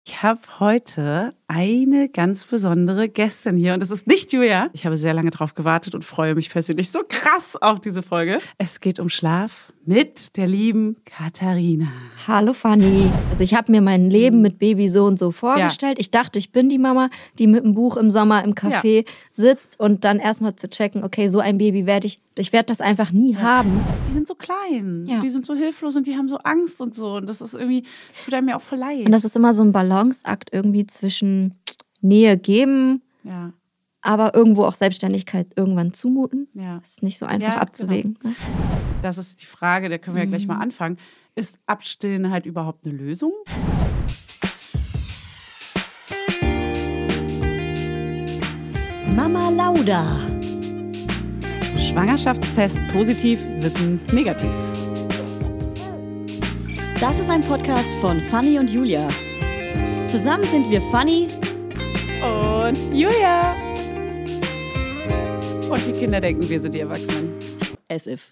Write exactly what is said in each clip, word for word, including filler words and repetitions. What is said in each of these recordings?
Ich habe heute eine ganz besondere Gästin hier und es ist nicht Julia. Ich habe sehr lange drauf gewartet und freue mich persönlich so krass auf diese Folge. Es geht um Schlaf mit der lieben Katharina. Hallo Fanny. Also ich habe mir mein Leben mit Baby so und so vorgestellt. Ja. Ich dachte, ich bin die Mama, die mit dem Buch im Sommer im Café ja. sitzt und dann erstmal zu checken, okay, so ein Baby werde ich, ich werde das einfach nie ja. haben. Die sind so klein, ja. die sind so hilflos und die haben so Angst und so und das ist irgendwie, tut einem ja auch voll leid. Und das ist immer so ein Balanceakt irgendwie zwischen Nähe geben, ja. aber irgendwo auch Selbstständigkeit irgendwann zumuten. Ja. Das ist nicht so einfach ja, abzuwägen. Genau. Das ist die Frage, da können wir ja gleich mal anfangen. Ist Abstillen halt überhaupt eine Lösung? Mama Lauda. Schwangerschaftstest positiv, Wissen negativ. Das ist ein Podcast von Fanny und Julia. Zusammen sind wir Fanny und Julia. Und die Kinder denken, wir sind die Erwachsenen. As if.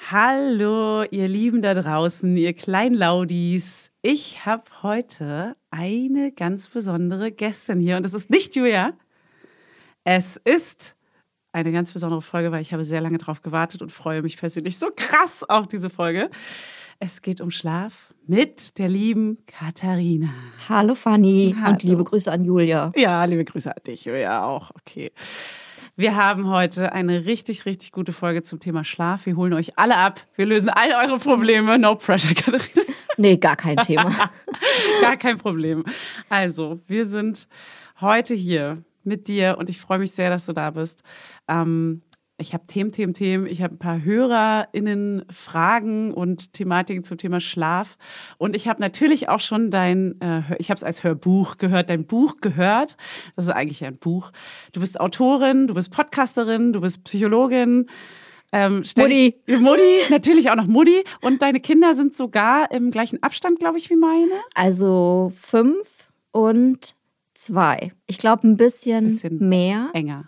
Hallo, ihr Lieben da draußen, ihr Kleinlaudis. Ich habe heute eine ganz besondere Gästin hier und es ist nicht Julia. Es ist eine ganz besondere Folge, weil ich habe sehr lange drauf gewartet und freue mich persönlich so krass auf diese Folge. Es geht um Schlaf mit der lieben Katharina. Hallo Fanny Hallo. Und liebe Grüße an Julia. Ja, liebe Grüße an dich, Julia auch. Okay. Wir haben heute eine richtig, richtig gute Folge zum Thema Schlaf. Wir holen euch alle ab. Wir lösen all eure Probleme. No pressure, Katharina. Nee, gar kein Thema. Gar kein Problem. Also, wir sind heute hier mit dir und ich freue mich sehr, dass du da bist. Ähm, ich habe Themen, Themen, Themen. Ich habe ein paar HörerInnen Fragen und Thematiken zum Thema Schlaf. Und ich habe natürlich auch schon dein, äh, ich habe es als Hörbuch gehört, dein Buch gehört. Das ist eigentlich ein Buch. Du bist Autorin, du bist Podcasterin, du bist Psychologin. Ähm, Mutti. Mutti, natürlich auch noch Mutti. Und deine Kinder sind sogar im gleichen Abstand, glaube ich, wie meine. Also fünf und zwei. Ich glaube ein bisschen, bisschen mehr. Enger.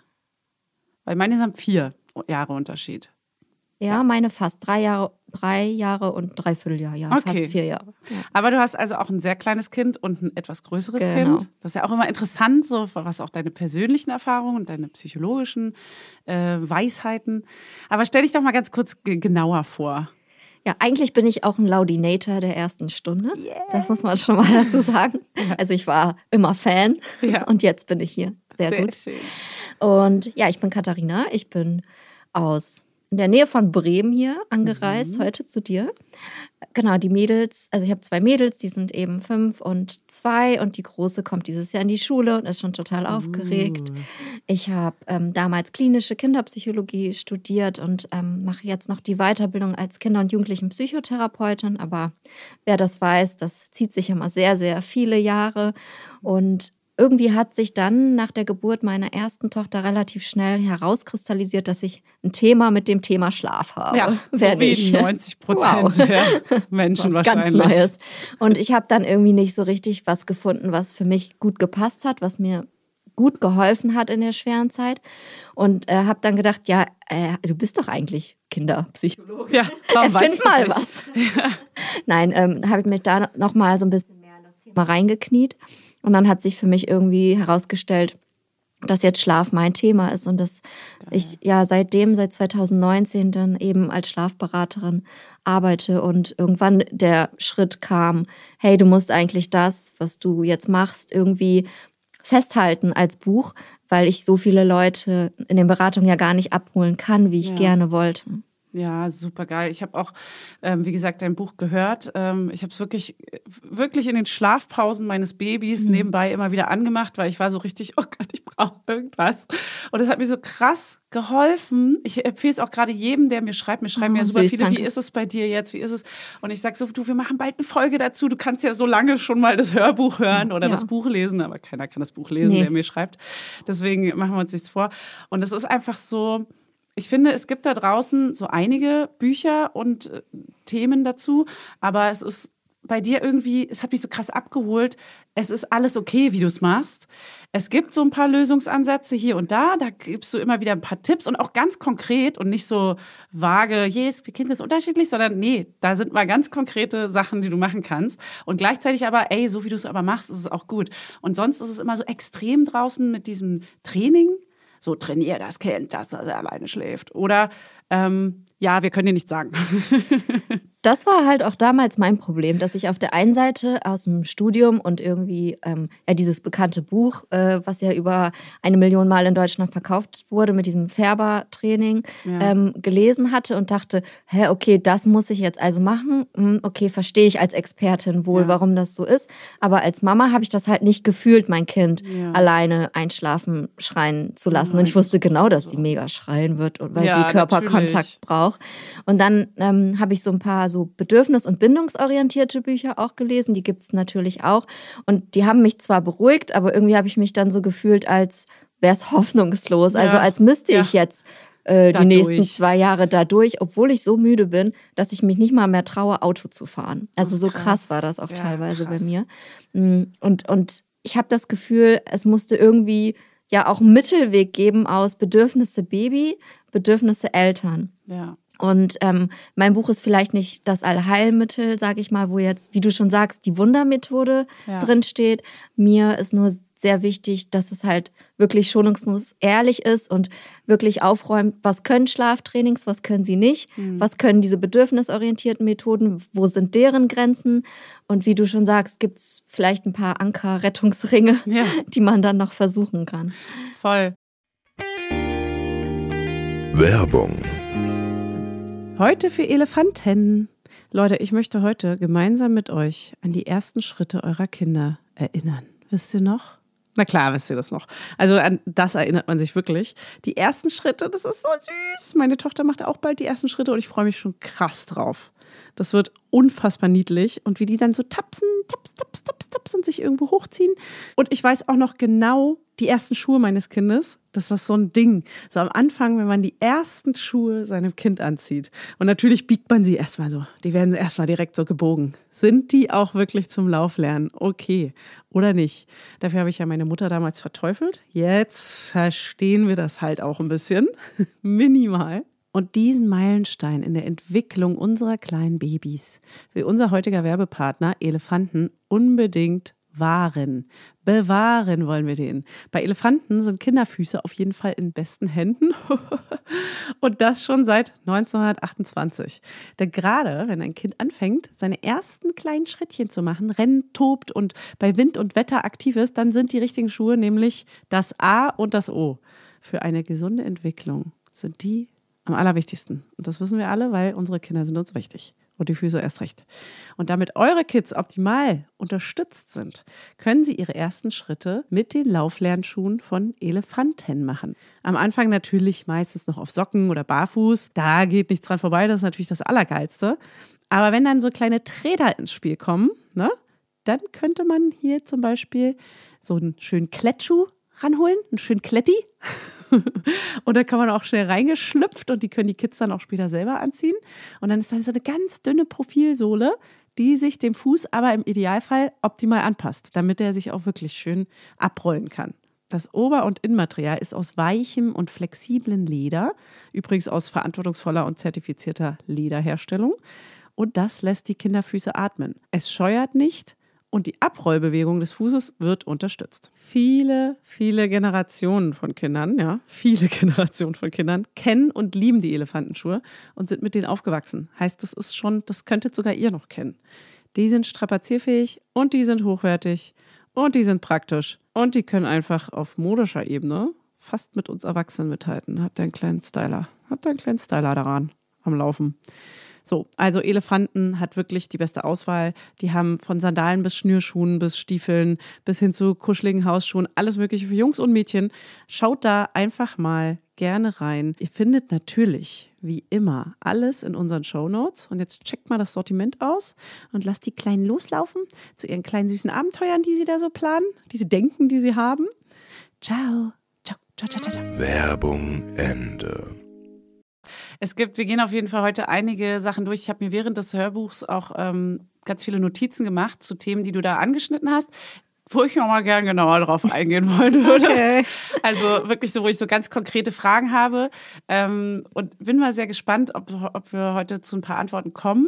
Weil meine haben vier Jahre Unterschied. Ja, ja, meine fast drei Jahre, drei Jahre und dreiviertel Jahr, ja, okay. fast vier Jahre. Ja. Aber du hast also auch ein sehr kleines Kind und ein etwas größeres genau. Kind. Das ist ja auch immer interessant, so was auch deine persönlichen Erfahrungen und deine psychologischen äh, Weisheiten. Aber stell dich doch mal ganz kurz g- genauer vor. Ja, eigentlich bin ich auch ein Laudinator der ersten Stunde. Yeah. Das muss man schon mal dazu sagen. Ja. Also ich war immer Fan ja. und jetzt bin ich hier. Sehr, Sehr gut. Schön. Und ja, ich bin Katharina. Ich bin aus in der Nähe von Bremen hier angereist, mhm. heute zu dir. Genau, die Mädels, also ich habe zwei Mädels, die sind eben fünf und zwei und die Große kommt dieses Jahr in die Schule und ist schon total aufgeregt. Uh. Ich habe ähm, damals klinische Kinderpsychologie studiert und ähm, mache jetzt noch die Weiterbildung als Kinder- und Jugendlichen-Psychotherapeutin. Aber wer das weiß, das zieht sich immer sehr, sehr viele Jahre und irgendwie hat sich dann nach der Geburt meiner ersten Tochter relativ schnell herauskristallisiert, dass ich ein Thema mit dem Thema Schlaf habe. Ja, so wie ich. neunzig Prozent wow. der Menschen was wahrscheinlich. Ganz Neues. Und ich habe dann irgendwie nicht so richtig was gefunden, was für mich gut gepasst hat, was mir gut geholfen hat in der schweren Zeit. Und äh, habe dann gedacht, ja, äh, du bist doch eigentlich Kinderpsychologe. Ja, warum weiß ich das mal nicht? was. Ja. Nein, ähm, habe ich mich da noch mal so ein bisschen mehr in das Thema reingekniet. Und dann hat sich für mich irgendwie herausgestellt, dass jetzt Schlaf mein Thema ist und dass Geil. ich ja seitdem, seit zwanzig neunzehn dann eben als Schlafberaterin arbeite und irgendwann der Schritt kam, hey, du musst eigentlich das, was du jetzt machst, irgendwie festhalten als Buch, weil ich so viele Leute in den Beratungen ja gar nicht abholen kann, wie ich ja. gerne wollte. Ja, super geil. Ich habe auch, ähm, wie gesagt, dein Buch gehört. Ähm, ich habe es wirklich, wirklich in den Schlafpausen meines Babys mhm. nebenbei immer wieder angemacht, weil ich war so richtig, oh Gott, ich brauche irgendwas. Und das hat mir so krass geholfen. Ich empfehle es auch gerade jedem, der mir schreibt. Mir schreiben oh, ja super süß, viele, danke. Wie ist es bei dir jetzt? Wie ist es? Und ich sage so, du, wir machen bald eine Folge dazu. Du kannst ja so lange schon mal das Hörbuch hören oder ja. das Buch lesen. Aber keiner kann das Buch lesen, nee. der mir schreibt. Deswegen machen wir uns nichts vor. Und es ist einfach so, ich finde, es gibt da draußen so einige Bücher und äh, Themen dazu, aber es ist bei dir irgendwie, es hat mich so krass abgeholt, es ist alles okay, wie du es machst. Es gibt so ein paar Lösungsansätze hier und da. Da gibst du immer wieder ein paar Tipps und auch ganz konkret und nicht so vage, jedes Kind ist unterschiedlich, sondern nee, da sind mal ganz konkrete Sachen, die du machen kannst. Und gleichzeitig aber, ey, so wie du es aber machst, ist es auch gut. Und sonst ist es immer so extrem draußen mit diesem Training. So, trainier das Kind, dass es alleine schläft. Oder, ähm, ja, wir können dir nichts sagen. Das war halt auch damals mein Problem, dass ich auf der einen Seite aus dem Studium und irgendwie ähm, ja dieses bekannte Buch, äh, was ja über eine Million Mal in Deutschland verkauft wurde mit diesem Färber-Training, ja. ähm, gelesen hatte und dachte, hä, okay, das muss ich jetzt also machen. Hm, okay, verstehe ich als Expertin wohl, ja. warum das so ist. Aber als Mama habe ich das halt nicht gefühlt, mein Kind ja. alleine einschlafen, schreien zu lassen. Ja, und ich wusste genau, dass sie mega schreien wird, weil ja, sie Körperkontakt natürlich. braucht. Und dann ähm, habe ich so ein paar so bedürfnis- und bindungsorientierte Bücher auch gelesen. Die gibt es natürlich auch. Und die haben mich zwar beruhigt, aber irgendwie habe ich mich dann so gefühlt, als wäre es hoffnungslos. Ja. Also als müsste ja. ich jetzt äh, die nächsten zwei Jahre da durch, obwohl ich so müde bin, dass ich mich nicht mal mehr traue, Auto zu fahren. Also oh, so krass. krass war das auch ja, teilweise krass. bei mir. Und, und ich habe das Gefühl, es musste irgendwie ja auch einen Mittelweg geben aus Bedürfnisse Baby, Bedürfnisse Eltern. Ja. Und ähm, mein Buch ist vielleicht nicht das Allheilmittel, sage ich mal, wo jetzt, wie du schon sagst, die Wundermethode ja. drin steht. Mir ist nur sehr wichtig, dass es halt wirklich schonungslos ehrlich ist und wirklich aufräumt, was können Schlaftrainings, was können sie nicht, mhm. was können diese bedürfnisorientierten Methoden, wo sind deren Grenzen. Und wie du schon sagst, gibt es vielleicht ein paar Anker-Rettungsringe, ja. die man dann noch versuchen kann. Voll. Werbung. Heute für Elefanten. Leute, ich möchte heute gemeinsam mit euch an die ersten Schritte eurer Kinder erinnern. Wisst ihr noch? Na klar, wisst ihr das noch. Also an das erinnert man sich wirklich. Die ersten Schritte, das ist so süß. Meine Tochter macht auch bald die ersten Schritte und ich freue mich schon krass drauf. Das wird unfassbar niedlich. Und wie die dann so tapsen, taps, taps, taps, taps und sich irgendwo hochziehen. Und ich weiß auch noch genau die ersten Schuhe meines Kindes. Das war so ein Ding. So am Anfang, wenn man die ersten Schuhe seinem Kind anzieht. Und natürlich biegt man sie erstmal so. Die werden erstmal direkt so gebogen. Sind die auch wirklich zum Lauflernen? Okay. Oder nicht? Dafür habe ich ja meine Mutter damals verteufelt. Jetzt verstehen wir das halt auch ein bisschen. Minimal. Und diesen Meilenstein in der Entwicklung unserer kleinen Babys will unser heutiger Werbepartner Elefanten unbedingt wahren. Bewahren wollen wir den. Bei Elefanten sind Kinderfüße auf jeden Fall in besten Händen. Und das schon seit neunzehnhundertachtundzwanzig. Denn gerade, wenn ein Kind anfängt, seine ersten kleinen Schrittchen zu machen, rennt, tobt und bei Wind und Wetter aktiv ist, dann sind die richtigen Schuhe nämlich das A und das O. Für eine gesunde Entwicklung sind die am allerwichtigsten. Und das wissen wir alle, weil unsere Kinder sind uns wichtig. Und die Füße erst recht. Und damit eure Kids optimal unterstützt sind, können sie ihre ersten Schritte mit den Lauflernschuhen von Elefanten machen. Am Anfang natürlich meistens noch auf Socken oder barfuß. Da geht nichts dran vorbei, das ist natürlich das Allergeilste. Aber wenn dann so kleine Träder ins Spiel kommen, ne, dann könnte man hier zum Beispiel so einen schönen Klettschuh ranholen, einen schönen Kletti. Und da kann man auch schnell reingeschlüpft und die können die Kids dann auch später selber anziehen. Und dann ist dann so eine ganz dünne Profilsohle, die sich dem Fuß aber im Idealfall optimal anpasst, damit er sich auch wirklich schön abrollen kann. Das Ober- und Innenmaterial ist aus weichem und flexiblen Leder, übrigens aus verantwortungsvoller und zertifizierter Lederherstellung. Und das lässt die Kinderfüße atmen. Es scheuert nicht. Und die Abrollbewegung des Fußes wird unterstützt. Viele, viele Generationen von Kindern, ja, viele Generationen von Kindern kennen und lieben die Elefantenschuhe und sind mit denen aufgewachsen. Heißt, das ist schon, das könntet sogar ihr noch kennen. Die sind strapazierfähig und die sind hochwertig und die sind praktisch. Und die können einfach auf modischer Ebene fast mit uns Erwachsenen mithalten. Habt ihr einen kleinen Styler, habt ihr einen kleinen Styler daran am Laufen. So, also Elefanten hat wirklich die beste Auswahl. Die haben von Sandalen bis Schnürschuhen, bis Stiefeln, bis hin zu kuscheligen Hausschuhen, alles Mögliche für Jungs und Mädchen. Schaut da einfach mal gerne rein. Ihr findet natürlich, wie immer, alles in unseren Shownotes. Und jetzt checkt mal das Sortiment aus und lasst die Kleinen loslaufen zu ihren kleinen süßen Abenteuern, die sie da so planen, diese Denken, die sie haben. Ciao. Ciao, ciao, ciao, ciao. Werbung Ende. Es gibt, wir gehen auf jeden Fall heute einige Sachen durch. Ich habe mir während des Hörbuchs auch ähm, ganz viele Notizen gemacht zu Themen, die du da angeschnitten hast. wo ich noch mal gern genauer drauf eingehen wollen würde. Okay. Also wirklich so, wo ich so ganz konkrete Fragen habe. Ähm, und bin mal sehr gespannt, ob, ob wir heute zu ein paar Antworten kommen.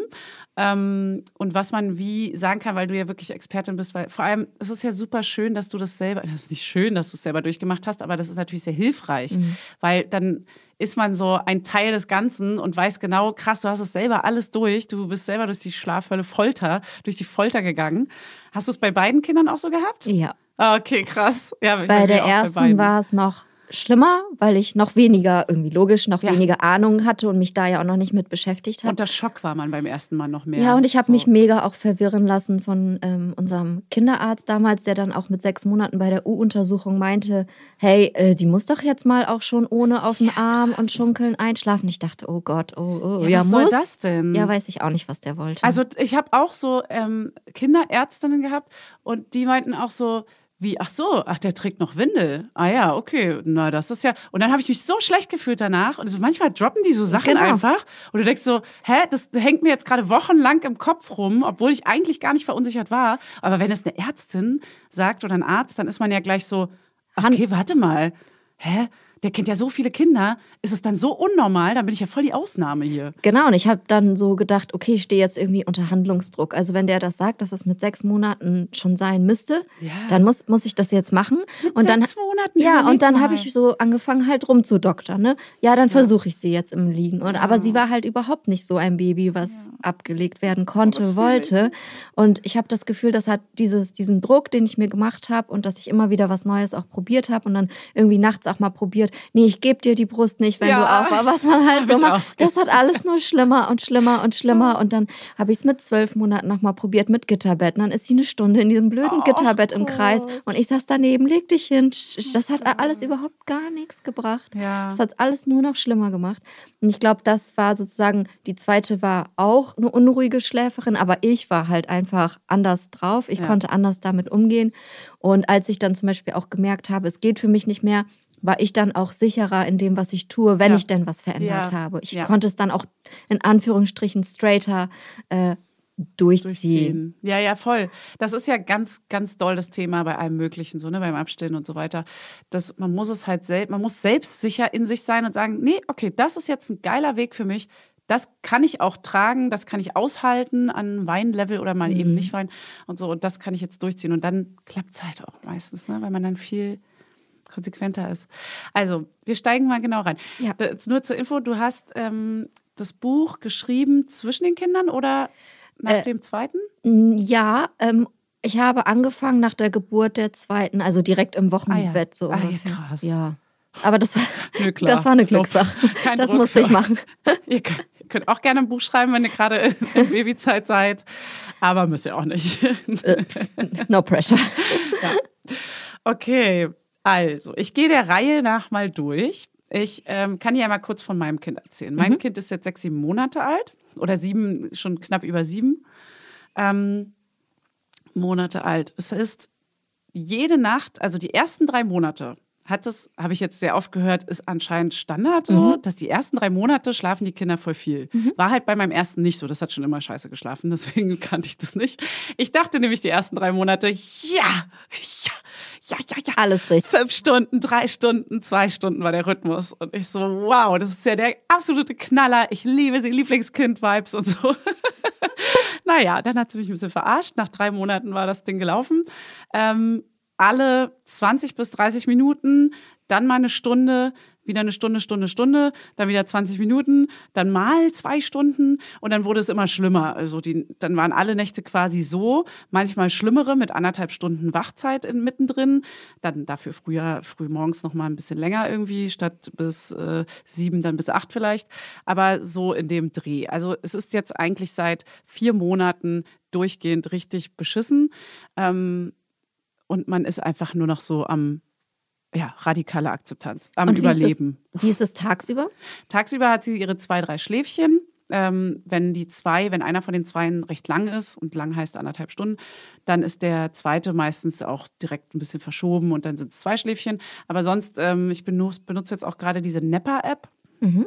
Ähm, und was man wie sagen kann, weil du ja wirklich Expertin bist. Weil vor allem, es ist ja super schön, dass du das selber, das ist nicht schön, dass du es selber durchgemacht hast, aber das ist natürlich sehr hilfreich. Mhm. Weil dann ist man so ein Teil des Ganzen und weiß genau, krass, du hast es selber alles durch. Du bist selber durch die Schlafhölle Folter, durch die Folter gegangen. Hast du es bei beiden Kindern auch so gehabt? Ja. Okay, krass. Ja, bei der ersten war es noch schlimmer, weil ich noch weniger, irgendwie logisch, noch ja. weniger Ahnung hatte und mich da ja auch noch nicht mit beschäftigt habe. Unter Schock war man beim ersten Mal noch mehr. Ja, und ich habe so. mich mega auch verwirren lassen von ähm, unserem Kinderarzt damals, der dann auch mit sechs Monaten bei der U-Untersuchung meinte, hey, äh, die muss doch jetzt mal auch schon ohne auf den ja, Arm und Schunkeln einschlafen. Ich dachte, oh Gott, oh, oh. Ja, ja, was muss? soll das denn? Ja, weiß ich auch nicht, was der wollte. Also ich habe auch so ähm, Kinderärztinnen gehabt und die meinten auch so, wie, ach so, ach, der trägt noch Windel. Ah ja, okay, na, das ist ja... Und dann habe ich mich so schlecht gefühlt danach. Und so, manchmal droppen die so Sachen genau. einfach. Und du denkst so, hä, das hängt mir jetzt gerade wochenlang im Kopf rum, obwohl ich eigentlich gar nicht verunsichert war. Aber wenn es eine Ärztin sagt oder ein Arzt, dann ist man ja gleich so, ach, okay, warte mal, hä? Der kennt ja so viele Kinder, ist es dann so unnormal, dann bin ich ja voll die Ausnahme hier. Genau, und ich habe dann so gedacht, okay, ich stehe jetzt irgendwie unter Handlungsdruck. Also wenn der das sagt, dass es mit sechs Monaten schon sein müsste, ja. dann muss, muss ich das jetzt machen. Mit und sechs dann, Monaten? Ja, und dann habe ich so angefangen halt rumzudoktern. Ne? Ja, dann ja. versuche ich sie jetzt im Liegen. Und, ja. Aber sie war halt überhaupt nicht so ein Baby, was ja. abgelegt werden konnte, oh, wollte. Und ich habe das Gefühl, das hat dieses, diesen Druck, den ich mir gemacht habe und dass ich immer wieder was Neues auch probiert habe und dann irgendwie nachts auch mal probiert, nee, ich gebe dir die Brust nicht, wenn ja. du auf, was man halt so macht. Das hat alles nur schlimmer und schlimmer und schlimmer. Und dann habe ich es mit zwölf Monaten nochmal probiert mit Gitterbett. Und dann ist sie eine Stunde in diesem blöden oh, Gitterbett im Kreis. Und ich saß daneben, leg dich hin. Das hat alles überhaupt gar nichts gebracht. Ja. Das hat alles nur noch schlimmer gemacht. Und ich glaube, das war sozusagen, die zweite war auch eine unruhige Schläferin, aber ich war halt einfach anders drauf. Ich ja. konnte anders damit umgehen. Und als ich dann zum Beispiel auch gemerkt habe, es geht für mich nicht mehr, war ich dann auch sicherer in dem, was ich tue, wenn ja. ich denn was verändert ja. habe. Ich ja. konnte es dann auch in Anführungsstrichen straighter äh, durchziehen. durchziehen. Ja, ja, voll. Das ist ja ganz, ganz doll das Thema bei allem Möglichen, so, ne, beim Abstillen und so weiter. Das, man muss es halt selbst, man muss selbstsicher in sich sein und sagen, nee, okay, das ist jetzt ein geiler Weg für mich. Das kann ich auch tragen, das kann ich aushalten an Weinlevel oder mal mhm. eben nicht Wein und so. Und das kann ich jetzt durchziehen. Und dann klappt es halt auch meistens, ne, weil man dann viel konsequenter ist. Also, wir steigen mal genau rein. Ja. Das, nur zur Info, du hast ähm, das Buch geschrieben zwischen den Kindern oder nach äh, dem zweiten? Ja, ähm, ich habe angefangen nach der Geburt der zweiten, also direkt im Wochenbett ah, ja. so ah, ungefähr. Ja, krass. Ja, aber das, Nö, das war eine Glückssache. Kein das Druck musste ich machen. Ihr könnt, ihr könnt auch gerne ein Buch schreiben, wenn ihr gerade in Babyzeit seid, aber müsst ihr auch nicht. No pressure. Ja. Okay. Also, ich gehe der Reihe nach mal durch. Ich ähm, kann ja mal kurz von meinem Kind erzählen. Mein mhm. Kind ist jetzt sechs, sieben Monate alt oder sieben, schon knapp über sieben ähm, Monate alt. Es ist jede Nacht, also die ersten drei Monate, hat es, habe ich jetzt sehr oft gehört, ist anscheinend Standard so, mhm. dass die ersten drei Monate schlafen die Kinder voll viel. Mhm. War halt bei meinem ersten nicht so, das hat schon immer scheiße geschlafen, deswegen kannte ich das nicht. Ich dachte nämlich die ersten drei Monate, ja, ja, ja, ja, ja. Alles richtig. Fünf Stunden, drei Stunden, zwei Stunden war der Rhythmus. Und ich so, wow, das ist ja der absolute Knaller. Ich liebe sie, Lieblingskind-Vibes und so. Naja, dann hat sie mich ein bisschen verarscht. Nach drei Monaten war das Ding gelaufen. Ähm, alle zwanzig bis dreißig Minuten, dann mal eine Stunde, wieder eine Stunde, Stunde, Stunde, dann wieder zwanzig Minuten, dann mal zwei Stunden und dann wurde es immer schlimmer. Also die, dann waren alle Nächte quasi so, manchmal schlimmere mit anderthalb Stunden Wachzeit in, mittendrin, dann dafür früher, früh morgens noch mal ein bisschen länger irgendwie, statt bis äh, sieben, dann bis acht vielleicht, aber so in dem Dreh. Also es ist jetzt eigentlich seit vier Monaten durchgehend richtig beschissen ähm, und man ist einfach nur noch so am Ja, radikale Akzeptanz, am Und wie Überleben. Ist es, wie ist es tagsüber? Tagsüber hat sie ihre zwei, drei Schläfchen. Ähm, wenn die zwei, wenn einer von den Zweien recht lang ist, und lang heißt anderthalb Stunden, dann ist der zweite meistens auch direkt ein bisschen verschoben und dann sind es zwei Schläfchen. Aber sonst, ähm, ich benutze, benutze jetzt auch gerade diese Nepper-App. Mhm.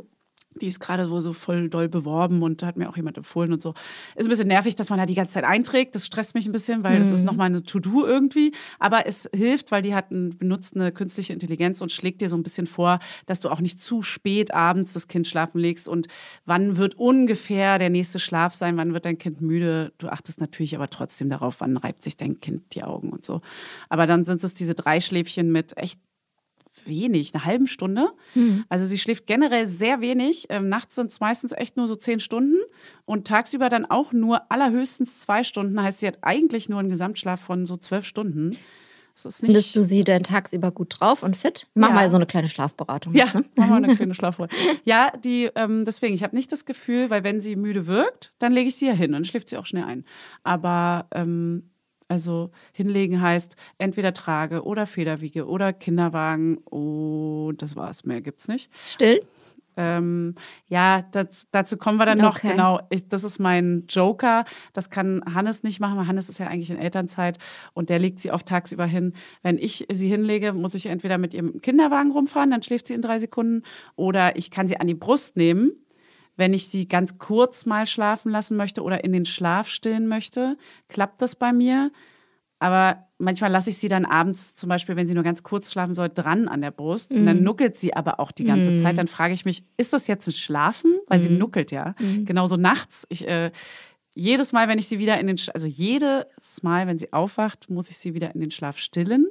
Die ist gerade so, so voll doll beworben und da hat mir auch jemand empfohlen und so. Ist ein bisschen nervig, dass man da die ganze Zeit einträgt. Das stresst mich ein bisschen, weil mhm. das ist nochmal eine To-Do irgendwie. Aber es hilft, weil die hat ein, benutzt eine künstliche Intelligenz und schlägt dir so ein bisschen vor, dass du auch nicht zu spät abends das Kind schlafen legst und wann wird ungefähr der nächste Schlaf sein, wann wird dein Kind müde. Du achtest natürlich aber trotzdem darauf, wann reibt sich dein Kind die Augen und so. Aber dann sind es diese drei Schläfchen mit echt wenig, eine halbe Stunde. Mhm. Also sie schläft generell sehr wenig. Ähm, nachts sind es meistens echt nur so zehn Stunden und tagsüber dann auch nur allerhöchstens zwei Stunden. Heißt, sie hat eigentlich nur einen Gesamtschlaf von so zwölf Stunden. Das ist nicht Findest du sie denn tagsüber gut drauf und fit? Mach ja. mal so eine kleine Schlafberatung. Ja, jetzt, ne? mach mal eine kleine Schlafberatung. Ja, die, ähm, deswegen, ich habe nicht das Gefühl, weil wenn sie müde wirkt, dann lege ich sie ja hin und dann schläft sie auch schnell ein. Aber ähm, Also hinlegen heißt entweder Trage oder Federwiege oder Kinderwagen und das war's, mehr gibt's nicht. Still? Ähm, ja, das, dazu kommen wir dann noch. Okay. Genau, ich, das ist mein Joker. Das kann Hannes nicht machen, weil Hannes ist ja eigentlich in Elternzeit und der legt sie oft tagsüber hin. Wenn ich sie hinlege, muss ich entweder mit ihrem Kinderwagen rumfahren, dann schläft sie in drei Sekunden oder ich kann sie an die Brust nehmen. Wenn ich sie ganz kurz mal schlafen lassen möchte oder in den Schlaf stillen möchte, klappt das bei mir. Aber manchmal lasse ich sie dann abends, zum Beispiel, wenn sie nur ganz kurz schlafen soll, dran an der Brust. Und dann nuckelt sie aber auch die ganze mm. Zeit. Dann frage ich mich, ist das jetzt ein Schlafen? Weil mm. sie nuckelt ja. Mm. Genauso nachts. Ich, äh, jedes Mal, wenn ich sie wieder in den, Sch- also jedes Mal, wenn sie aufwacht, muss ich sie wieder in den Schlaf stillen.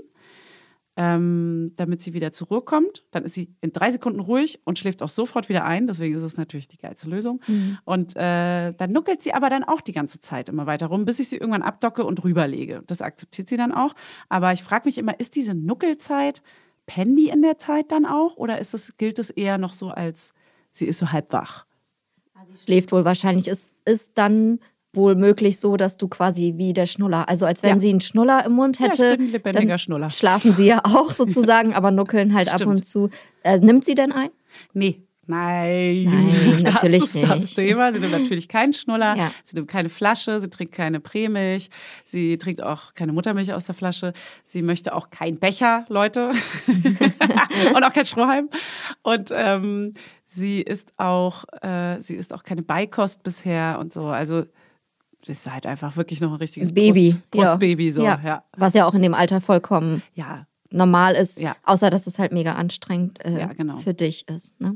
Ähm, damit sie wieder zur Ruhe kommt. Dann ist sie in drei Sekunden ruhig und schläft auch sofort wieder ein. Deswegen ist es natürlich die geilste Lösung. Mhm. Und äh, dann nuckelt sie aber dann auch die ganze Zeit immer weiter rum, bis ich sie irgendwann abdocke und rüberlege. Das akzeptiert sie dann auch. Aber ich frage mich immer, ist diese Nuckelzeit, pennen die in der Zeit dann auch? Oder ist es, gilt es eher noch so als, sie ist so halb wach? Sie schläft wohl wahrscheinlich. Ist, ist dann wohl möglich so, dass du quasi wie der Schnuller, also als wenn ja. sie einen Schnuller im Mund hätte, ja, ich bin ein lebendiger dann Schnuller. Schlafen sie ja auch sozusagen, aber nuckeln halt Stimmt. ab und zu. Äh, nimmt sie denn ein? Nee. Nein, Nein das natürlich ist nicht. das Thema. Sie nimmt natürlich keinen Schnuller, ja. sie nimmt keine Flasche, sie trinkt keine Prämilch, sie trinkt auch keine Muttermilch aus der Flasche, sie möchte auch keinen Becher, Leute, und auch kein Strohhalm. Und ähm, sie ist auch, äh, sie ist auch keine Beikost bisher und so. Also sie ist halt einfach wirklich noch ein richtiges Baby, Brust, Brustbaby, ja. so ja. ja. Was ja auch in dem Alter vollkommen ja. normal ist, ja. außer dass es halt mega anstrengend äh, ja, genau. für dich ist. Ne?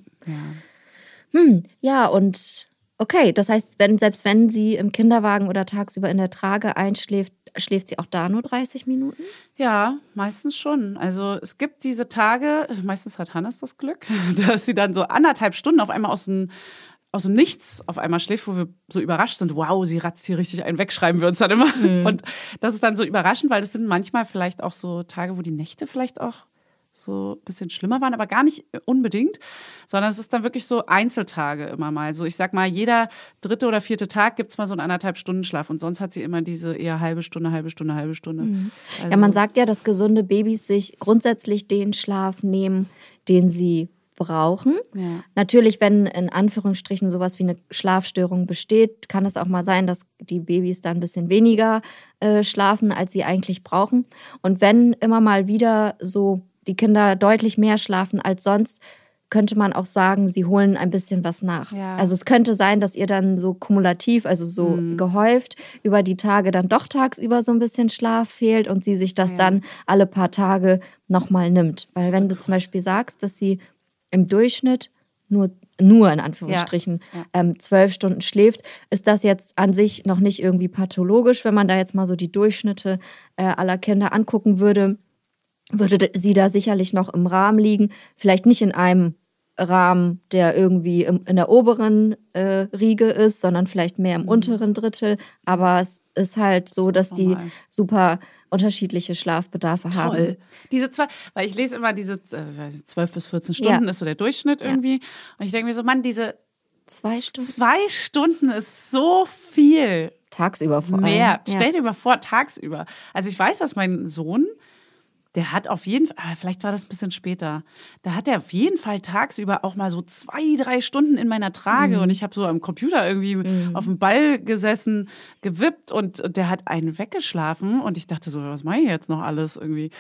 Ja. Hm, ja, und okay, das heißt, wenn, selbst wenn sie im Kinderwagen oder tagsüber in der Trage einschläft, schläft sie auch da nur dreißig Minuten? Ja, meistens schon. Also es gibt diese Tage, meistens hat Hannes das Glück, dass sie dann so anderthalb Stunden auf einmal aus dem aus dem Nichts auf einmal schläft, wo wir so überrascht sind, wow, sie ratzt hier richtig einen weg, schreiben wir uns dann immer. Mhm. Und das ist dann so überraschend, weil das sind manchmal vielleicht auch so Tage, wo die Nächte vielleicht auch so ein bisschen schlimmer waren, aber gar nicht unbedingt, sondern es ist dann wirklich so Einzeltage immer mal. So ich sag mal, jeder dritte oder vierte Tag gibt es mal so einen anderthalb Stunden Schlaf und sonst hat sie immer diese eher halbe Stunde, halbe Stunde, halbe Stunde. Mhm. Also, ja, man sagt ja, dass gesunde Babys sich grundsätzlich den Schlaf nehmen, den sie brauchen. Ja. Natürlich, wenn in Anführungsstrichen sowas wie eine Schlafstörung besteht, kann es auch mal sein, dass die Babys dann ein bisschen weniger äh, schlafen, als sie eigentlich brauchen. Und wenn immer mal wieder so die Kinder deutlich mehr schlafen als sonst, könnte man auch sagen, sie holen ein bisschen was nach. Ja. Also es könnte sein, dass ihr dann so kumulativ, also so mhm. gehäuft über die Tage dann doch tagsüber so ein bisschen Schlaf fehlt und sie sich das ja. dann alle paar Tage nochmal nimmt. Weil wenn du zum Beispiel sagst, dass sie im Durchschnitt nur, nur in Anführungsstrichen ja, ja. Ähm, zwölf Stunden schläft, ist das jetzt an sich noch nicht irgendwie pathologisch. Wenn man da jetzt mal so die Durchschnitte äh, aller Kinder angucken würde, würde sie da sicherlich noch im Rahmen liegen. Vielleicht nicht in einem Rahmen, der irgendwie im, in der oberen äh, Riege ist, sondern vielleicht mehr im mhm. unteren Drittel. Aber es ist halt so, das dass die super unterschiedliche Schlafbedarfe Toll. haben. Toll. Diese zwei, weil ich lese immer diese äh, zwölf bis vierzehn Stunden ja. ist so der Durchschnitt irgendwie. Ja. Und ich denke mir so, Mann, diese zwei Stunden. Zwei Stunden ist so viel. Tagsüber vor allem. Mehr. Ja. Stell dir mal vor, tagsüber. Also ich weiß, dass mein Sohn, der hat auf jeden Fall, vielleicht war das ein bisschen später, da hat er auf jeden Fall tagsüber auch mal so zwei, drei Stunden in meiner Trage mhm. und ich habe so am Computer irgendwie mhm. auf dem Ball gesessen, gewippt und, und der hat einen weggeschlafen und ich dachte so, was mache ich jetzt noch alles irgendwie?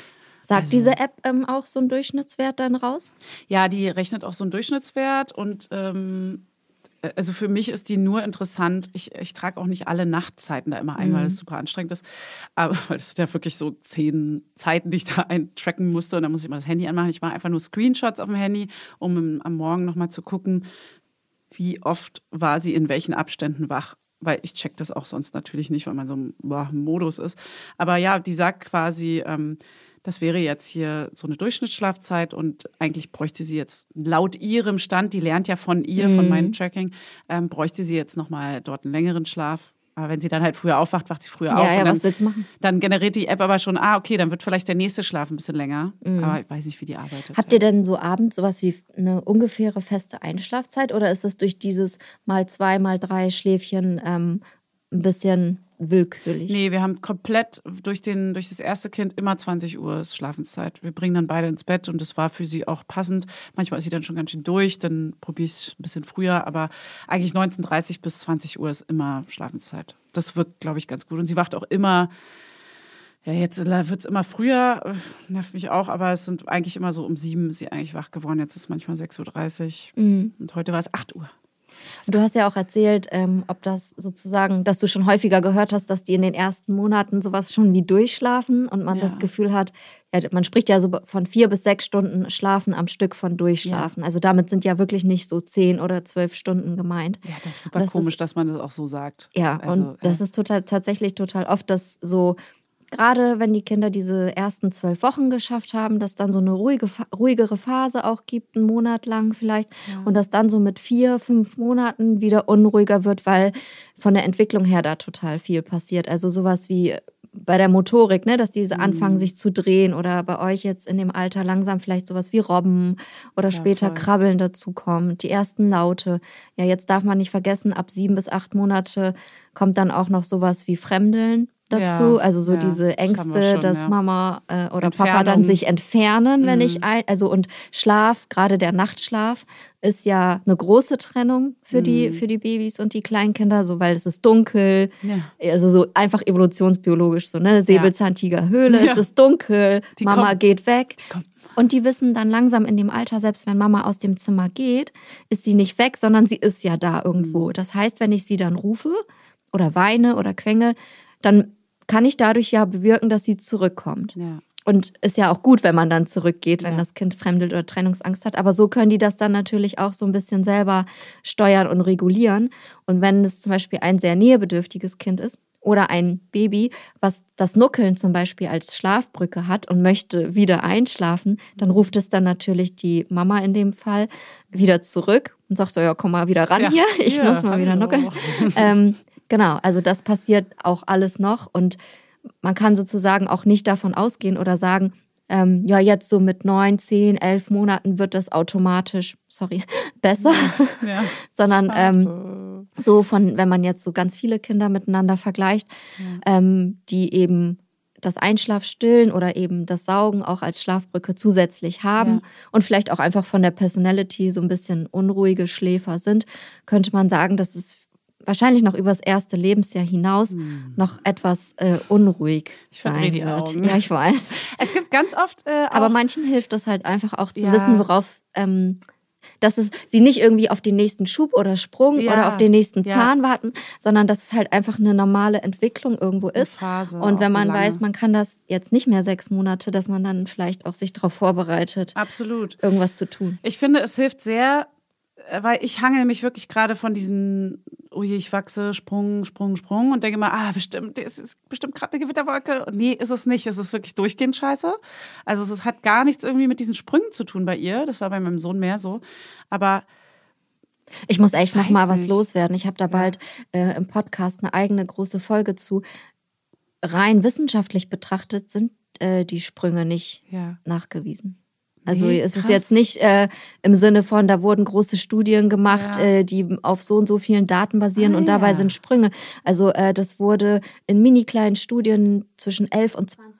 Sagt Also- diese App ähm, auch so einen Durchschnittswert dann raus? Ja, die rechnet auch so einen Durchschnittswert und ähm, also für mich ist die nur interessant. Ich, ich trage auch nicht alle Nachtzeiten da immer ein, Mhm. weil das super anstrengend ist. Aber weil das sind ja wirklich so zehn Zeiten, die ich da eintracken musste. Und dann muss ich mal das Handy anmachen. Ich mache einfach nur Screenshots auf dem Handy, um im, am Morgen nochmal zu gucken, wie oft war sie in welchen Abständen wach. Weil ich check das auch sonst natürlich nicht, weil man so im boah, Modus ist. Aber ja, die sagt quasi, ähm, das wäre jetzt hier so eine Durchschnittsschlafzeit und eigentlich bräuchte sie jetzt laut ihrem Stand, die lernt ja von ihr, von meinem Tracking, ähm, bräuchte sie jetzt nochmal dort einen längeren Schlaf. Aber wenn sie dann halt früher aufwacht, wacht sie früher auf. Ja, ja, und dann, was willst du machen? Dann generiert die App aber schon, ah, okay, dann wird vielleicht der nächste Schlaf ein bisschen länger. Aber ich weiß nicht, wie die arbeitet. Habt ihr denn so abends sowas wie eine ungefähre feste Einschlafzeit oder ist es durch dieses mal zwei, mal drei Schläfchen ähm, ein bisschen willkürlich? Nee, wir haben komplett durch, den, durch das erste Kind immer zwanzig Uhr ist Schlafenszeit. Wir bringen dann beide ins Bett und das war für sie auch passend. Manchmal ist sie dann schon ganz schön durch, dann probiere ich es ein bisschen früher, aber eigentlich neunzehn Uhr dreißig bis zwanzig Uhr ist immer Schlafenszeit. Das wirkt, glaube ich, ganz gut. Und sie wacht auch immer, ja, jetzt wird es immer früher, nervt mich auch, aber es sind eigentlich immer so um sieben ist sie eigentlich wach geworden. Jetzt ist es manchmal sechs Uhr dreißig und heute war es acht Uhr. Du hast ja auch erzählt, ähm, ob das sozusagen, dass du schon häufiger gehört hast, dass die in den ersten Monaten sowas schon wie durchschlafen und man Ja. das Gefühl hat, ja, man spricht ja so von vier bis sechs Stunden Schlafen am Stück von Durchschlafen. Also damit sind ja wirklich nicht so zehn oder zwölf Stunden gemeint. Ja, das ist super Das komisch, ist- dass man das auch so sagt. Ja, Also, und das ist total, tatsächlich total oft, dass so, gerade wenn die Kinder diese ersten zwölf Wochen geschafft haben, dass dann so eine ruhige, ruhigere Phase auch gibt, einen Monat lang vielleicht. Und dass dann so mit vier, fünf Monaten wieder unruhiger wird, weil von der Entwicklung her da total viel passiert. Also sowas wie bei der Motorik, ne, dass diese anfangen, sich zu drehen oder bei euch jetzt in dem Alter langsam vielleicht sowas wie Robben oder später voll. Krabbeln dazukommt, die ersten Laute. Ja, jetzt darf man nicht vergessen, ab sieben bis acht Monate kommt dann auch noch sowas wie Fremdeln dazu. Ja, also so ja, diese das haben Ängste, wir schon, dass ja. Mama äh, oder Papa Entfernung. dann sich entfernen, wenn ich ein, also und Schlaf, gerade der Nachtschlaf, ist ja eine große Trennung für die, für die Babys und die Kleinkinder, so weil es ist dunkel, Ja. also so einfach evolutionsbiologisch so, ne, Säbelzahntigerhöhle, Ja. es ist dunkel, Die Mama kommen. geht weg. kommen. Und die wissen dann langsam in dem Alter, selbst wenn Mama aus dem Zimmer geht, ist sie nicht weg, sondern sie ist ja da irgendwo. Mhm. Das heißt, wenn ich sie dann rufe oder weine oder quenge, dann kann ich dadurch ja bewirken, dass sie zurückkommt. Ja. Und ist ja auch gut, wenn man dann zurückgeht, wenn Ja. das Kind fremdelt oder Trennungsangst hat. Aber so können die das dann natürlich auch so ein bisschen selber steuern und regulieren. Und wenn es zum Beispiel ein sehr nähebedürftiges Kind ist oder ein Baby, was das Nuckeln zum Beispiel als Schlafbrücke hat und möchte wieder einschlafen, dann ruft es dann natürlich die Mama in dem Fall wieder zurück und sagt so, ja, komm mal wieder ran Ja. hier, ich Ja, muss mal wieder hallo. nuckeln. ähm, genau, also das passiert auch alles noch und man kann sozusagen auch nicht davon ausgehen oder sagen, ähm, ja, jetzt so mit neun, zehn, elf Monaten wird das automatisch, sorry, besser, Ja. sondern ähm, so von, wenn man jetzt so ganz viele Kinder miteinander vergleicht, ähm, die eben das Einschlafstillen oder eben das Saugen auch als Schlafbrücke zusätzlich haben Ja. und vielleicht auch einfach von der Personality so ein bisschen unruhige Schläfer sind, könnte man sagen, dass es wahrscheinlich noch übers erste Lebensjahr hinaus noch etwas äh, unruhig Ich verdreh sein die wird. Augen. Ja, ich weiß. Es gibt ganz oft äh, Aber auch, manchen hilft es halt einfach auch zu Ja. wissen, worauf, ähm, dass es sie nicht irgendwie auf den nächsten Schub oder Sprung Ja. oder auf den nächsten Ja. Zahn warten, sondern dass es halt einfach eine normale Entwicklung irgendwo ist. Phase, Und wenn auch man eine weiß, lange. man kann das jetzt nicht mehr sechs Monate, dass man dann vielleicht auch sich darauf vorbereitet, absolut. irgendwas zu tun. Ich finde, es hilft sehr, äh, weil ich hangel mich wirklich gerade von diesen, oh je, ich wachse, Sprung, Sprung, Sprung und denke mal, ah, bestimmt, es ist bestimmt gerade eine Gewitterwolke. Nee, ist es nicht. Es ist wirklich durchgehend scheiße. Also es ist, hat gar nichts irgendwie mit diesen Sprüngen zu tun bei ihr. Das war bei meinem Sohn mehr so. Aber Ich muss echt Ich noch mal weiß was nicht. loswerden. Ich habe da bald äh, im Podcast eine eigene große Folge zu. Rein wissenschaftlich betrachtet sind äh, die Sprünge nicht ja. nachgewiesen. Also Nee, es ist krass. jetzt nicht äh, im Sinne von, da wurden große Studien gemacht, Ja. äh, die auf so und so vielen Daten basieren Ah, und dabei ja. sind Sprünge. Also äh, das wurde in mini kleinen Studien zwischen elf und zwanzig Kindern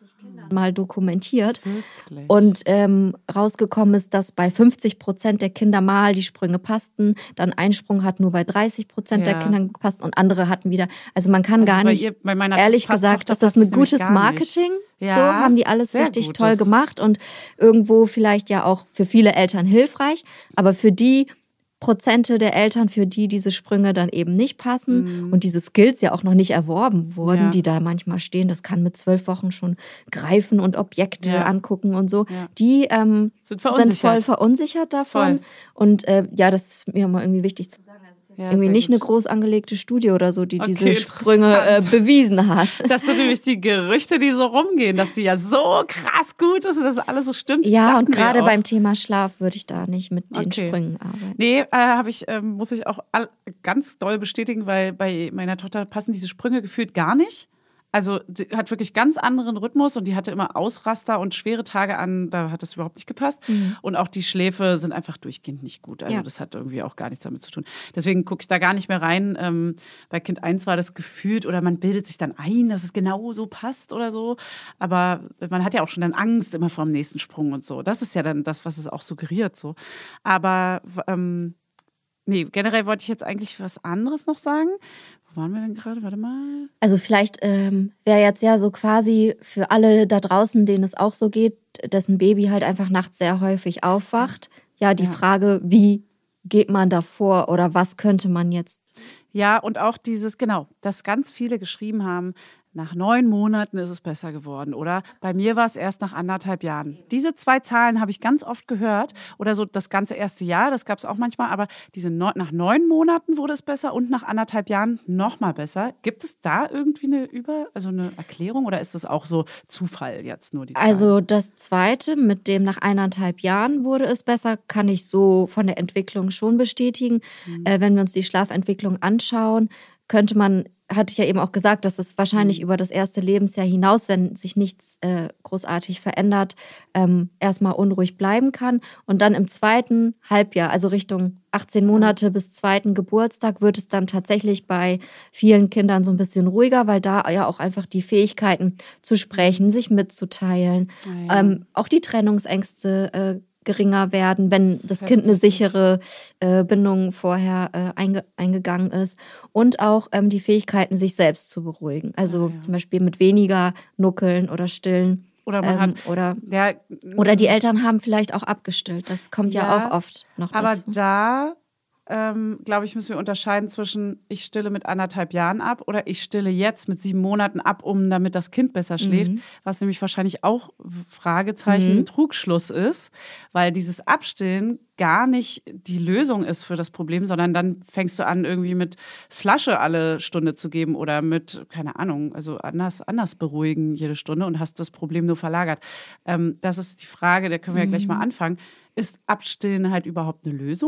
mal dokumentiert. Wirklich? Und ähm, rausgekommen ist, dass bei fünfzig Prozent der Kinder mal die Sprünge passten, dann ein Sprung hat nur bei dreißig Prozent Ja. der Kinder gepasst und andere hatten wieder, also man kann Also gar bei nicht, ihr- bei meiner ehrlich Tochter- gesagt, Tochter ist das passt es ein nämlich gutes gar nicht. Marketing. Ja, So haben die alles sehr richtig gutes. toll gemacht und irgendwo vielleicht ja auch für viele Eltern hilfreich, aber für die Prozente der Eltern, für die diese Sprünge dann eben nicht passen und diese Skills ja auch noch nicht erworben wurden, Mhm. Ja. die da manchmal stehen, das kann mit zwölf Wochen schon greifen und Objekte Ja. angucken und so, Ja. die ähm, Sind sind verunsichert. voll verunsichert davon. Voll. Und äh, ja, das ist mir immer irgendwie wichtig zu sagen. Ja, Irgendwie sehr nicht gut. eine groß angelegte Studie oder so, die Okay, diese Sprünge äh, interessant. bewiesen hat. Das sind nämlich die Gerüchte, die so rumgehen, dass die ja so krass gut ist und dass alles so stimmt. Das Ja, dachten und wir gerade auch. beim Thema Schlaf würde ich da nicht mit den Okay. Sprüngen arbeiten. Nee, äh, habe ich, ähm, muss ich auch all, ganz doll bestätigen, weil bei meiner Tochter passen diese Sprünge gefühlt gar nicht. Also die hat wirklich ganz anderen Rhythmus und die hatte immer Ausraster und schwere Tage an, da hat das überhaupt nicht gepasst. Und auch die Schläfe sind einfach durchgehend nicht gut. Also Ja. das hat irgendwie auch gar nichts damit zu tun. Deswegen gucke ich da gar nicht mehr rein. Ähm, bei Kind eins war das gefühlt oder man bildet sich dann ein, dass es genau so passt oder so. Aber man hat ja auch schon dann Angst immer vor dem nächsten Sprung und so. Das ist ja dann das, was es auch suggeriert so. Aber ähm, nee, generell wollte ich jetzt eigentlich was anderes noch sagen. Wo waren wir denn gerade? Warte mal. Also vielleicht ähm, wäre jetzt ja so quasi für alle da draußen, denen es auch so geht, dessen Baby halt einfach nachts sehr häufig aufwacht. Ja, die Ja. Frage, wie geht man da vor oder was könnte man jetzt? Ja, und auch dieses, genau, dass ganz viele geschrieben haben, nach neun Monaten ist es besser geworden. Oder bei mir war es erst nach anderthalb Jahren. Diese zwei Zahlen habe ich ganz oft gehört. Oder so das ganze erste Jahr, das gab es auch manchmal. Aber diese neun, nach neun Monaten wurde es besser und nach anderthalb Jahren noch mal besser. Gibt es da irgendwie eine Über, also eine Erklärung oder ist das auch so Zufall jetzt nur die Zahlen? Also das Zweite, mit dem nach eineinhalb Jahren wurde es besser, kann ich so von der Entwicklung schon bestätigen. Mhm. Äh, wenn wir uns die Schlafentwicklung anschauen, könnte man, hatte ich ja eben auch gesagt, dass es wahrscheinlich Mhm. über das erste Lebensjahr hinaus, wenn sich nichts äh, großartig verändert, ähm, erstmal unruhig bleiben kann. Und dann im zweiten Halbjahr, also Richtung achtzehn Monate bis zweiten Geburtstag, wird es dann tatsächlich bei vielen Kindern so ein bisschen ruhiger, weil da ja auch einfach die Fähigkeiten zu sprechen, sich mitzuteilen, Ah, ja. ähm, auch die Trennungsängste äh, geringer werden, wenn das Fest Kind eine ist es. sichere äh, Bindung vorher äh, einge eingegangen ist und auch ähm, die Fähigkeiten, sich selbst zu beruhigen. Also Ah, ja. zum Beispiel mit weniger Nuckeln oder Stillen. Oder man ähm, hat- oder, ja, oder die Eltern haben vielleicht auch abgestillt. Das kommt ja, Ja, auch oft noch aber dazu. da, ähm, glaube ich, müssen wir unterscheiden zwischen ich stille mit anderthalb Jahren ab oder ich stille jetzt mit sieben Monaten ab, um damit das Kind besser schläft, Mhm. was nämlich wahrscheinlich auch Fragezeichen ein Trugschluss ist, weil dieses Abstillen gar nicht die Lösung ist für das Problem, sondern dann fängst du an, irgendwie mit Flasche alle Stunde zu geben oder mit, keine Ahnung, also anders, anders beruhigen jede Stunde und hast das Problem nur verlagert. Ähm, das ist die Frage, da können wir ja gleich mal anfangen. Ist Abstillen halt überhaupt eine Lösung?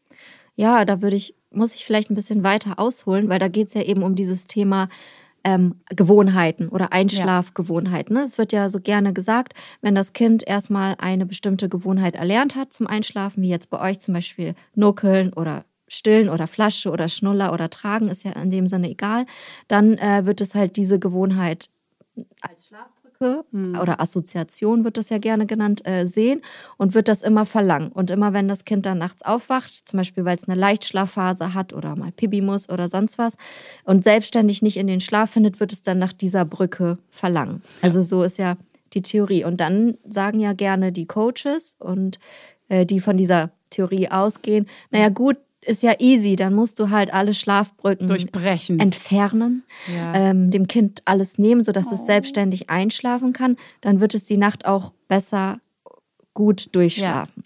Ja, da würde ich, muss ich vielleicht ein bisschen weiter ausholen, weil da geht es ja eben um dieses Thema ähm, Gewohnheiten oder Einschlafgewohnheiten. Ne? Es wird ja so gerne gesagt, wenn das Kind erstmal eine bestimmte Gewohnheit erlernt hat zum Einschlafen, wie jetzt bei euch zum Beispiel Nuckeln oder Stillen oder Flasche oder Schnuller oder Tragen, ist ja in dem Sinne egal, dann äh, wird es halt diese Gewohnheit als Schlafbrücke oder Assoziation wird das ja gerne genannt, äh, sehen und wird das immer verlangen. Und immer wenn das Kind dann nachts aufwacht, zum Beispiel weil es eine Leichtschlafphase hat oder mal Pipi muss oder sonst was und selbstständig nicht in den Schlaf findet, wird es dann nach dieser Brücke verlangen. Also so ist ja die Theorie. Und dann sagen ja gerne die Coaches und äh, die von dieser Theorie ausgehen, naja gut, ist ja easy, dann musst du halt alle Schlafbrücken Durchbrechen. entfernen, Ja. ähm, dem Kind alles nehmen, sodass es selbstständig einschlafen kann. Dann wird es die Nacht auch besser gut durchschlafen.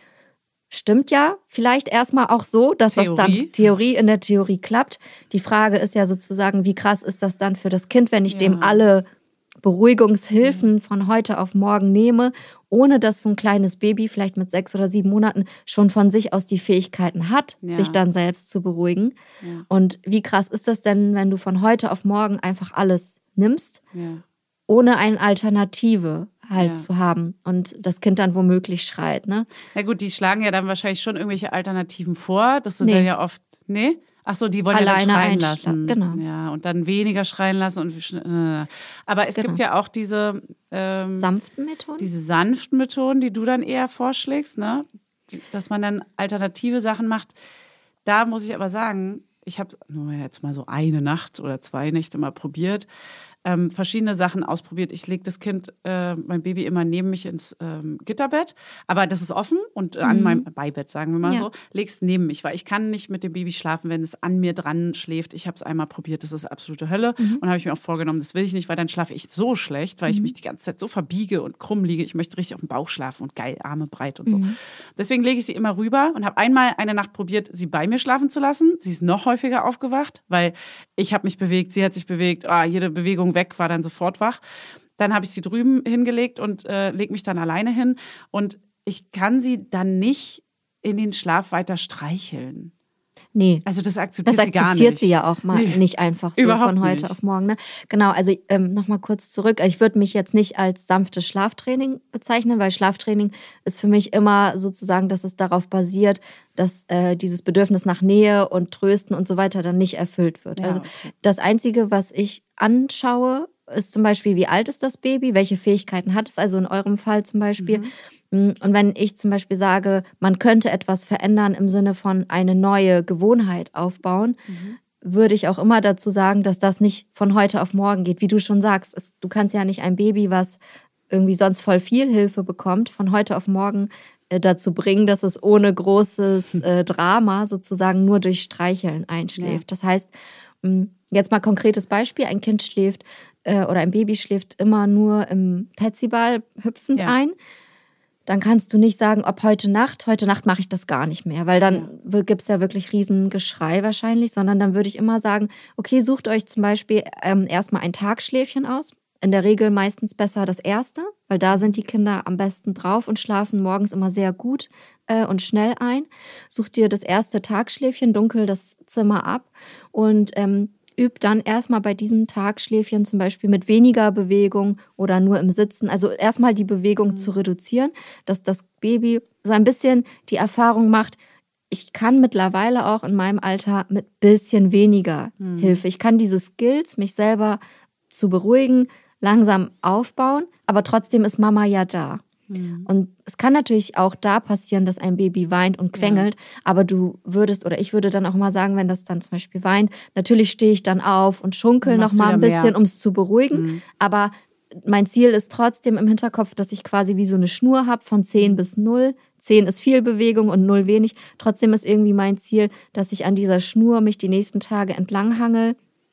Stimmt ja, vielleicht erstmal auch so, dass das Theorie. dann Theorie in der Theorie klappt. Die Frage ist ja sozusagen, wie krass ist das dann für das Kind, wenn ich Ja. dem alle Beruhigungshilfen von heute auf morgen nehme, ohne dass so ein kleines Baby vielleicht mit sechs oder sieben Monaten schon von sich aus die Fähigkeiten hat, Ja. sich dann selbst zu beruhigen. Ja. Und wie krass ist das denn, wenn du von heute auf morgen einfach alles nimmst, Ja. ohne eine Alternative halt Ja. zu haben und das Kind dann womöglich schreit, ne? Na gut, die schlagen ja dann wahrscheinlich schon irgendwelche Alternativen vor. Das sind Nee. dann ja oft, nee? Ach so, die wollen alleine ja dann schreien einschla- lassen. genau. Ja, und dann weniger schreien lassen. Und äh. Aber es Genau. gibt ja auch diese ähm, Sanften Methoden? diese sanften Methoden, die du dann eher vorschlägst, ne? Dass man dann alternative Sachen macht. Da muss ich aber sagen, ich habe nur jetzt mal so eine Nacht oder zwei Nächte mal probiert, ähm, verschiedene Sachen ausprobiert. Ich lege das Kind, äh, mein Baby immer neben mich ins ähm, Gitterbett, aber das ist offen und äh, an Mhm. meinem Beibett, sagen wir mal Ja. so, legst neben mich, weil ich kann nicht mit dem Baby schlafen, wenn es an mir dran schläft. Ich habe es einmal probiert, das ist absolute Hölle Mhm. und habe ich mir auch vorgenommen, das will ich nicht, weil dann schlafe ich so schlecht, weil ich mich die ganze Zeit so verbiege und krumm liege. Ich möchte richtig auf dem Bauch schlafen und geil, Arme breit und so. Mhm. Deswegen lege ich sie immer rüber und habe einmal eine Nacht probiert, sie bei mir schlafen zu lassen. Sie ist noch häufiger aufgewacht, weil ich habe mich bewegt, sie hat sich bewegt, ah, jede Bewegung weg, war dann sofort wach. Dann habe ich sie drüben hingelegt und äh, lege mich dann alleine hin. Und ich kann sie dann nicht in den Schlaf weiter streicheln. Nee. Also das akzeptiert Das sie gar nicht. akzeptiert sie ja auch mal Nee, nicht einfach so überhaupt von heute nicht. auf morgen. Ne? Genau, also ähm, nochmal kurz zurück. Ich würde mich jetzt nicht als sanftes Schlaftraining bezeichnen, weil Schlaftraining ist für mich immer sozusagen, dass es darauf basiert, dass äh, dieses Bedürfnis nach Nähe und Trösten und so weiter dann nicht erfüllt wird. Ja, Also okay. das Einzige, was ich anschaue, ist zum Beispiel, wie alt ist das Baby, welche Fähigkeiten hat es, also in eurem Fall zum Beispiel. Mhm. Und wenn ich zum Beispiel sage, man könnte etwas verändern im Sinne von eine neue Gewohnheit aufbauen, Mhm. würde ich auch immer dazu sagen, dass das nicht von heute auf morgen geht. Wie du schon sagst, es, du kannst ja nicht ein Baby, was irgendwie sonst voll viel Hilfe bekommt, von heute auf morgen äh, dazu bringen, dass es ohne großes äh, Drama sozusagen nur durch Streicheln einschläft. Ja. Das heißt, mh, jetzt mal konkretes Beispiel, ein Kind schläft äh, oder ein Baby schläft immer nur im Petsyball hüpfend Ja. ein. Dann kannst du nicht sagen, ob heute Nacht, heute Nacht mache ich das gar nicht mehr, weil dann ja. gibt es ja wirklich riesen Geschrei wahrscheinlich, sondern dann würde ich immer sagen, okay, sucht euch zum Beispiel ähm, erstmal ein Tagschläfchen aus. In der Regel meistens besser das erste, weil da sind die Kinder am besten drauf und schlafen morgens immer sehr gut äh, und schnell ein. Such dir das erste Tagschläfchen, dunkel das Zimmer ab und ähm, üb dann erstmal bei diesem Tagschläfchen zum Beispiel mit weniger Bewegung oder nur im Sitzen. Also erstmal die Bewegung mhm. zu reduzieren, dass das Baby so ein bisschen die Erfahrung macht, ich kann mittlerweile auch in meinem Alter mit bisschen weniger mhm. Hilfe. Ich kann diese Skills, mich selber zu beruhigen, langsam aufbauen, aber trotzdem ist Mama ja da. Mhm. Und es kann natürlich auch da passieren, dass ein Baby weint und quengelt, ja. aber du würdest, oder ich würde dann auch mal sagen, wenn das dann zum Beispiel weint, natürlich stehe ich dann auf und schunkel noch mal ein bisschen, um es zu beruhigen, mhm. aber mein Ziel ist trotzdem im Hinterkopf, dass ich quasi wie so eine Schnur habe von zehn bis null. zehn ist viel Bewegung und null wenig. Trotzdem ist irgendwie mein Ziel, dass ich an dieser Schnur mich die nächsten Tage entlanghangel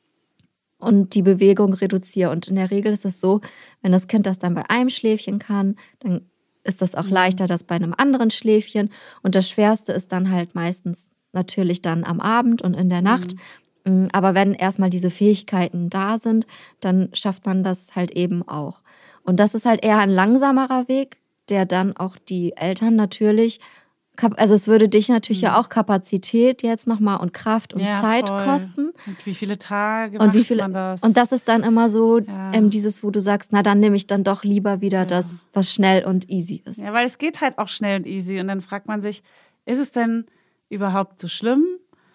und die Bewegung reduziere. Und in der Regel ist es so, wenn das Kind das dann bei einem Schläfchen kann, dann ist das auch leichter, das bei einem anderen Schläfchen. Und das Schwerste ist dann halt meistens natürlich dann am Abend und in der Nacht. Mhm. Aber wenn erstmal diese Fähigkeiten da sind, dann schafft man das halt eben auch. Und das ist halt eher ein langsamerer Weg, der dann auch die Eltern natürlich, also es würde dich natürlich mhm. ja auch Kapazität jetzt nochmal und Kraft und ja, Zeit voll. kosten. Und wie viele Tage und macht wie viele, man das? Und das ist dann immer so ja. ähm, dieses, wo du sagst, na dann nehme ich dann doch lieber wieder ja. das, was schnell und easy ist. Ja, weil es geht halt auch schnell und easy. Und dann fragt man sich, ist es denn überhaupt so schlimm?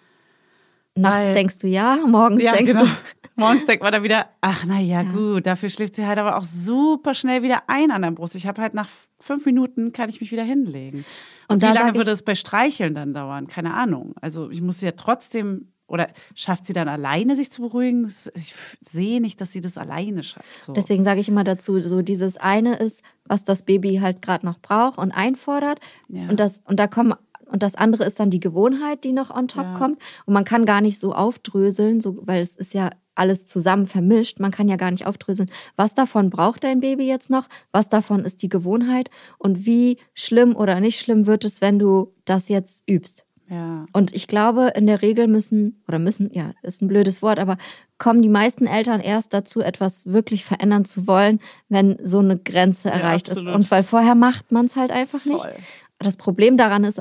Nachts weil, denkst du ja, morgens ja, denkst genau. du... Morgens denkt man dann wieder, ach na ja, Ja. gut, dafür schläft sie halt aber auch super schnell wieder ein an der Brust. Ich habe halt nach fünf Minuten kann ich mich wieder hinlegen. Und, Und wie da lange sag ich- würde es bei Streicheln dann dauern? Keine Ahnung. Also ich muss sie ja trotzdem, oder schafft sie dann alleine sich zu beruhigen? Das- Ich f- sehe nicht, dass sie das alleine schafft. So. Deswegen sage ich immer dazu, so dieses eine ist, was das Baby halt gerade noch braucht und einfordert. Ja. Und das, und da kommen, und das andere ist dann die Gewohnheit, die noch on top Ja. kommt. Und man kann gar nicht so aufdröseln, so, weil es ist ja alles zusammen vermischt. Man kann ja gar nicht aufdröseln, was davon braucht dein Baby jetzt noch, was davon ist die Gewohnheit und wie schlimm oder nicht schlimm wird es, wenn du das jetzt übst. Ja. Und ich glaube, in der Regel müssen, oder müssen, ja, ist ein blödes Wort, aber kommen die meisten Eltern erst dazu, etwas wirklich verändern zu wollen, wenn so eine Grenze Ja, erreicht ist. absolut. Und weil vorher macht man es halt einfach nicht. Voll. Das Problem daran ist aber,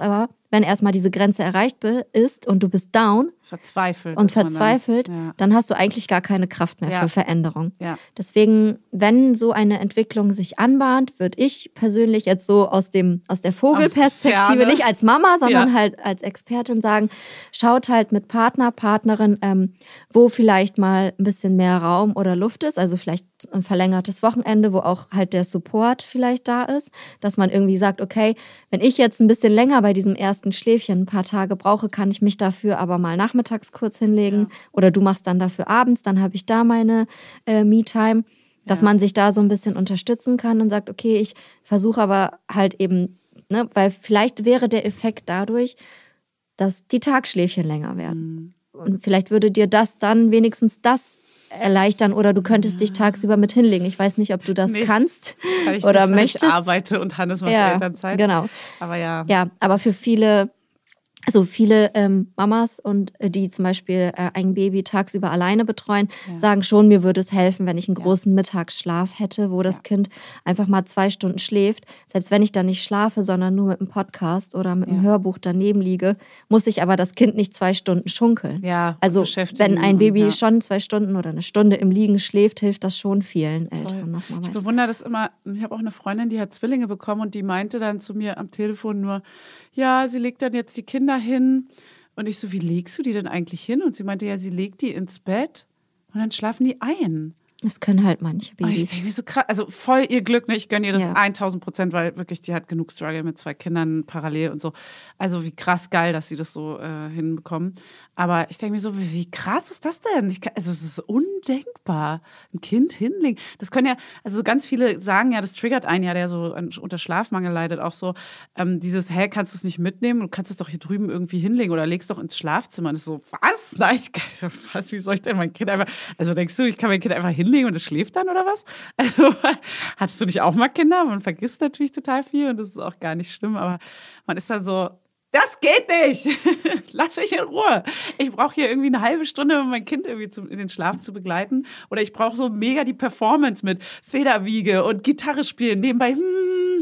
wenn erstmal diese Grenze erreicht ist und du bist down verzweifelt und verzweifelt, dann, ja. dann hast du eigentlich gar keine Kraft mehr ja. für Veränderung. Ja. Deswegen, wenn so eine Entwicklung sich anbahnt, würde ich persönlich jetzt so aus dem aus der Vogelperspektive, nicht als Mama, sondern ja. halt als Expertin sagen, schaut halt mit Partner, Partnerin, ähm, wo vielleicht mal ein bisschen mehr Raum oder Luft ist, also vielleicht ein verlängertes Wochenende, wo auch halt der Support vielleicht da ist, dass man irgendwie sagt, okay, wenn ich jetzt ein bisschen länger bei diesem ersten Schläfchen ein paar Tage brauche, kann ich mich dafür aber mal nachmittags kurz hinlegen ja. oder du machst dann dafür abends, dann habe ich da meine äh, Me-Time, dass ja. man sich da so ein bisschen unterstützen kann und sagt, okay, ich versuche aber halt eben, ne, weil vielleicht wäre der Effekt dadurch, dass die Tagsschläfchen länger werden. Mhm. Und vielleicht würde dir das dann wenigstens das erleichtern oder du könntest ja. dich tagsüber mit hinlegen. Ich weiß nicht, ob du das nee, kannst kann ich oder nicht, möchtest. Ich arbeite und Hannes macht ja, Elternzeit. Genau. Aber ja. Ja, aber für viele, also viele ähm, Mamas und äh, die zum Beispiel äh, ein Baby tagsüber alleine betreuen, ja. sagen schon, mir würde es helfen, wenn ich einen großen ja. Mittagsschlaf hätte, wo das ja. Kind einfach mal zwei Stunden schläft. Selbst wenn ich dann nicht schlafe, sondern nur mit einem Podcast oder mit ja. einem Hörbuch daneben liege, muss ich aber das Kind nicht zwei Stunden schunkeln. Ja, also wenn ein Baby ja. schon zwei Stunden oder eine Stunde im Liegen schläft, hilft das schon vielen Voll. Eltern nochmal. Ich bewundere das immer. Ich habe auch eine Freundin, die hat Zwillinge bekommen und die meinte dann zu mir am Telefon nur, ja, sie legt dann jetzt die Kinder hin. Und ich so, wie legst du die denn eigentlich hin? Und sie meinte, ja, sie legt die ins Bett und dann schlafen die ein. Das können halt manche Babys. Und ich denke mir so krass, also voll ihr Glück, ne? Ich gönne ihr das ja. tausend Prozent, weil wirklich, die hat genug Struggle mit zwei Kindern parallel und so. Also wie krass geil, dass sie das so äh, hinbekommen. Aber ich denke mir so, wie, wie krass ist das denn? Ich kann, also es ist undenkbar, ein Kind hinlegen. Das können ja, also so ganz viele sagen ja, das triggert einen ja, der so unter Schlafmangel leidet, auch so ähm, dieses, hä, kannst du es nicht mitnehmen? Du kannst es doch hier drüben irgendwie hinlegen oder legst doch ins Schlafzimmer. Und das ist so, was? Nein, ich kann, was, wie soll ich denn mein Kind einfach, also denkst du, ich kann mein Kind einfach hinlegen und es schläft dann oder was? Also, hattest du nicht auch mal Kinder? Man vergisst natürlich total viel und das ist auch gar nicht schlimm, aber man ist dann so, das geht nicht! Lass mich in Ruhe! Ich brauche hier irgendwie eine halbe Stunde, um mein Kind irgendwie zu, in den Schlaf zu begleiten. Oder ich brauche so mega die Performance mit Federwiege und Gitarre spielen, nebenbei hm,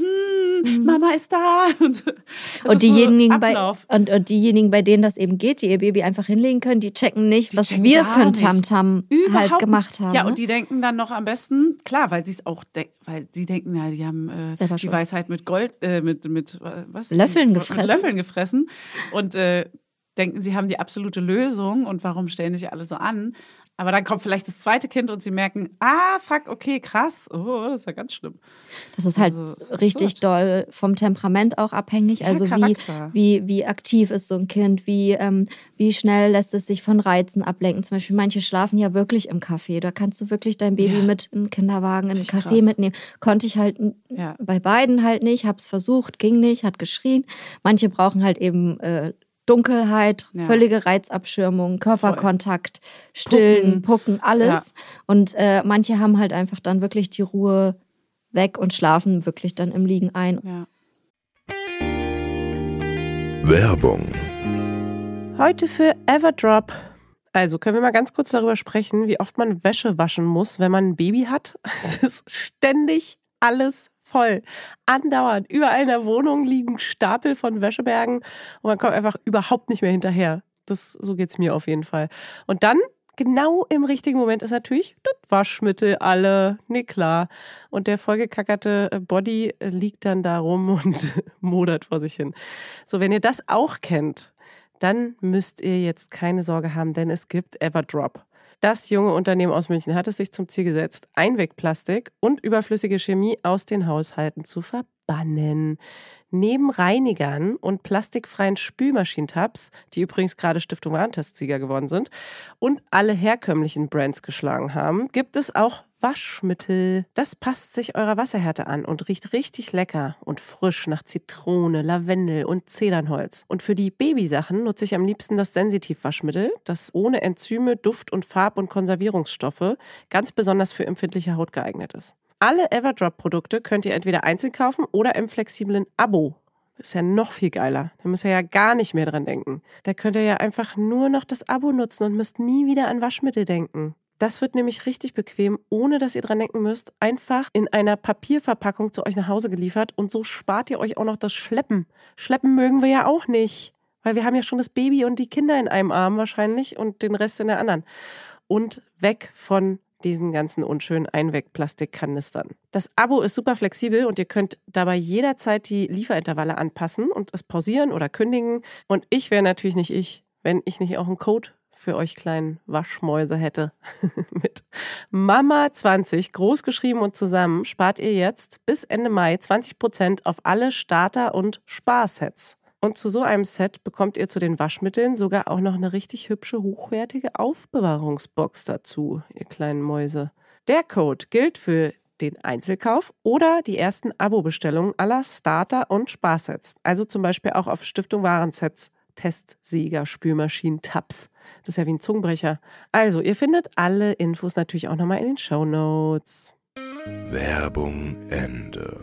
hm, Mama ist da. Und, und, diejenigen so bei, und, und diejenigen, bei denen das eben geht, die ihr Baby einfach hinlegen können, die checken nicht, die was checken wir für ein Tamtam halt gemacht haben. Ja, ne? und die denken dann noch am besten, klar, weil sie es auch, de- weil sie denken, ja, die haben äh, die Weisheit mit Gold, äh, mit, mit äh, was? Löffeln gefressen. Mit Löffeln gefressen und äh, denken, sie haben die absolute Lösung und warum stellen sich alle so an? Aber dann kommt vielleicht das zweite Kind und sie merken, ah, fuck, okay, krass, oh, das ist ja ganz schlimm. Das ist halt also, ist richtig doll vom Temperament auch abhängig. Ja, also wie, wie, wie aktiv ist so ein Kind, wie, ähm, wie schnell lässt es sich von Reizen ablenken. Zum Beispiel manche schlafen ja wirklich im Café. Da kannst du wirklich dein Baby ja. mit in den Kinderwagen, in den Café krass. mitnehmen. Konnte ich halt ja. bei beiden halt nicht, hab's versucht, ging nicht, hat geschrien. Manche brauchen halt eben äh, Dunkelheit, ja. völlige Reizabschirmung, Körperkontakt, Voll. Stillen, Pucken, Pucken alles. Ja. Und äh, manche haben halt einfach dann wirklich die Ruhe weg und schlafen wirklich dann im Liegen ein. Ja. Werbung. Heute für Everdrop. Also können wir mal ganz kurz darüber sprechen, wie oft man Wäsche waschen muss, wenn man ein Baby hat. Es ist ständig alles voll. Andauernd. Überall in der Wohnung liegen Stapel von Wäschebergen und man kommt einfach überhaupt nicht mehr hinterher. Das, so geht's mir auf jeden Fall. Und dann, genau im richtigen Moment, ist natürlich das Waschmittel alle. Nee, klar. Und der vollgekackerte Body liegt dann da rum und modert vor sich hin. So, wenn ihr das auch kennt, dann müsst ihr jetzt keine Sorge haben, denn es gibt Everdrop. Das junge Unternehmen aus München hat es sich zum Ziel gesetzt, Einwegplastik und überflüssige Chemie aus den Haushalten zu verbannen. Neben Reinigern und plastikfreien Spülmaschinentabs, die übrigens gerade Stiftung Warentest-Sieger geworden sind und alle herkömmlichen Brands geschlagen haben, gibt es auch Waschmittel. Das passt sich eurer Wasserhärte an und riecht richtig lecker und frisch nach Zitrone, Lavendel und Zedernholz. Und für die Babysachen nutze ich am liebsten das Sensitiv-Waschmittel, das ohne Enzyme, Duft- und Farb- und Konservierungsstoffe ganz besonders für empfindliche Haut geeignet ist. Alle Everdrop-Produkte könnt ihr entweder einzeln kaufen oder im flexiblen Abo. Das ist ja noch viel geiler. Da müsst ihr ja gar nicht mehr dran denken. Da könnt ihr ja einfach nur noch das Abo nutzen und müsst nie wieder an Waschmittel denken. Das wird nämlich richtig bequem, ohne dass ihr dran denken müsst. Einfach in einer Papierverpackung zu euch nach Hause geliefert und so spart ihr euch auch noch das Schleppen. Schleppen mögen wir ja auch nicht, weil wir haben ja schon das Baby und die Kinder in einem Arm wahrscheinlich und den Rest in der anderen. Und weg von diesen ganzen unschönen Einweg-Plastikkanistern. Das Abo ist super flexibel und ihr könnt dabei jederzeit die Lieferintervalle anpassen und es pausieren oder kündigen. Und ich wäre natürlich nicht ich, wenn ich nicht auch einen Code für euch kleinen Waschmäuse hätte. Mit Mama zwanzig, groß geschrieben und zusammen, spart ihr jetzt bis Ende Mai zwanzig Prozent auf alle Starter- und Sparsets. Und zu so einem Set bekommt ihr zu den Waschmitteln sogar auch noch eine richtig hübsche, hochwertige Aufbewahrungsbox dazu, ihr kleinen Mäuse. Der Code gilt für den Einzelkauf oder die ersten Abo-Bestellungen aller Starter- und Sparsets. Also zum Beispiel auch auf Stiftung Warensets, Testsieger, Spülmaschinen, Tabs. Das ist ja wie ein Zungenbrecher. Also, ihr findet alle Infos natürlich auch nochmal in den Shownotes. Werbung Ende.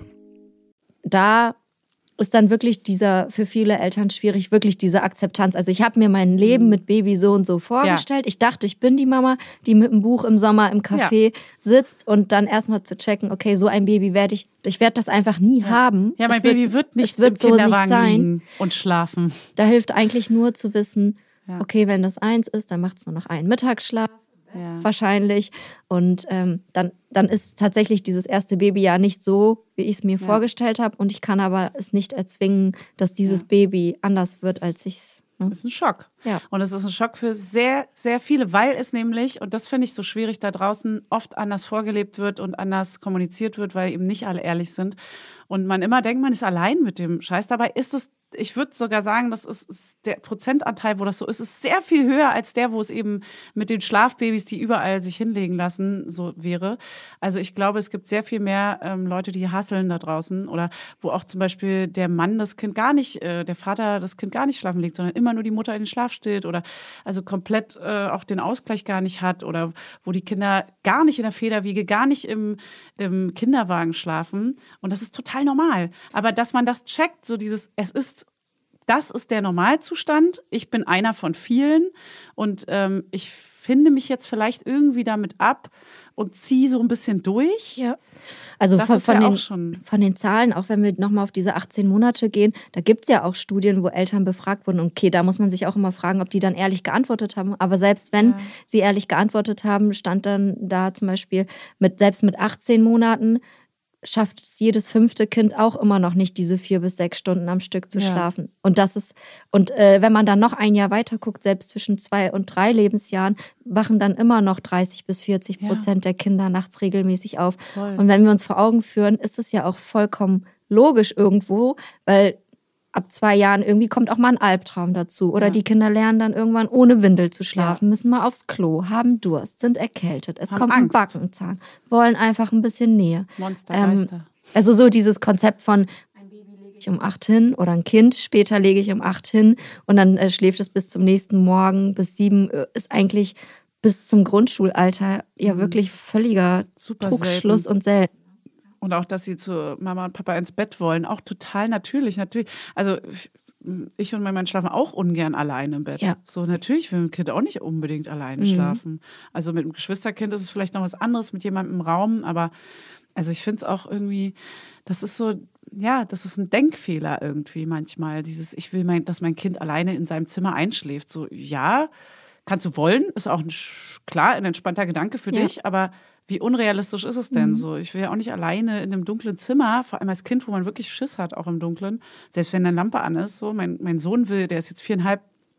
Da ist dann wirklich dieser, für viele Eltern schwierig, wirklich diese Akzeptanz. Also ich habe mir mein Leben mit Baby so und so vorgestellt. Ja. Ich dachte, ich bin die Mama, die mit dem Buch im Sommer im Café ja. sitzt und dann erstmal zu checken, okay, so ein Baby werde ich, ich werde das einfach nie ja. haben. Ja, mein es Baby wird, wird nicht es wird im so Kinderwagen nicht sein. liegen und schlafen. Da hilft eigentlich nur zu wissen, ja. okay, wenn das eins ist, dann macht es nur noch einen Mittagsschlaf. Ja. Wahrscheinlich. Und ähm, dann, dann ist tatsächlich dieses erste Babyjahr nicht so, wie ich es mir ja. vorgestellt habe. Und ich kann aber es nicht erzwingen, dass dieses ja. Baby anders wird, als ich es. Ne? Das ist ein Schock. Ja. Und es ist ein Schock für sehr, sehr viele, weil es nämlich, und das finde ich so schwierig da draußen, oft anders vorgelebt wird und anders kommuniziert wird, weil eben nicht alle ehrlich sind. Und man immer denkt, man ist allein mit dem Scheiß. Dabei ist es, ich würde sogar sagen, das ist, ist der Prozentanteil, wo das so ist, ist sehr viel höher als der, wo es eben mit den Schlafbabys, die überall sich hinlegen lassen, so wäre. Also ich glaube, es gibt sehr viel mehr ähm, Leute, die hasseln da draußen oder wo auch zum Beispiel der Mann das Kind gar nicht, äh, der Vater das Kind gar nicht schlafen legt, sondern immer nur die Mutter in den Schlaf stillt oder also komplett äh, auch den Ausgleich gar nicht hat oder wo die Kinder gar nicht in der Federwiege, gar nicht im, im Kinderwagen schlafen. Und das ist total normal. Aber dass man das checkt, so dieses, es ist Das ist der Normalzustand. Ich bin einer von vielen und ähm, ich finde mich jetzt vielleicht irgendwie damit ab und ziehe so ein bisschen durch. Ja. Also das von, ist von, ja den, auch schon von den Zahlen, auch wenn wir nochmal auf diese achtzehn Monate gehen, da gibt es ja auch Studien, wo Eltern befragt wurden. Okay, da muss man sich auch immer fragen, ob die dann ehrlich geantwortet haben. Aber selbst wenn ja. sie ehrlich geantwortet haben, stand dann da zum Beispiel, mit, selbst mit achtzehn Monaten schafft es jedes fünfte Kind auch immer noch nicht, diese vier bis sechs Stunden am Stück zu ja. schlafen. Und das ist, und äh, wenn man dann noch ein Jahr weiter guckt, selbst zwischen zwei und drei Lebensjahren, wachen dann immer noch dreißig bis vierzig Prozent ja. der Kinder nachts regelmäßig auf. Voll. Und wenn wir uns vor Augen führen, ist es ja auch vollkommen logisch irgendwo, weil ab zwei Jahren irgendwie kommt auch mal ein Albtraum dazu. Oder ja. die Kinder lernen dann irgendwann ohne Windel zu schlafen, ja. müssen mal aufs Klo, haben Durst, sind erkältet, es haben kommt Angst. ein Backenzahn, wollen einfach ein bisschen Nähe. Monstergeister. Ähm, also so dieses Konzept von ein Baby lege ich um acht hin oder ein Kind, später lege ich um acht hin und dann äh, schläft es bis zum nächsten Morgen, bis sieben, äh, ist eigentlich bis zum Grundschulalter ja mhm. wirklich völliger Super Trugschluss selten. und selten. Und auch, dass sie zu Mama und Papa ins Bett wollen, auch total natürlich. Natürlich. Also ich und mein Mann schlafen auch ungern alleine im Bett. Ja. So natürlich will ein Kind auch nicht unbedingt alleine mhm. schlafen. Also mit einem Geschwisterkind ist es vielleicht noch was anderes, mit jemandem im Raum. Aber also ich finde es auch irgendwie, das ist so, ja, das ist ein Denkfehler irgendwie manchmal. Dieses, ich will, mein, dass mein Kind alleine in seinem Zimmer einschläft. So, ja, kannst du wollen, ist auch ein, klar ein entspannter Gedanke für ja. dich, aber wie unrealistisch ist es denn mhm. so? Ich will ja auch nicht alleine in einem dunklen Zimmer, vor allem als Kind, wo man wirklich Schiss hat, auch im Dunkeln. Selbst wenn eine Lampe an ist, so. Mein, mein Sohn will, der ist jetzt viereinhalb,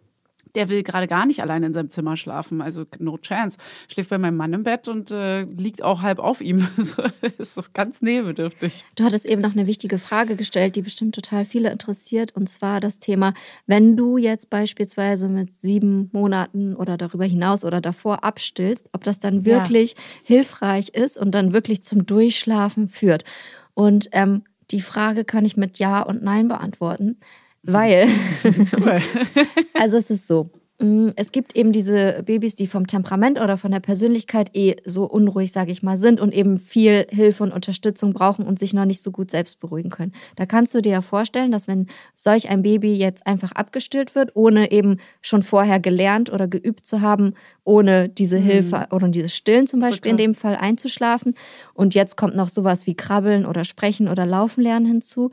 der will gerade gar nicht alleine in seinem Zimmer schlafen. Also no chance. Schläft bei meinem Mann im Bett und äh, liegt auch halb auf ihm. So, ist das ganz nähebedürftig. Du hattest eben noch eine wichtige Frage gestellt, die bestimmt total viele interessiert. Und zwar das Thema, wenn du jetzt beispielsweise mit sieben Monaten oder darüber hinaus oder davor abstillst, ob das dann wirklich ja. hilfreich ist und dann wirklich zum Durchschlafen führt. Und ähm, die Frage kann ich mit Ja und Nein beantworten. Weil, cool. also es ist so, Es gibt eben diese Babys, die vom Temperament oder von der Persönlichkeit eh so unruhig, sage ich mal, sind und eben viel Hilfe und Unterstützung brauchen und sich noch nicht so gut selbst beruhigen können. Da kannst du dir ja vorstellen, dass wenn solch ein Baby jetzt einfach abgestillt wird, ohne eben schon vorher gelernt oder geübt zu haben, ohne diese Hilfe oder dieses Stillen zum Beispiel in dem Fall einzuschlafen und jetzt kommt noch sowas wie Krabbeln oder Sprechen oder Laufen lernen hinzu,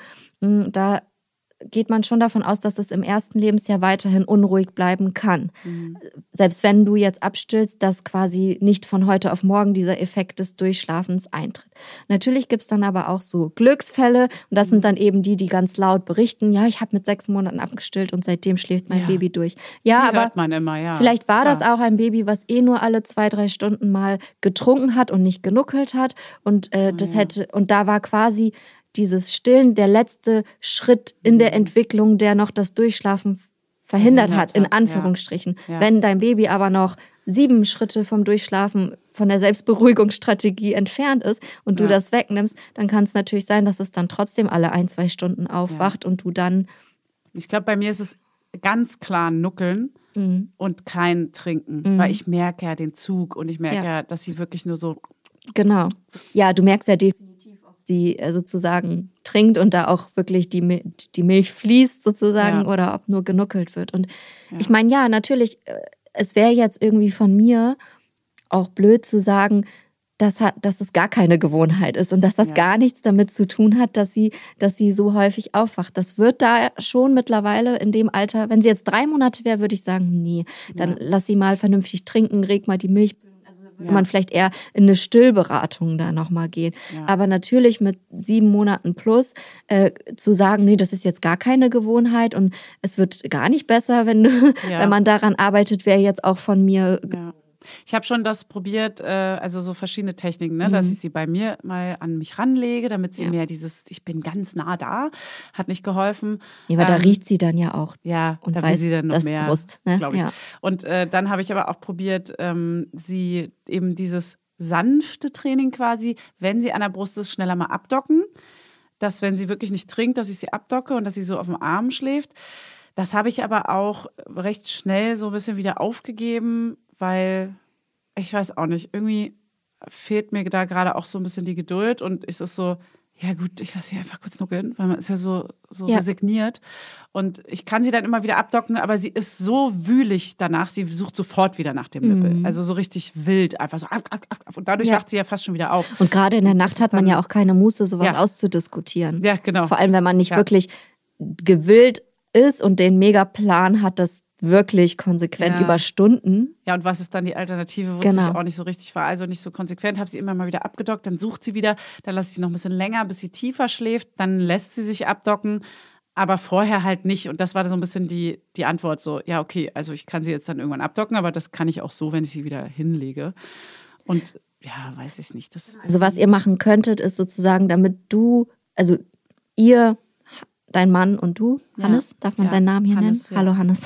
da geht man schon davon aus, dass es im ersten Lebensjahr weiterhin unruhig bleiben kann. Mhm. Selbst wenn du jetzt abstillst, dass quasi nicht von heute auf morgen dieser Effekt des Durchschlafens eintritt. Natürlich gibt es dann aber auch so Glücksfälle und das sind dann eben die, die ganz laut berichten, ja, ich habe mit sechs Monaten abgestillt und seitdem schläft mein ja. Baby durch. Ja, die aber hört man immer, ja. Vielleicht war Klar. das auch ein Baby, was eh nur alle zwei, drei Stunden mal getrunken hat und nicht genuckelt hat und äh, das ja. hätte, und da war quasi dieses Stillen der letzte Schritt in der Entwicklung, der noch das Durchschlafen verhindert, verhindert hat, in Anführungsstrichen. Ja. Ja. Wenn dein Baby aber noch sieben Schritte vom Durchschlafen, von der Selbstberuhigungsstrategie entfernt ist und du ja. das wegnimmst, dann kann es natürlich sein, dass es dann trotzdem alle ein, zwei Stunden aufwacht ja. und du dann... Ich glaube, bei mir ist es ganz klar Nuckeln mhm. und kein Trinken, mhm. weil ich merke ja den Zug und ich merke ja, ja dass sie wirklich nur so... Genau. Ja, du merkst ja definitiv, sie sozusagen trinkt und da auch wirklich die, die Milch fließt sozusagen ja. oder ob nur genuckelt wird. Und ja. ich meine, ja, natürlich, es wäre jetzt irgendwie von mir auch blöd zu sagen, dass, dass es gar keine Gewohnheit ist und dass das ja. gar nichts damit zu tun hat, dass sie, dass sie so häufig aufwacht. Das wird da schon mittlerweile in dem Alter, wenn sie jetzt drei Monate wäre, würde ich sagen, nee, dann ja. lass sie mal vernünftig trinken, reg mal die Milch. Wenn ja. man vielleicht eher in eine Stillberatung da nochmal geht. Ja. Aber natürlich mit sieben Monaten plus äh, zu sagen, nee, das ist jetzt gar keine Gewohnheit und es wird gar nicht besser, wenn, du, ja. wenn man daran arbeitet, wäre jetzt auch von mir... Ja. Ich habe schon das probiert, äh, also so verschiedene Techniken, ne, mhm. dass ich sie bei mir mal an mich ranlege, damit sie ja. mehr dieses, ich bin ganz nah da, hat nicht geholfen. Ja, aber ähm, da riecht sie dann ja auch. Ja, und da weiß will sie dann noch das mehr, bewusst, ne? glaube ich. Ja. Und äh, dann habe ich aber auch probiert, ähm, sie eben dieses sanfte Training quasi, wenn sie an der Brust ist, schneller mal abdocken, dass wenn sie wirklich nicht trinkt, dass ich sie abdocke und dass sie so auf dem Arm schläft. Das habe ich aber auch recht schnell so ein bisschen wieder aufgegeben, weil ich weiß auch nicht, irgendwie fehlt mir da gerade auch so ein bisschen die Geduld und es ist so, ja gut, ich lasse sie einfach kurz nuckeln, weil man ist ja so, so ja. resigniert und ich kann sie dann immer wieder abdocken, aber sie ist so wühlig danach, sie sucht sofort wieder nach dem Nippel, mhm. also so richtig wild, einfach so ab, ab, ab, und dadurch ja. wacht sie ja fast schon wieder auf. Und gerade in der Nacht hat man ja auch keine Muße, sowas ja. auszudiskutieren. Ja, genau. Vor allem, wenn man nicht ja. wirklich gewillt ist und den Megaplan hat, das wirklich konsequent ja. über Stunden. Ja, und was ist dann die Alternative, wusste genau. ich auch nicht so richtig, war also nicht so konsequent, habe sie immer mal wieder abgedockt, dann sucht sie wieder, dann lasse ich sie noch ein bisschen länger, bis sie tiefer schläft, dann lässt sie sich abdocken, aber vorher halt nicht und das war so ein bisschen die, die Antwort so, ja okay, also ich kann sie jetzt dann irgendwann abdocken, aber das kann ich auch so, wenn ich sie wieder hinlege und ja, weiß ich nicht. Das also was ihr machen könntet, ist sozusagen, damit du, also ihr dein Mann und du, Hannes, ja, darf man ja, seinen Namen hier Hannes, nennen? Ja. Hallo Hannes.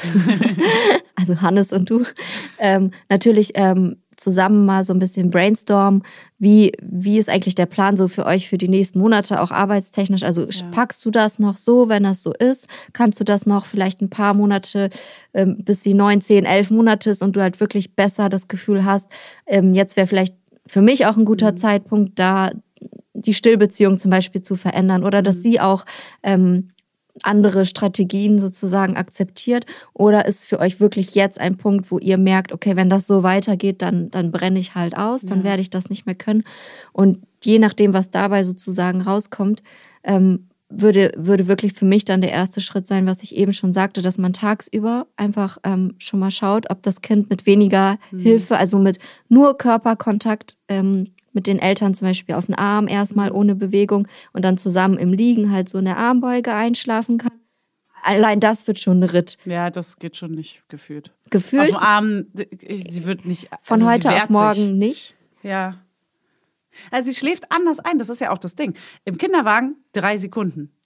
Also Hannes und du. Ähm, natürlich ähm, zusammen mal so ein bisschen brainstormen, wie, wie ist eigentlich der Plan so für euch für die nächsten Monate, auch arbeitstechnisch. Also ja. packst du das noch so, wenn das so ist? Kannst du das noch vielleicht ein paar Monate, ähm, bis sie neun, zehn, elf Monate ist und du halt wirklich besser das Gefühl hast, ähm, jetzt wäre vielleicht für mich auch ein guter mhm. Zeitpunkt, da die Stillbeziehung zum Beispiel zu verändern oder dass mhm. sie auch ähm, andere Strategien sozusagen akzeptiert oder ist für euch wirklich jetzt ein Punkt, wo ihr merkt, okay, wenn das so weitergeht, dann, dann brenne ich halt aus, dann ja. werde ich das nicht mehr können und je nachdem, was dabei sozusagen rauskommt, ähm, würde, würde wirklich für mich dann der erste Schritt sein, was ich eben schon sagte, dass man tagsüber einfach ähm, schon mal schaut, ob das Kind mit weniger mhm. Hilfe, also mit nur Körperkontakt ähm, mit den Eltern zum Beispiel auf den Arm erstmal ohne Bewegung und dann zusammen im Liegen halt so in der Armbeuge einschlafen kann. Allein das wird schon ein Ritt. Ja, das geht schon nicht gefühlt. Gefühlt? Auf dem Arm, sie wird nicht... Von also heute auf morgen sich. Nicht? Ja. Also sie schläft anders ein, das ist ja auch das Ding. Im Kinderwagen drei Sekunden.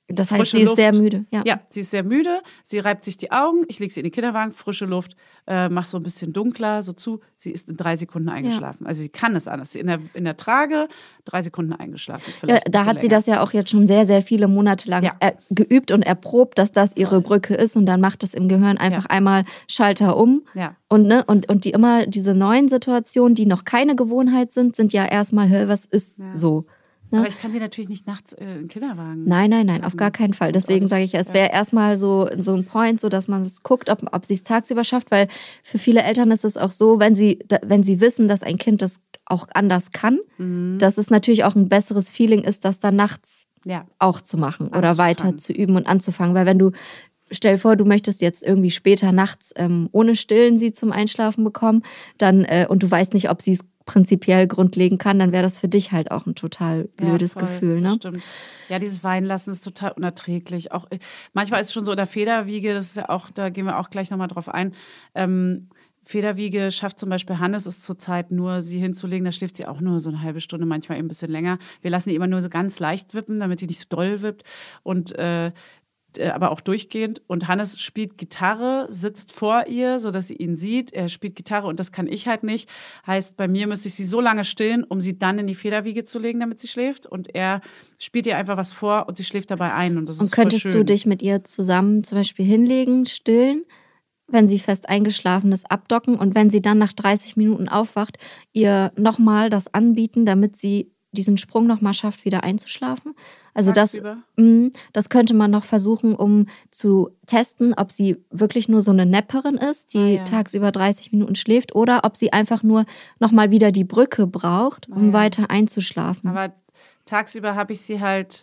Das heißt, frische sie ist Luft. sehr müde. Ja. Ja, sie ist sehr müde, sie reibt sich die Augen, ich lege sie in den Kinderwagen, frische Luft, äh, mach so ein bisschen dunkler, so zu. Sie ist in drei Sekunden eingeschlafen. Ja. Also sie kann es anders. In der, in der Trage drei Sekunden eingeschlafen. Ja, da hat sie länger. das ja auch jetzt schon sehr, sehr viele Monate lang ja. äh, geübt und erprobt, dass das ihre Brücke ist und dann macht das im Gehirn einfach ja. einmal Schalter um. Ja. Und, ne, und, und die immer diese neuen Situationen, die noch keine Gewohnheit sind, sind ja erstmal, hä, was ist ja. so? Ne? Aber ich kann sie natürlich nicht nachts äh, in den Kinderwagen. Nein, nein, nein, auf gar keinen Fall. Deswegen sage ich, es wäre ja. erstmal so, so ein Point, so dass man es guckt, ob, ob sie es tagsüber schafft, weil für viele Eltern ist es auch so, wenn sie, wenn sie wissen, dass ein Kind das auch anders kann, mhm. dass es natürlich auch ein besseres Feeling ist, das dann nachts ja. auch zu machen anzufangen. Oder weiter zu üben und anzufangen. Weil wenn du, stell vor, du möchtest jetzt irgendwie später nachts ähm, ohne Stillen sie zum Einschlafen bekommen, dann äh, und du weißt nicht, ob sie es prinzipiell grundlegend kann, dann wäre das für dich halt auch ein total blödes ja, voll, Gefühl. Ne? Das stimmt. Ja, dieses Weinlassen ist total unerträglich. Auch manchmal ist es schon so in der Federwiege, das ist ja auch, da gehen wir auch gleich nochmal drauf ein. Ähm, Federwiege schafft zum Beispiel Hannes es zurzeit nur, sie hinzulegen, da schläft sie auch nur so eine halbe Stunde, manchmal eben ein bisschen länger. Wir lassen die immer nur so ganz leicht wippen, damit die nicht so doll wippt. Und äh, aber auch durchgehend. Und Hannes spielt Gitarre, sitzt vor ihr, sodass sie ihn sieht. Er spielt Gitarre und das kann ich halt nicht. Heißt, bei mir müsste ich sie so lange stillen, um sie dann in die Federwiege zu legen, damit sie schläft. Und er spielt ihr einfach was vor und sie schläft dabei ein. Und das ist Und könntest voll schön. Du dich mit ihr zusammen zum Beispiel hinlegen, stillen, wenn sie fest eingeschlafen ist, abdocken und wenn sie dann nach dreißig Minuten aufwacht, ihr nochmal das anbieten, damit sie diesen Sprung nochmal schafft, wieder einzuschlafen. Also das, mh, das könnte man noch versuchen, um zu testen, ob sie wirklich nur so eine Nepperin ist, die ah, ja. tagsüber dreißig Minuten schläft, oder ob sie einfach nur nochmal wieder die Brücke braucht, um ah, ja. weiter einzuschlafen. Aber tagsüber habe ich sie halt,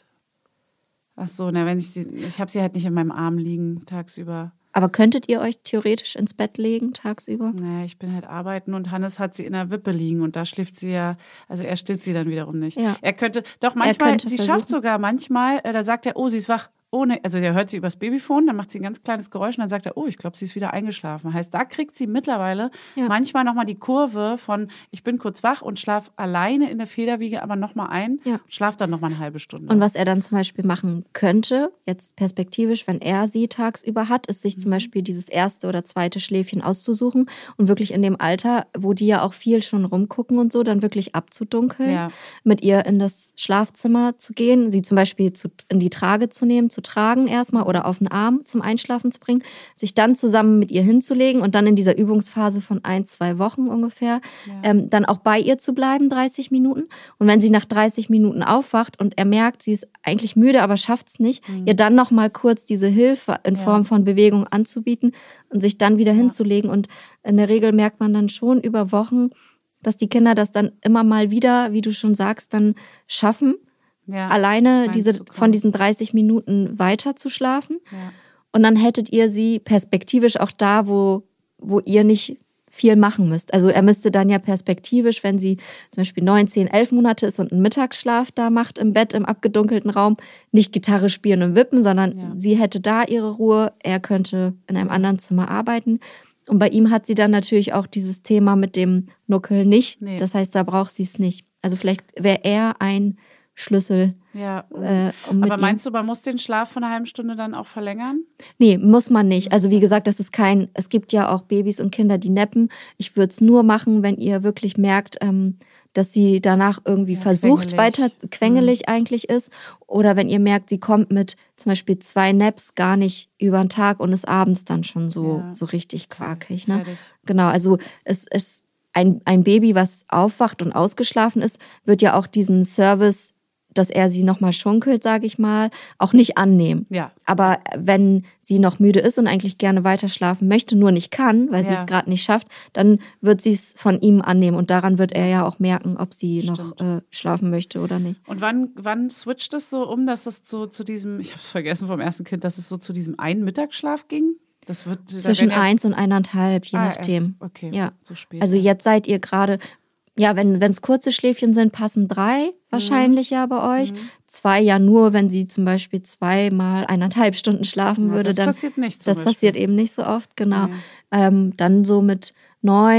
ach so, na, wenn ich sie, ich habe sie halt nicht in meinem Arm liegen tagsüber. Aber könntet ihr euch theoretisch ins Bett legen tagsüber? Naja, ich bin halt arbeiten und Hannes hat sie in der Wippe liegen und da schläft sie ja, also er stillt sie dann wiederum nicht. Ja. Er könnte, doch manchmal, könnte sie versuchen. Schafft sogar manchmal, da sagt er, oh, sie ist wach. Ohne, also der hört sie übers Babyphone, dann macht sie ein ganz kleines Geräusch und dann sagt er, oh, ich glaube, sie ist wieder eingeschlafen. Heißt, da kriegt sie mittlerweile ja. manchmal nochmal die Kurve von, ich bin kurz wach und schlaf alleine in der Federwiege, aber nochmal ein ja. und schlaf dann nochmal eine halbe Stunde. Und was er dann zum Beispiel machen könnte, jetzt perspektivisch, wenn er sie tagsüber hat, ist sich mhm. zum Beispiel dieses erste oder zweite Schläfchen auszusuchen und wirklich in dem Alter, wo die ja auch viel schon rumgucken und so, dann wirklich abzudunkeln, ja. mit ihr in das Schlafzimmer zu gehen, sie zum Beispiel zu, in die Trage zu nehmen, zu tragen erstmal oder auf den Arm zum Einschlafen zu bringen, sich dann zusammen mit ihr hinzulegen und dann in dieser Übungsphase von ein, zwei Wochen ungefähr, ja. ähm, dann auch bei ihr zu bleiben, dreißig Minuten. Und wenn sie nach dreißig Minuten aufwacht und er merkt, sie ist eigentlich müde, aber schafft es nicht, mhm. ihr dann nochmal kurz diese Hilfe in ja. Form von Bewegung anzubieten und sich dann wieder ja. hinzulegen. Und in der Regel merkt man dann schon über Wochen, dass die Kinder das dann immer mal wieder, wie du schon sagst, dann schaffen, Ja, alleine diese, von diesen dreißig Minuten weiter zu schlafen. Ja. Und dann hättet ihr sie perspektivisch auch da, wo, wo ihr nicht viel machen müsst. Also er müsste dann ja perspektivisch, wenn sie zum Beispiel neun, zehn, elf Monate ist und einen Mittagsschlaf da macht im Bett, im abgedunkelten Raum, nicht Gitarre spielen und wippen, sondern ja. sie hätte da ihre Ruhe, er könnte in einem anderen Zimmer arbeiten. Und bei ihm hat sie dann natürlich auch dieses Thema mit dem Nuckel nicht. Nee. Das heißt, da braucht sie es nicht. Also vielleicht wäre er ein Schlüssel. Ja. Äh, um Aber meinst du, man muss den Schlaf von einer halben Stunde dann auch verlängern? Nee, muss man nicht. Also wie gesagt, das ist kein, es gibt ja auch Babys und Kinder, die nappen. Ich würde es nur machen, wenn ihr wirklich merkt, ähm, dass sie danach irgendwie ja, versucht, quengelig. weiter quengelig mhm. eigentlich ist. Oder wenn ihr merkt, sie kommt mit zum Beispiel zwei Naps gar nicht über den Tag und ist abends dann schon so, ja. so richtig quakig. Ne? Genau, also es ist ein, ein Baby, was aufwacht und ausgeschlafen ist, wird ja auch diesen Service, dass er sie nochmal schunkelt, sage ich mal, auch nicht annehmen. Ja. Aber wenn sie noch müde ist und eigentlich gerne weiter schlafen möchte, nur nicht kann, weil ja. sie es gerade nicht schafft, dann wird sie es von ihm annehmen. Und daran wird er ja auch merken, ob sie Stimmt. noch äh, schlafen möchte oder nicht. Und wann, wann switcht es so um, dass es so zu diesem, ich habe es vergessen vom ersten Kind, dass es so zu diesem einen Mittagsschlaf ging? Das wird, Zwischen da eins und eineinhalb, je ah, nachdem. Erst, okay, ja. so spät. Also jetzt seid ihr gerade... Ja, wenn es kurze Schläfchen sind, passen drei wahrscheinlich mhm. ja bei euch. Mhm. Zwei ja nur, wenn sie zum Beispiel zweimal eineinhalb Stunden schlafen ja, würde. Das dann, passiert nicht zum Das Beispiel. passiert eben nicht so oft, genau. Nee. Ähm, dann so mit neun,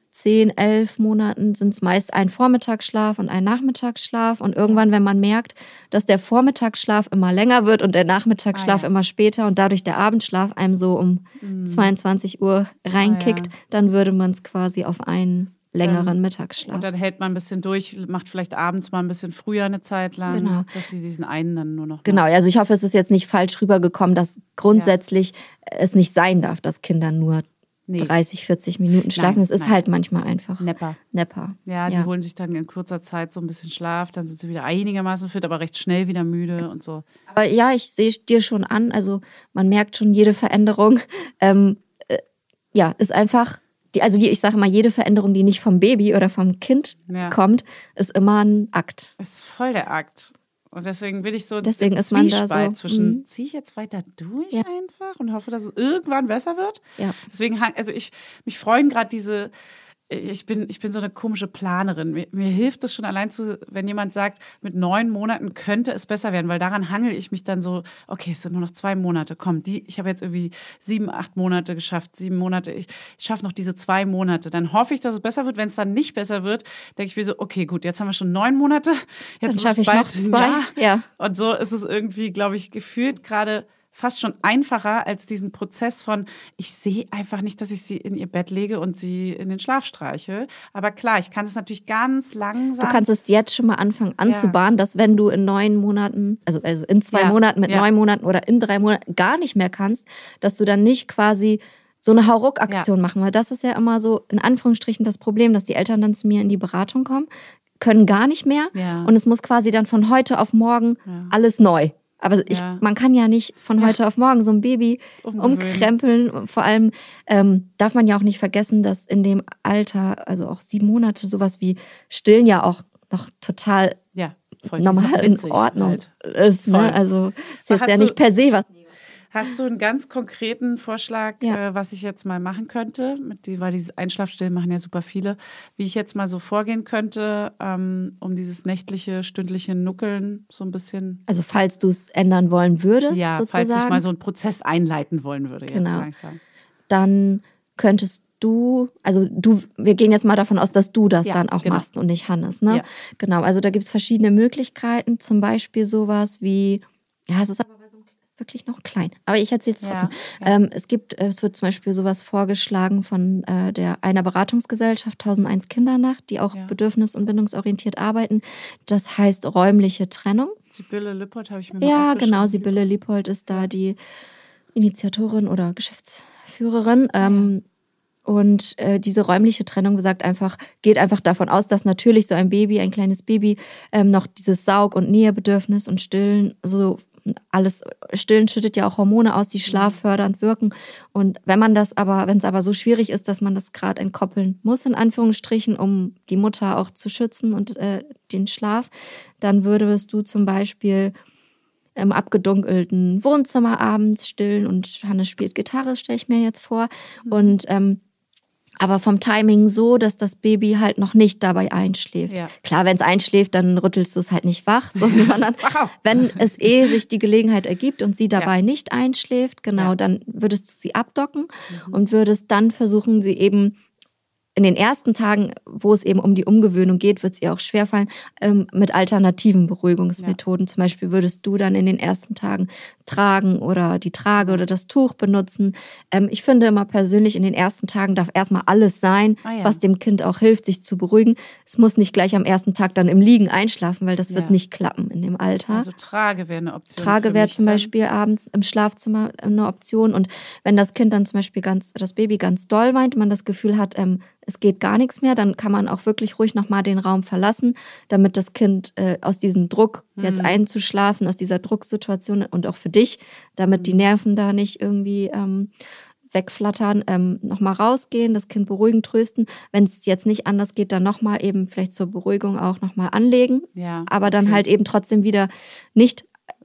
zehn, elf Monaten sind es meist ein Vormittagsschlaf und ein Nachmittagsschlaf. Und irgendwann, wenn man merkt, dass der Vormittagsschlaf immer länger wird und der Nachmittagsschlaf Ah, ja. immer später und dadurch der Abendschlaf einem so um Mhm. zweiundzwanzig Uhr reinkickt, Ah, ja. dann würde man es quasi auf einen längeren Dann- Mittagsschlaf. Und dann hält man ein bisschen durch, macht vielleicht abends mal ein bisschen früher eine Zeit lang, Genau. dass sie diesen einen dann nur noch Genau, also ich hoffe, es ist jetzt nicht falsch rübergekommen, dass grundsätzlich es nicht sein darf, dass Kinder nur Nee. dreißig, vierzig Minuten schlafen. Nein, Es ist nein. halt manchmal einfach Nepper. Nepper. Ja, die Ja. holen sich dann in kurzer Zeit so ein bisschen Schlaf, dann sind sie wieder einigermaßen fit, aber recht schnell wieder müde und so. Aber ja, ich sehe dir schon an, also man merkt schon jede Veränderung. Ähm, äh, ja, ist einfach, die, also die, ich sage mal, jede Veränderung, die nicht vom Baby oder vom Kind Ja. kommt, ist immer ein Akt. Es ist voll der Akt. Und deswegen bin ich so Deswegen im ist man da Zwiespalt so, zwischen, mhm. ziehe ich jetzt weiter durch Ja. einfach und hoffe, dass es irgendwann besser wird. Ja. Deswegen, hang- also ich, mich freuen gerade diese, ich bin, ich bin so eine komische Planerin. Mir, mir hilft es schon allein zu, wenn jemand sagt, mit neun Monaten könnte es besser werden, weil daran hangel ich mich dann so, okay, es sind nur noch zwei Monate, komm, die, ich habe jetzt irgendwie sieben, acht Monate geschafft, sieben Monate, ich, ich schaffe noch diese zwei Monate. Dann hoffe ich, dass es besser wird. Wenn es dann nicht besser wird, denke ich mir so, okay, gut, jetzt haben wir schon neun Monate, jetzt Dann ist es schaffe ich bald noch ein zwei. Jahr. Ja. Und so ist es irgendwie, glaube ich, gefühlt gerade fast schon einfacher als diesen Prozess von, ich sehe einfach nicht, dass ich sie in ihr Bett lege und sie in den Schlaf streiche. Aber klar, ich kann es natürlich ganz langsam. Du kannst es jetzt schon mal anfangen anzubahnen, dass wenn du in neun Monaten, also, also in zwei Ja, Monaten, mit ja. neun Monaten oder in drei Monaten gar nicht mehr kannst, dass du dann nicht quasi so eine Hauruck-Aktion Ja. machen. Weil das ist ja immer so in Anführungsstrichen das Problem, dass die Eltern dann zu mir in die Beratung kommen, können gar nicht mehr Ja. und es muss quasi dann von heute auf morgen Ja. alles neu. Aber ich, Ja. man kann ja nicht von heute auf morgen so ein Baby Umgewöhnen. umkrempeln. Vor allem ähm, darf man ja auch nicht vergessen, dass in dem Alter, also auch sieben Monate, sowas wie Stillen ja auch noch total ja, voll, die sind normal in witzig Ordnung halt. ist. Voll. Ne? Also ist jetzt Hast ja du- nicht per se was. Hast du einen ganz konkreten Vorschlag, Ja. äh, was ich jetzt mal machen könnte? Mit die, weil dieses Einschlafstillen machen ja super viele. Wie ich jetzt mal so vorgehen könnte, ähm, um dieses nächtliche, stündliche Nuckeln so ein bisschen, Also falls du es ändern wollen würdest, ja, sozusagen, falls ich mal so einen Prozess einleiten wollen würde jetzt Genau. langsam. dann könntest du, also du, wir gehen jetzt mal davon aus, dass du das Ja, dann auch genau. machst und nicht Hannes, ne? Ja. Genau, also da gibt es verschiedene Möglichkeiten, zum Beispiel sowas wie, ja, es ist aber bei so einem Kind ist wirklich noch klein, aber ich erzähle es Ja, trotzdem. ja. Ähm, es gibt, es wird zum Beispiel sowas vorgeschlagen von äh, der einer Beratungsgesellschaft tausendeins Kindernacht, die auch Ja. bedürfnis- und bindungsorientiert arbeiten. Das heißt räumliche Trennung. Sibylle Lippold habe ich mir mal Ja, aufgeschrieben. genau. Sibylle Lieppold ist da die Initiatorin oder Geschäftsführerin. Ähm, und äh, diese räumliche Trennung besagt einfach, geht einfach davon aus, dass natürlich so ein Baby, ein kleines Baby, ähm, noch dieses Saug- und Nähebedürfnis und Stillen, so alles, Stillen schüttet ja auch Hormone aus, die schlaffördernd wirken. Und wenn man das aber, wenn es aber so schwierig ist, dass man das gerade entkoppeln muss, in Anführungsstrichen, um die Mutter auch zu schützen und äh, den Schlaf, dann würdest du zum Beispiel im abgedunkelten Wohnzimmer abends stillen und Hannes spielt Gitarre, stelle ich mir jetzt vor. Und ähm, aber vom Timing so, dass das Baby halt noch nicht dabei einschläft. Ja. Klar, wenn es einschläft, dann rüttelst du es halt nicht wach, so, sondern Wow. wenn es eh sich die Gelegenheit ergibt und sie dabei Ja. nicht einschläft, genau, Ja. dann würdest du sie abdocken und würdest dann versuchen, sie eben in den ersten Tagen, wo es eben um die Umgewöhnung geht, wird es ihr auch schwerfallen, ähm, mit alternativen Beruhigungsmethoden. Zum Beispiel würdest du dann in den ersten Tagen tragen oder die Trage oder das Tuch benutzen. Ähm, ich finde immer persönlich, in den ersten Tagen darf erstmal alles sein, Ah ja. was dem Kind auch hilft, sich zu beruhigen. Es muss nicht gleich am ersten Tag dann im Liegen einschlafen, weil das wird Ja. nicht klappen in dem Alter. Also Trage wäre eine Option. Trage für wäre mich zum dann. Beispiel abends im Schlafzimmer eine Option. Und wenn das Kind dann zum Beispiel ganz, das Baby ganz doll weint, man das Gefühl hat, ähm, es geht gar nichts mehr, dann kann man auch wirklich ruhig nochmal den Raum verlassen, damit das Kind äh, aus diesem Druck, jetzt einzuschlafen, aus dieser Drucksituation und auch für dich, damit die Nerven da nicht irgendwie ähm, wegflattern, ähm, nochmal rausgehen, das Kind beruhigen, trösten. Wenn es jetzt nicht anders geht, dann nochmal eben vielleicht zur Beruhigung auch nochmal anlegen. Ja, Aber dann okay. halt eben trotzdem wieder nicht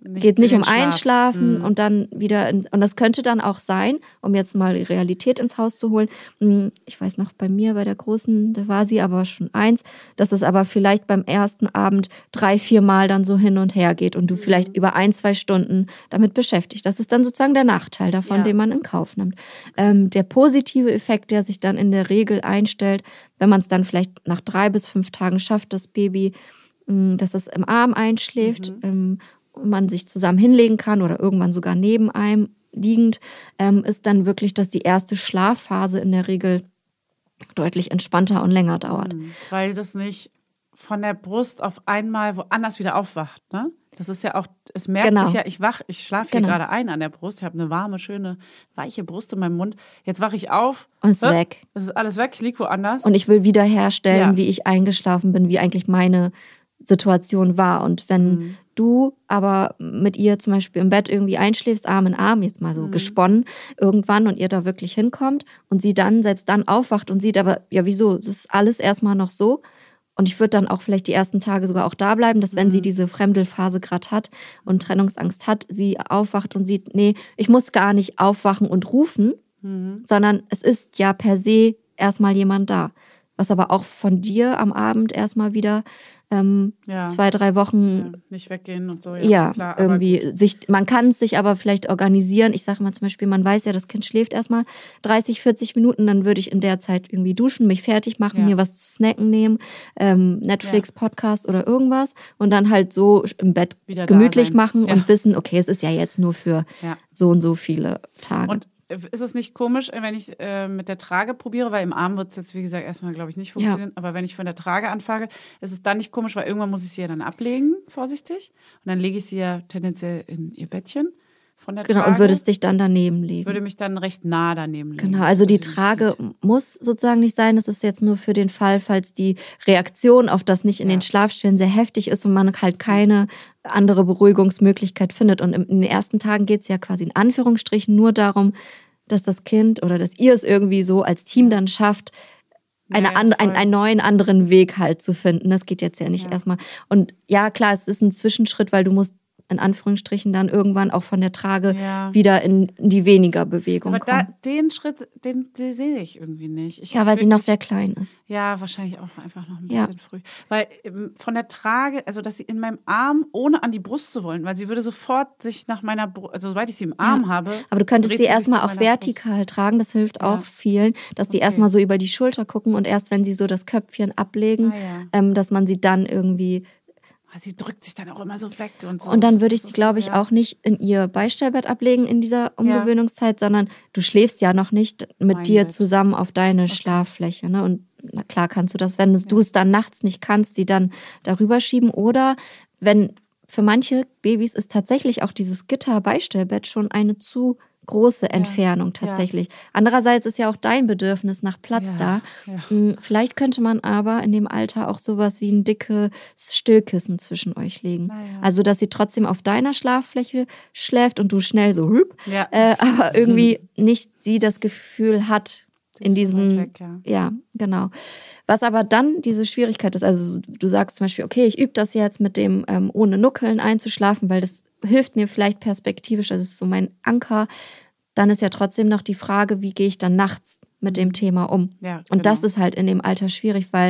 Nicht geht nicht in um den Schlaf. Einschlafen Mhm. und dann wieder, in, und das könnte dann auch sein, um jetzt mal die Realität ins Haus zu holen. Hm, Ich weiß noch, bei mir, bei der Großen, da war sie aber schon eins, dass es aber vielleicht beim ersten Abend drei, vier Mal dann so hin und her geht und du Mhm. vielleicht über ein, zwei Stunden damit beschäftigt. Das ist dann sozusagen der Nachteil davon, Ja. den man in Kauf nimmt. Ähm, der positive Effekt, der sich dann in der Regel einstellt, wenn man es dann vielleicht nach drei bis fünf Tagen schafft, das Baby, mh, dass es im Arm einschläft, Mhm. ähm, und man sich zusammen hinlegen kann oder irgendwann sogar neben einem liegend, ähm, ist dann wirklich, dass die erste Schlafphase in der Regel deutlich entspannter und länger dauert. Mhm. Weil das nicht von der Brust auf einmal woanders wieder aufwacht, ne? Das ist ja auch, es merkt Genau. sich ja, ich wach, ich schlafe hier Genau. gerade ein an der Brust, ich habe eine warme, schöne, weiche Brust in meinem Mund. Jetzt wache ich auf. Und ist hä? weg. Es ist alles weg, ich liege woanders. Und ich will wiederherstellen, Ja. wie ich eingeschlafen bin, wie eigentlich meine Situation war. Und wenn Mhm. du aber mit ihr zum Beispiel im Bett irgendwie einschläfst, Arm in Arm, jetzt mal so Mhm. gesponnen, irgendwann und ihr da wirklich hinkommt und sie dann selbst dann aufwacht und sieht, aber ja, wieso, das ist alles erstmal noch so. Und ich würde dann auch vielleicht die ersten Tage sogar auch da bleiben, dass wenn Mhm. sie diese Fremdelphase gerade hat und Trennungsangst hat, sie aufwacht und sieht, nee, ich muss gar nicht aufwachen und rufen, Mhm. sondern es ist ja per se erstmal jemand da. Was aber auch von dir am Abend erstmal wieder ähm, Ja. zwei, drei Wochen, Ja, nicht weggehen und so. Ja, ja, klar, aber irgendwie gut. sich, man kann es sich aber vielleicht organisieren. Ich sage mal zum Beispiel, man weiß ja, das Kind schläft erstmal dreißig, vierzig Minuten, dann würde ich in der Zeit irgendwie duschen, mich fertig machen, Ja. mir was zu snacken nehmen, ähm, Netflix, Podcast oder irgendwas und dann halt so im Bett Wieder da gemütlich sein. machen Ja. und wissen, okay, es ist ja jetzt nur für Ja. so und so viele Tage. Und ist es nicht komisch, wenn ich äh, mit der Trage probiere, weil im Arm wird es jetzt, wie gesagt, erstmal, glaube ich, nicht funktionieren, aber wenn ich von der Trage anfange, ist es dann nicht komisch, weil irgendwann muss ich sie ja dann ablegen, vorsichtig, und dann lege ich sie ja tendenziell in ihr Bettchen von der Genau, Trage. und würdest dich dann daneben legen. würde mich dann recht nah daneben legen. Genau, also die dass sie mich Trage sieht. muss sozusagen nicht sein. Das ist jetzt nur für den Fall, falls die Reaktion auf das nicht in Ja. den Schlaf stellen sehr heftig ist und man halt keine andere Beruhigungsmöglichkeit findet. Und in den ersten Tagen geht es ja quasi in Anführungsstrichen nur darum, dass das Kind oder dass ihr es irgendwie so als Team dann schafft, eine Ja, ja, an, ein, voll. einen neuen, anderen Weg halt zu finden. Das geht jetzt ja nicht Ja. erstmal. Und ja, klar, es ist ein Zwischenschritt, weil du musst in Anführungsstrichen dann irgendwann auch von der Trage Ja. wieder in die weniger Bewegung Aber kommen. da, den Schritt, den, den sehe ich irgendwie nicht. Ich Ja, weil sie fühl noch mich- sehr klein ist. Ja, wahrscheinlich auch einfach noch ein Ja. bisschen früh. Weil ähm, von der Trage, also dass sie in meinem Arm, ohne an die Brust zu wollen, weil sie würde sofort sich nach meiner Brust, also sobald ich sie im Arm habe. Aber du könntest dreht sie sich erstmal zu auch meiner vertikal tragen, das hilft Ja. auch vielen, dass die Okay. erstmal so über die Schulter gucken und erst wenn sie so das Köpfchen ablegen, Ah, ja. ähm, dass man sie dann irgendwie. Brust. Sie drückt sich dann auch immer so weg und so. Und dann würde ich Das sie, ist glaube ich, so, ja. auch nicht in ihr Beistellbett ablegen in dieser Umgewöhnungszeit, sondern du schläfst ja noch nicht mit Mein dir Bett. zusammen auf deine Schlaffläche. Ne? Und na klar kannst du das, wenn es- du es dann nachts nicht kannst, sie dann darüber schieben. Oder wenn für manche Babys ist tatsächlich auch dieses Gitter-Beistellbett schon eine zu große Entfernung tatsächlich. Andererseits ist ja auch dein Bedürfnis nach Platz Ja, da. ja. Hm, Vielleicht könnte man aber in dem Alter auch sowas wie ein dickes Stillkissen zwischen euch legen. Ah, ja. Also, dass sie trotzdem auf deiner Schlaffläche schläft und du schnell so hüp, Ja. äh, aber irgendwie nicht sie das Gefühl hat, Sie in ist so weit diesen, weg, ja. ja, genau. Was aber dann diese Schwierigkeit ist, also du sagst zum Beispiel, okay, ich übe das jetzt mit dem ähm, ohne Nuckeln einzuschlafen, weil das hilft mir vielleicht perspektivisch, das ist so mein Anker. Dann ist ja trotzdem noch die Frage, wie gehe ich dann nachts mit dem Thema um? Ja, Und genau. das ist halt in dem Alter schwierig, weil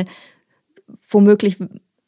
womöglich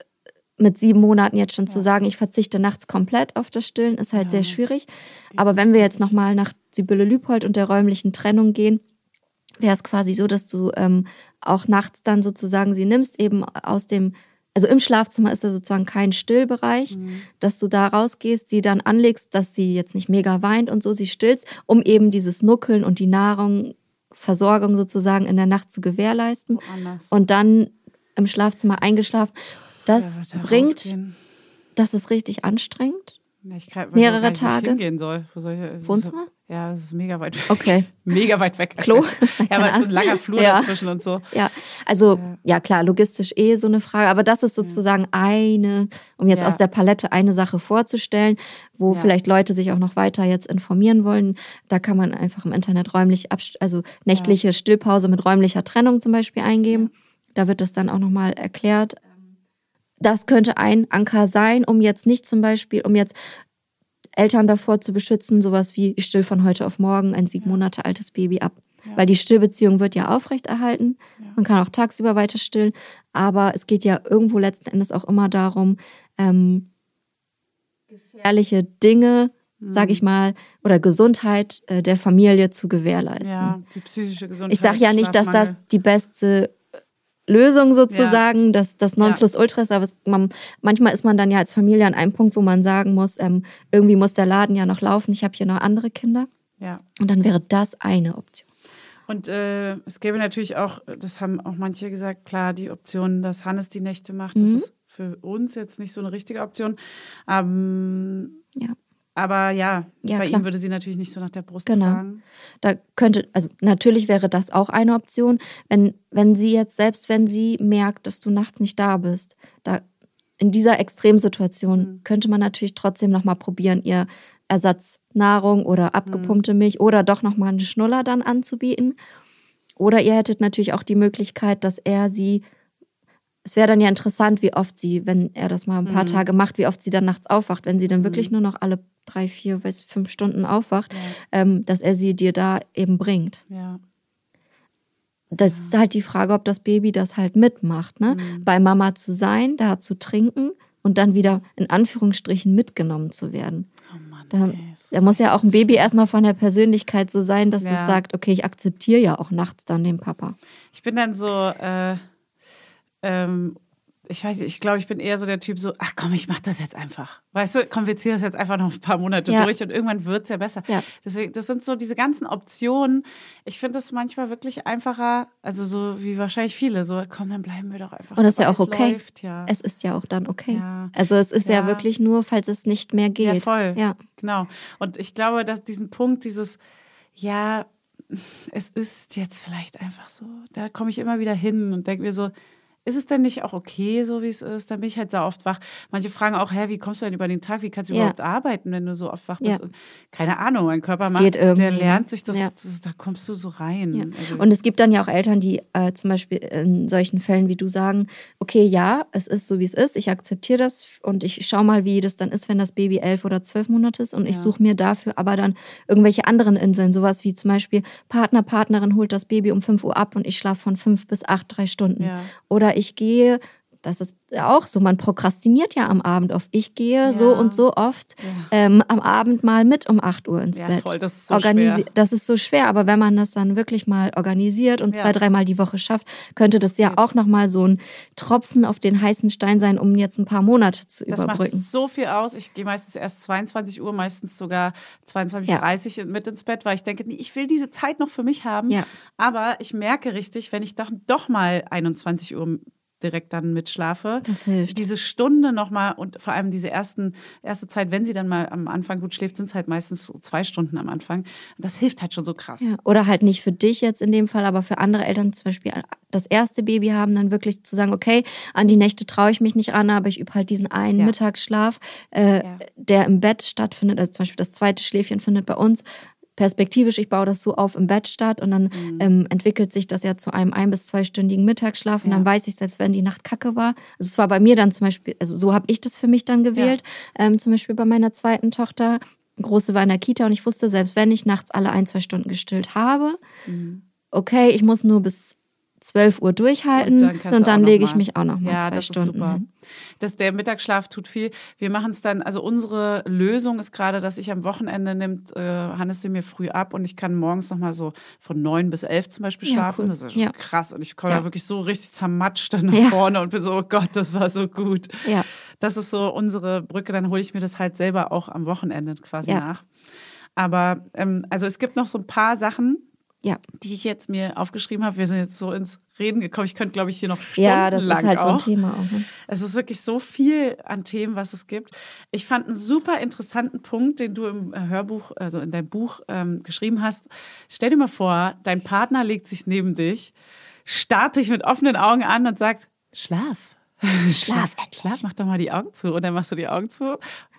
mit sieben Monaten jetzt schon zu sagen, ich verzichte nachts komplett auf das Stillen, ist halt Ja. sehr schwierig. geht Aber nicht, wenn wir glaub jetzt nochmal nach Sibylle-Lüpold und der räumlichen Trennung gehen, wäre es quasi so, dass du ähm, auch nachts dann sozusagen sie nimmst, eben aus dem, also im Schlafzimmer ist da sozusagen kein Stillbereich, Mhm. dass du da rausgehst, sie dann anlegst, dass sie jetzt nicht mega weint und so, sie stillst, um eben dieses Nuckeln und die Nahrung, Versorgung sozusagen in der Nacht zu gewährleisten. Woanders. Und dann im Schlafzimmer eingeschlafen. Das Ja, da bringt, rausgehen. das ist richtig anstrengend. Ja, ich kann, weiß mehrere auch gar nicht, wo ich Tage. hingehen soll. Wo soll ich, es ist Wohnzimmer? So, ja, es ist mega weit weg. Okay. Mega weit weg. Klo? Ja, aber es ist ein langer Flur Ja. dazwischen und so. Ja, also Ja. ja klar, logistisch eh so eine Frage, aber das ist sozusagen eine, um jetzt Ja. aus der Palette eine Sache vorzustellen, wo Ja. vielleicht Leute sich auch noch weiter jetzt informieren wollen. Da kann man einfach im Internet räumlich, abst- also nächtliche Stillpause mit räumlicher Trennung zum Beispiel eingeben. Da wird das dann auch nochmal erklärt. Das könnte ein Anker sein, um jetzt nicht zum Beispiel, um jetzt Eltern davor zu beschützen, sowas wie ich still von heute auf morgen ein sieben Monate altes Baby ab. Ja. Weil die Stillbeziehung wird ja aufrechterhalten. Ja. Man kann auch tagsüber weiter stillen, aber es geht ja irgendwo letzten Endes auch immer darum, ähm, gefährliche Dinge, mhm. sag ich mal, oder Gesundheit äh, der Familie zu gewährleisten. Ja, die psychische Gesundheit. Ich sage ja nicht, dass das die beste Lösung sozusagen, ja. dass das Nonplusultra ist, aber es, man, manchmal ist man dann ja als Familie an einem Punkt, wo man sagen muss, ähm, irgendwie muss der Laden ja noch laufen, ich habe hier noch andere Kinder. Ja. Und dann wäre das eine Option. Und äh, es gäbe natürlich auch, das haben auch manche gesagt, klar, die Option, dass Hannes die Nächte macht, mhm. das ist für uns jetzt nicht so eine richtige Option. Ähm, ja. Aber ja, ja bei klar. ihm würde sie natürlich nicht so nach der Brust genau. fragen. Da könnte, also natürlich wäre das auch eine Option, wenn, wenn sie jetzt, selbst wenn sie merkt, dass du nachts nicht da bist, da in dieser Extremsituation mhm. könnte man natürlich trotzdem nochmal probieren, ihr Ersatznahrung oder abgepumpte Milch oder doch nochmal eine Schnuller dann anzubieten. Oder ihr hättet natürlich auch die Möglichkeit, dass er sie, es wäre dann ja interessant, wie oft sie, wenn er das mal ein paar mhm. Tage macht, wie oft sie dann nachts aufwacht, wenn sie dann mhm. wirklich nur noch alle drei, vier, weiß, fünf Stunden aufwacht, ja. ähm, dass er sie dir da eben bringt. Ja. Das ja. ist halt die Frage, ob das Baby das halt mitmacht, ne? Mhm. Bei Mama zu sein, da zu trinken und dann wieder in Anführungsstrichen mitgenommen zu werden. Oh Mann, da, ey, da muss ja auch ein Baby erstmal von der Persönlichkeit so sein, dass ja. es sagt, okay, ich akzeptiere ja auch nachts dann den Papa. Ich bin dann so, äh, ähm, ich weiß nicht, ich glaube, ich bin eher so der Typ so, ach komm, ich mach das jetzt einfach. Weißt du, komm, wir ziehen das jetzt einfach noch ein paar Monate ja. durch und irgendwann wird es ja besser. Ja. Deswegen, das sind so diese ganzen Optionen. Ich finde das manchmal wirklich einfacher, also so wie wahrscheinlich viele, so komm, dann bleiben wir doch einfach. Und das ist ja auch okay. Läuft, ja. Es ist ja auch dann okay. Ja. Also es ist ja. ja wirklich nur, falls es nicht mehr geht. Ja, voll. Ja. Genau. Und ich glaube, dass diesen Punkt, dieses, ja, es ist jetzt vielleicht einfach so, da komme ich immer wieder hin und denke mir so, ist es denn nicht auch okay, so wie es ist? Dann bin ich halt sehr oft wach. Manche fragen auch, hä, wie kommst du denn über den Tag? Wie kannst du ja. überhaupt arbeiten, wenn du so oft wach bist? Ja. Und keine Ahnung, mein Körper es macht, geht irgendwie, der lernt sich das, ja. das, da kommst du so rein. Ja. Also, und es gibt dann ja auch Eltern, die äh, zum Beispiel in solchen Fällen wie du sagen, okay, ja, es ist so, wie es ist, ich akzeptiere das und ich schaue mal, wie das dann ist, wenn das Baby elf oder zwölf Monate ist und ja. ich suche mir dafür aber dann irgendwelche anderen Inseln, sowas wie zum Beispiel Partner, Partnerin holt das Baby um fünf Uhr ab und ich schlafe von fünf bis acht, drei Stunden. Ja. Oder ich gehe, das ist auch so, man prokrastiniert ja am Abend oft. Ich gehe ja. so und so oft ja. ähm, am Abend mal mit um acht Uhr ins ja, Bett. Voll, das ist so Organisi- schwer. Das ist so schwer, aber wenn man das dann wirklich mal organisiert und ja. zwei, dreimal die Woche schafft, könnte das, das ja geht. auch nochmal so ein Tropfen auf den heißen Stein sein, um jetzt ein paar Monate zu das überbrücken. Das macht so viel aus. Ich gehe meistens erst zweiundzwanzig Uhr, meistens sogar zweiundzwanzig Uhr dreißig ja. mit ins Bett, weil ich denke, nee, ich will diese Zeit noch für mich haben. Ja. Aber ich merke richtig, wenn ich doch, doch mal einundzwanzig Uhr direkt dann mitschlafe. Das hilft. Diese Stunde nochmal und vor allem diese ersten, erste Zeit, wenn sie dann mal am Anfang gut schläft, sind es halt meistens so zwei Stunden am Anfang. Das hilft halt schon so krass. Ja. Oder halt nicht für dich jetzt in dem Fall, aber für andere Eltern zum Beispiel das erste Baby haben, dann wirklich zu sagen, okay, an die Nächte traue ich mich nicht ran, aber ich übe halt diesen einen ja. Mittagsschlaf, äh, ja. der im Bett stattfindet. Also zum Beispiel das zweite Schläfchen findet bei uns perspektivisch, ich baue das so auf im Bett statt und dann mhm. ähm, entwickelt sich das ja zu einem ein- bis zweistündigen Mittagsschlaf und ja. dann weiß ich, selbst wenn die Nacht kacke war, also es war bei mir dann zum Beispiel, also so habe ich das für mich dann gewählt, ja. ähm, zum Beispiel bei meiner zweiten Tochter, Große war in der Kita und ich wusste, selbst wenn ich nachts alle ein, zwei Stunden gestillt habe, mhm. okay, ich muss nur bis zwölf Uhr durchhalten und dann, und dann lege ich mich auch noch mal ja, zwei das Stunden ist super. hin. Das, der Mittagsschlaf tut viel. Wir machen es dann, also unsere Lösung ist gerade, dass ich am Wochenende nimmt äh, Hannes sie mir früh ab und ich kann morgens noch mal so von neun bis elf zum Beispiel schlafen. Ja, cool. Das ist schon ja. krass und ich komme ja. da wirklich so richtig zermatscht dann nach ja. vorne und bin so, oh Gott, das war so gut. Ja. Das ist so unsere Brücke, dann hole ich mir das halt selber auch am Wochenende quasi ja. nach. Aber ähm, also es gibt noch so ein paar Sachen, ja. die ich jetzt mir aufgeschrieben habe. Wir sind jetzt so ins Reden gekommen. Ich könnte, glaube ich, hier noch stundenlang Ja, das ist halt auch. so ein Thema auch. Ne? Es ist wirklich so viel an Themen, was es gibt. Ich fand einen super interessanten Punkt, den du im Hörbuch, also in deinem Buch ähm, geschrieben hast. Stell dir mal vor, dein Partner legt sich neben dich, starrt dich mit offenen Augen an und sagt, Schlaf. Schlaf endlich. Schlaf, mach doch mal die Augen zu. Und dann machst du die Augen zu,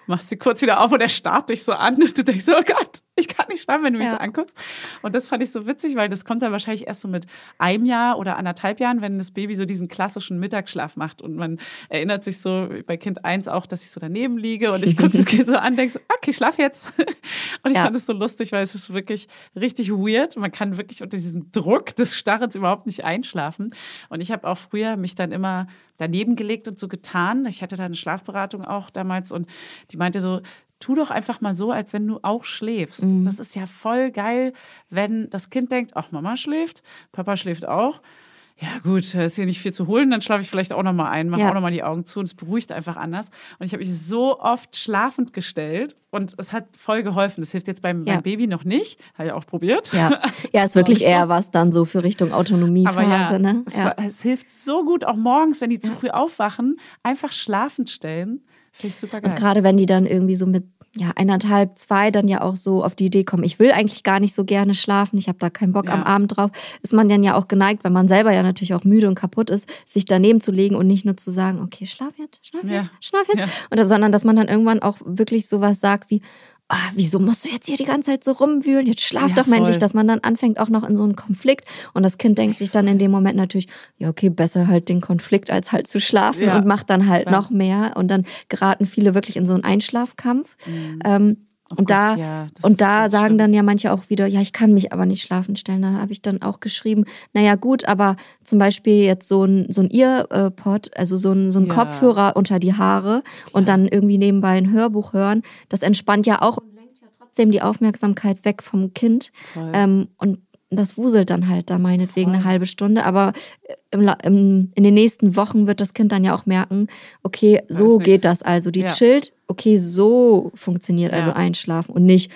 machst sie kurz wieder auf und er starrt dich so an und du denkst so, oh Gott, ich kann nicht schlafen, wenn du mich Ja. so anguckst. Und das fand ich so witzig, weil das kommt dann wahrscheinlich erst so mit einem Jahr oder anderthalb Jahren, wenn das Baby so diesen klassischen Mittagsschlaf macht und man erinnert sich so bei Kind eins auch, dass ich so daneben liege und ich gucke das Kind so an, denke so, okay, schlaf jetzt. Und ich Ja. fand es so lustig, weil es ist wirklich richtig weird. Man kann wirklich unter diesem Druck des Starrens überhaupt nicht einschlafen. Und ich habe auch früher mich dann immer daneben gelegt und so getan. Ich hatte da eine Schlafberatung auch damals und die meinte so, tu doch einfach mal so, als wenn du auch schläfst. Mhm. Das ist ja voll geil, wenn das Kind denkt, ach, Mama schläft, Papa schläft auch. Ja gut, ist hier nicht viel zu holen, dann schlafe ich vielleicht auch noch mal ein, mache Ja. auch noch mal die Augen zu und es beruhigt einfach anders. Und ich habe mich so oft schlafend gestellt und es hat voll geholfen. Das hilft jetzt beim, Ja. beim Baby noch nicht, habe ich auch probiert. Ja, ja, ist War wirklich nicht so. eher was dann so für Richtung Aber Autonomiephase, ja, ne? es, Ja. es hilft so gut, auch morgens, wenn die zu früh aufwachen, einfach schlafend stellen. Finde ich super geil. Und gerade wenn die dann irgendwie so mit ja, eineinhalb, zwei dann ja auch so auf die Idee kommen, ich will eigentlich gar nicht so gerne schlafen, ich habe da keinen Bock Ja. am Abend drauf, ist man dann ja auch geneigt, wenn man selber ja natürlich auch müde und kaputt ist, sich daneben zu legen und nicht nur zu sagen, okay, schlaf jetzt, schlaf Ja. jetzt, schlaf jetzt, Ja. und, sondern dass man dann irgendwann auch wirklich sowas sagt wie, ah, wieso musst du jetzt hier die ganze Zeit so rumwühlen? Jetzt schlaf Ja, doch mal endlich, voll. dass man dann anfängt auch noch in so einen Konflikt und das Kind denkt sich dann in dem Moment natürlich, ja okay, besser halt den Konflikt als halt zu schlafen Ja, und macht dann halt klar. noch mehr und dann geraten viele wirklich in so einen Einschlafkampf. Ähm, Oh und Gott, da, ja, das ist und da ganz sagen schlimm. dann ja manche auch wieder, ja, ich kann mich aber nicht schlafen stellen. Da habe ich dann auch geschrieben, naja gut, aber zum Beispiel jetzt so ein, so ein Earpod, also so ein, so ein Ja. Kopfhörer unter die Haare und dann irgendwie nebenbei ein Hörbuch hören, das entspannt ja auch und lenkt ja trotzdem die Aufmerksamkeit weg vom Kind. Voll. Ähm, und das wuselt dann halt da meinetwegen Voll. eine halbe Stunde, aber im, La- im, in den nächsten Wochen wird das Kind dann ja auch merken, okay, Da so ist nix. geht das also. Die Ja. chillt, okay, so funktioniert also Ja. Einschlafen und nicht,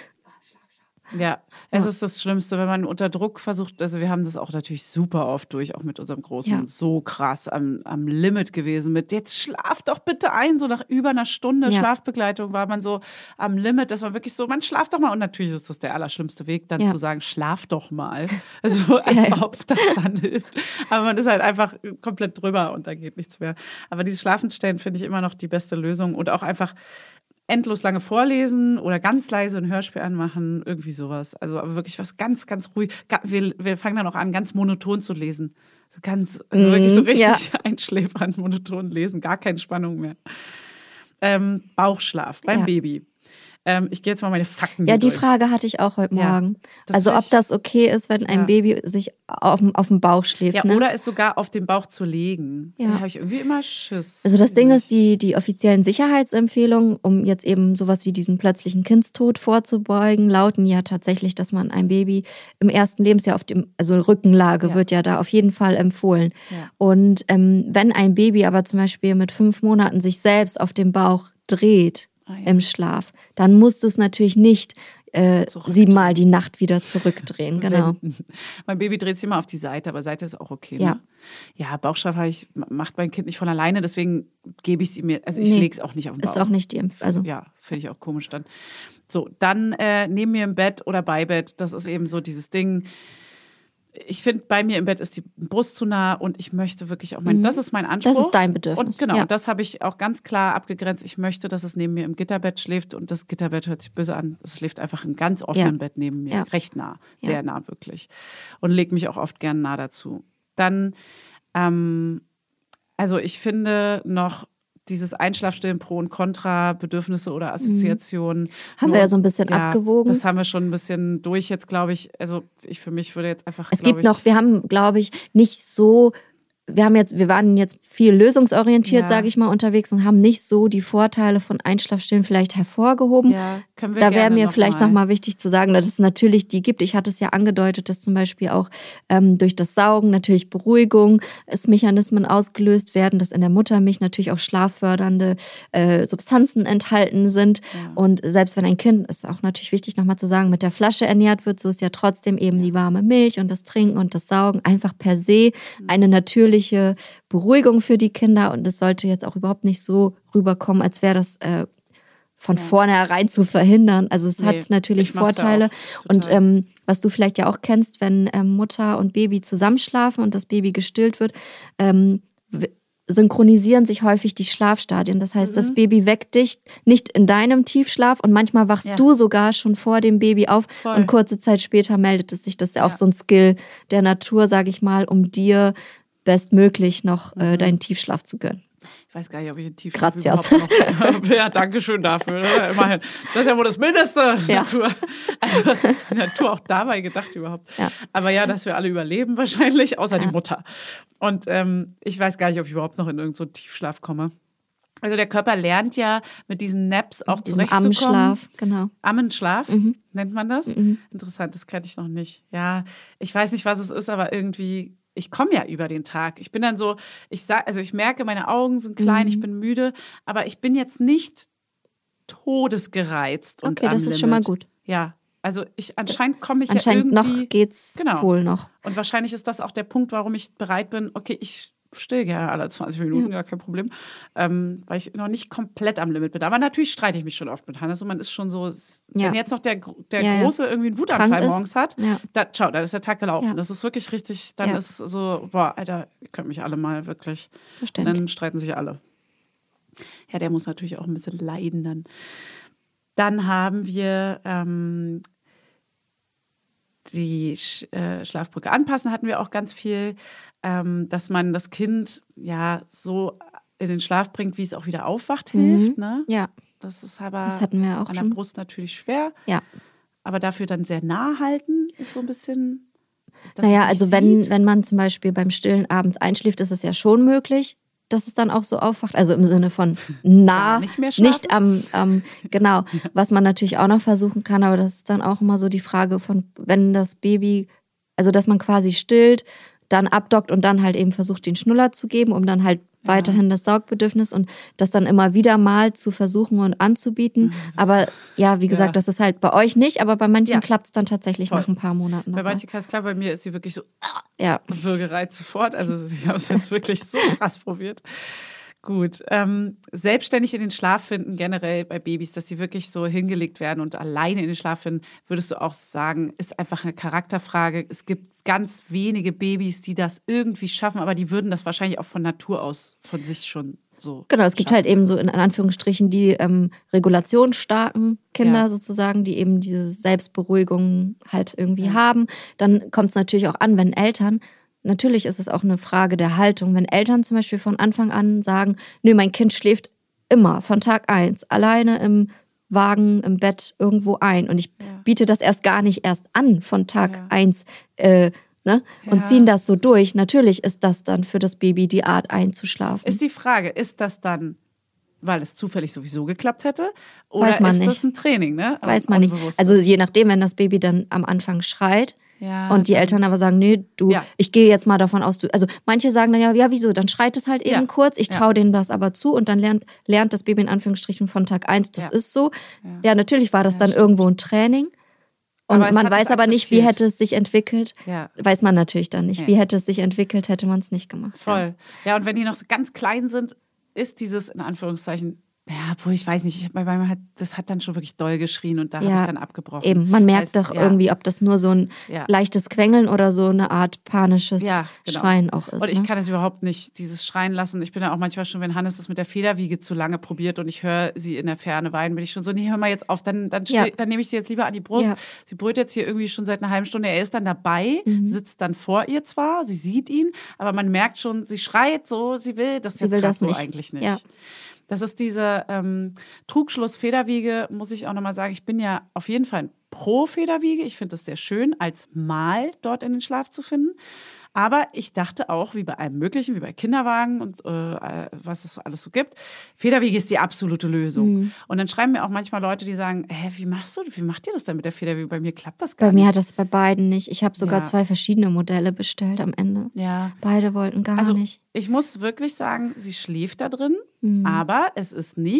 Ja, es ist das Schlimmste, wenn man unter Druck versucht, also wir haben das auch natürlich super oft durch, auch mit unserem Großen, Ja. so krass am, am Limit gewesen mit, jetzt schlaf doch bitte ein, so nach über einer Stunde Ja. Schlafbegleitung war man so am Limit, dass man wirklich so, man schlaft doch mal und natürlich ist das der allerschlimmste Weg, dann Ja. zu sagen, schlaf doch mal, also als Ja, ja. ob das dann hilft, aber man ist halt einfach komplett drüber und da geht nichts mehr, aber dieses Schlafenstellen finde ich immer noch die beste Lösung und auch einfach endlos lange vorlesen oder ganz leise ein Hörspiel anmachen, irgendwie sowas. Also aber wirklich was ganz, ganz ruhig. Ga- Wir, wir fangen dann auch an, ganz monoton zu lesen. So ganz, also Mhm, wirklich so richtig ja. einschläfernd, monoton lesen, gar keine Spannung mehr. Ähm, Bauchschlaf beim Ja. Baby. Ähm, ich gehe jetzt mal meine Fakten ja, die durch. Frage hatte ich auch heute Ja. Morgen. Das Also find ob ich- das okay ist, wenn ein Ja. Baby sich auf dem, auf dem Bauch schläft. Ja, ne? oder es sogar auf den Bauch zu legen. Ja. Da habe ich irgendwie immer Schiss. Also das Ding Weiß ist, die, die offiziellen Sicherheitsempfehlungen, um jetzt eben sowas wie diesen plötzlichen Kindstod vorzubeugen, lauten ja tatsächlich, dass man ein Baby im ersten Lebensjahr auf dem, also Rückenlage Ja. wird ja da auf jeden Fall empfohlen. Ja. Und ähm, wenn ein Baby aber zum Beispiel mit fünf Monaten sich selbst auf dem Bauch dreht Ah, ja. im Schlaf, dann musst du es natürlich nicht äh, Zurückdrehen. siebenmal die Nacht wieder zurückdrehen. Genau. Wenden. Mein Baby dreht sich immer auf die Seite, aber Seite ist auch okay. Ja. Ne? Ja, Bauchschlaf habe ich, macht mein Kind nicht von alleine, deswegen gebe ich sie mir, also ich Nee, lege es auch nicht auf den Bauch. Ist auch nicht die Empfehlung. Also, Ja, finde ich auch komisch dann. So, dann äh, neben mir im Bett oder bei Bett, das ist eben so dieses Ding. Ich finde, bei mir im Bett ist die Brust zu nah und ich möchte wirklich auch mein, das ist mein Anspruch. Das ist dein Bedürfnis, Und genau, ja. das habe ich auch ganz klar abgegrenzt. Ich möchte, dass es neben mir im Gitterbett schläft und das Gitterbett hört sich böse an. Es schläft einfach im ganz offenen Ja. Bett neben mir, Ja. recht nah, sehr Ja. nah wirklich. Und lege mich auch oft gern nah dazu. Dann, ähm, also ich finde noch dieses Einschlafstillen pro und contra Bedürfnisse oder Assoziationen. Mhm. Haben wir ja so ein bisschen abgewogen. Das haben wir schon ein bisschen durch jetzt, glaube ich. Also ich für mich würde jetzt einfach, Es glaub gibt ich, noch, wir haben, glaube ich, nicht so, wir haben jetzt, wir waren jetzt viel lösungsorientiert, Ja. sage ich mal, unterwegs und haben nicht so die Vorteile von Einschlafstillen vielleicht hervorgehoben. Ja, können wir Da wäre gerne mir noch vielleicht mal. nochmal wichtig zu sagen, dass es natürlich die gibt. Ich hatte es ja angedeutet, dass zum Beispiel auch ähm, durch das Saugen natürlich Beruhigung, es Mechanismen ausgelöst werden, dass in der Muttermilch natürlich auch schlaffördernde äh, Substanzen enthalten sind. Ja. Und selbst wenn ein Kind, ist auch natürlich wichtig nochmal zu sagen, mit der Flasche ernährt wird, so ist ja trotzdem eben die warme Milch und das Trinken und das Saugen einfach per se eine natürliche Beruhigung für die Kinder. Und es sollte jetzt auch überhaupt nicht so rüberkommen, als wäre das äh, von vornherein zu verhindern. Also es Nee, hat natürlich ich mach's ja Vorteile. auch Und total. ähm, was du vielleicht ja auch kennst, wenn ähm, Mutter und Baby zusammenschlafen und das Baby gestillt wird, ähm, w- synchronisieren sich häufig die Schlafstadien. Das heißt, Mhm. das Baby weckt dich nicht in deinem Tiefschlaf und manchmal wachst Ja. du sogar schon vor dem Baby auf Voll. und kurze Zeit später meldet es sich. Das ist ja auch Ja. so ein Skill der Natur, sage ich mal, um dir bestmöglich noch äh, Mhm. deinen Tiefschlaf zu gönnen. Ich weiß gar nicht, ob ich den Tiefschlaf Gracias. überhaupt noch... Ja, danke schön dafür. Ne? Immerhin. Das ist ja wohl das Mindeste. Ja. Natur. Also was hat die Natur auch dabei gedacht überhaupt? Ja. Aber ja, dass wir alle überleben wahrscheinlich, außer Ja. die Mutter. Und ähm, ich weiß gar nicht, ob ich überhaupt noch in irgendeinen so Tiefschlaf komme. Also der Körper lernt ja mit diesen Naps auch Diesem zurechtzukommen. Ammenschlaf, genau. Ammenschlaf, Mhm. nennt man das? Mhm. Interessant, das kannte ich noch nicht. Ja, ich weiß nicht, was es ist, aber irgendwie, ich komme ja über den Tag. Ich bin dann so, ich sag, also ich merke, meine Augen sind klein, Mhm. ich bin müde, aber ich bin jetzt nicht todesgereizt und Okay, am das ist schon mal Limit. gut. Ja, also ich anscheinend komme ich Anscheinend ja irgendwie. noch geht's Genau. wohl noch. Und wahrscheinlich ist das auch der Punkt, warum ich bereit bin, okay, ich still gerne alle zwanzig Minuten, Ja. gar kein Problem, ähm, weil ich noch nicht komplett am Limit bin. Aber natürlich streite ich mich schon oft mit Hannes und man ist schon so, Ja. wenn jetzt noch der, der Ja, ja. Große irgendwie einen Wutanfall Krank ist. morgens hat, Ja. da, ciao, dann ist der Tag gelaufen. Ja. Das ist wirklich richtig, dann Ja. ist so, boah, Alter, ihr könnt mich alle mal wirklich. Und Verständlich. dann streiten sich alle. Ja, der muss natürlich auch ein bisschen leiden dann. Dann haben wir ähm, die Sch äh, Schlafbrücke anpassen, hatten wir auch ganz viel, ähm, dass man das Kind ja so in den Schlaf bringt, wie es auch wieder aufwacht, hilft. Ne? Ja, Das ist aber das hatten wir auch an der schon. Brust natürlich schwer, Ja. aber dafür dann sehr nah halten ist so ein bisschen. dass Naja, es also nicht wenn, sieht. wenn man zum Beispiel beim Stillen abends einschläft, ist es ja schon möglich, dass es dann auch so aufwacht. Also im Sinne von nah, Gar nicht mehr schlafen? nicht am, am genau. Was man natürlich auch noch versuchen kann, aber das ist dann auch immer so die Frage von, wenn das Baby, also dass man quasi stillt, dann abdockt und dann halt eben versucht, den Schnuller zu geben, um dann halt weiterhin das Saugbedürfnis und das dann immer wieder mal zu versuchen und anzubieten. Aber ja, wie gesagt, Ja. das ist halt bei euch nicht, aber bei manchen Ja. klappt es dann tatsächlich Voll. nach ein paar Monaten. Bei noch mal. manchen kann es klar, bei mir ist sie wirklich so Ja. würgereizt sofort. Also ich habe es jetzt wirklich so krass probiert. Gut. Ähm, selbstständig in den Schlaf finden, generell bei Babys, dass sie wirklich so hingelegt werden und alleine in den Schlaf finden, würdest du auch sagen, ist einfach eine Charakterfrage. Es gibt ganz wenige Babys, die das irgendwie schaffen, aber die würden das wahrscheinlich auch von Natur aus von sich schon so. Genau, es gibt schaffen. halt eben so in Anführungsstrichen die ähm, regulationsstarken Kinder Ja. sozusagen, die eben diese Selbstberuhigung halt irgendwie haben. Dann kommt es natürlich auch an, wenn Eltern, natürlich ist es auch eine Frage der Haltung, wenn Eltern zum Beispiel von Anfang an sagen, nö, mein Kind schläft immer von Tag eins alleine im Wagen, im Bett irgendwo ein und ich Ja. biete das erst gar nicht erst an von Tag Ja. eins äh, ne? und Ja. ziehen das so durch. Natürlich ist das dann für das Baby die Art einzuschlafen. Ist die Frage, ist das dann, weil es zufällig sowieso geklappt hätte? Oder Weiß man ist nicht. das ein Training, ne? Weiß man nicht. Unbewusstes? Also je nachdem, wenn das Baby dann am Anfang schreit Ja, und die dann- Eltern aber sagen, nee, du, Ja. ich gehe jetzt mal davon aus, du, also manche sagen dann ja, ja, wieso, dann schreit es halt eben Ja. kurz, ich Ja. traue denen das aber zu und dann lernt, lernt das Baby in Anführungsstrichen von Tag eins, das Ja. ist so. Ja. Ja, natürlich war das Ja, dann stimmt. irgendwo ein Training und Aber es man hat es weiß aber nicht, wie akzeptiert. hätte es sich entwickelt. Ja. Weiß man natürlich dann nicht. Nee. Wie hätte es sich entwickelt, hätte man es nicht gemacht. Voll. Ja, und wenn die noch so ganz klein sind, ist dieses, in Anführungszeichen, ja, obwohl ich weiß nicht, ich- bei meinem hat, das hat dann schon wirklich doll geschrien und da habe Ja, ich dann abgebrochen. Eben, man merkt Heißt, doch ja. irgendwie, ob das nur so ein Ja. leichtes Quengeln oder so eine Art panisches Ja, genau. Schreien auch ist. Und ich ne? kann es überhaupt nicht, dieses Schreien lassen. Ich bin ja auch manchmal schon, wenn Hannes das mit der Federwiege zu lange probiert und ich höre sie in der Ferne weinen, bin ich schon so, nee, hör mal jetzt auf, dann, dann, Ja. ste- dann nehme ich sie jetzt lieber an die Brust. Ja. Sie brüllt jetzt hier irgendwie schon seit einer halben Stunde. Er ist dann dabei, Mhm. sitzt dann vor ihr zwar, sie sieht ihn, aber man merkt schon, sie schreit so, sie will das Sie jetzt will gerade das so nicht. eigentlich nicht. Ja. Das ist diese ähm, Trugschluss-Federwiege, muss ich auch nochmal sagen. Ich bin ja auf jeden Fall pro Federwiege. Ich finde es sehr schön, als Mal dort in den Schlaf zu finden. Aber ich dachte auch, wie bei allem Möglichen, wie bei Kinderwagen und äh, was es so alles so gibt, Federwiege ist die absolute Lösung. Mhm. Und dann schreiben mir auch manchmal Leute, die sagen, hä, wie machst du, wie macht ihr das denn mit der Federwiege? Bei mir klappt das gar Bei mir nicht. hat das bei beiden nicht. Ich habe sogar Ja. zwei verschiedene Modelle bestellt am Ende. Ja. Beide wollten gar Also nicht. ich muss wirklich sagen, sie schläft da drin, Mhm. aber es ist nicht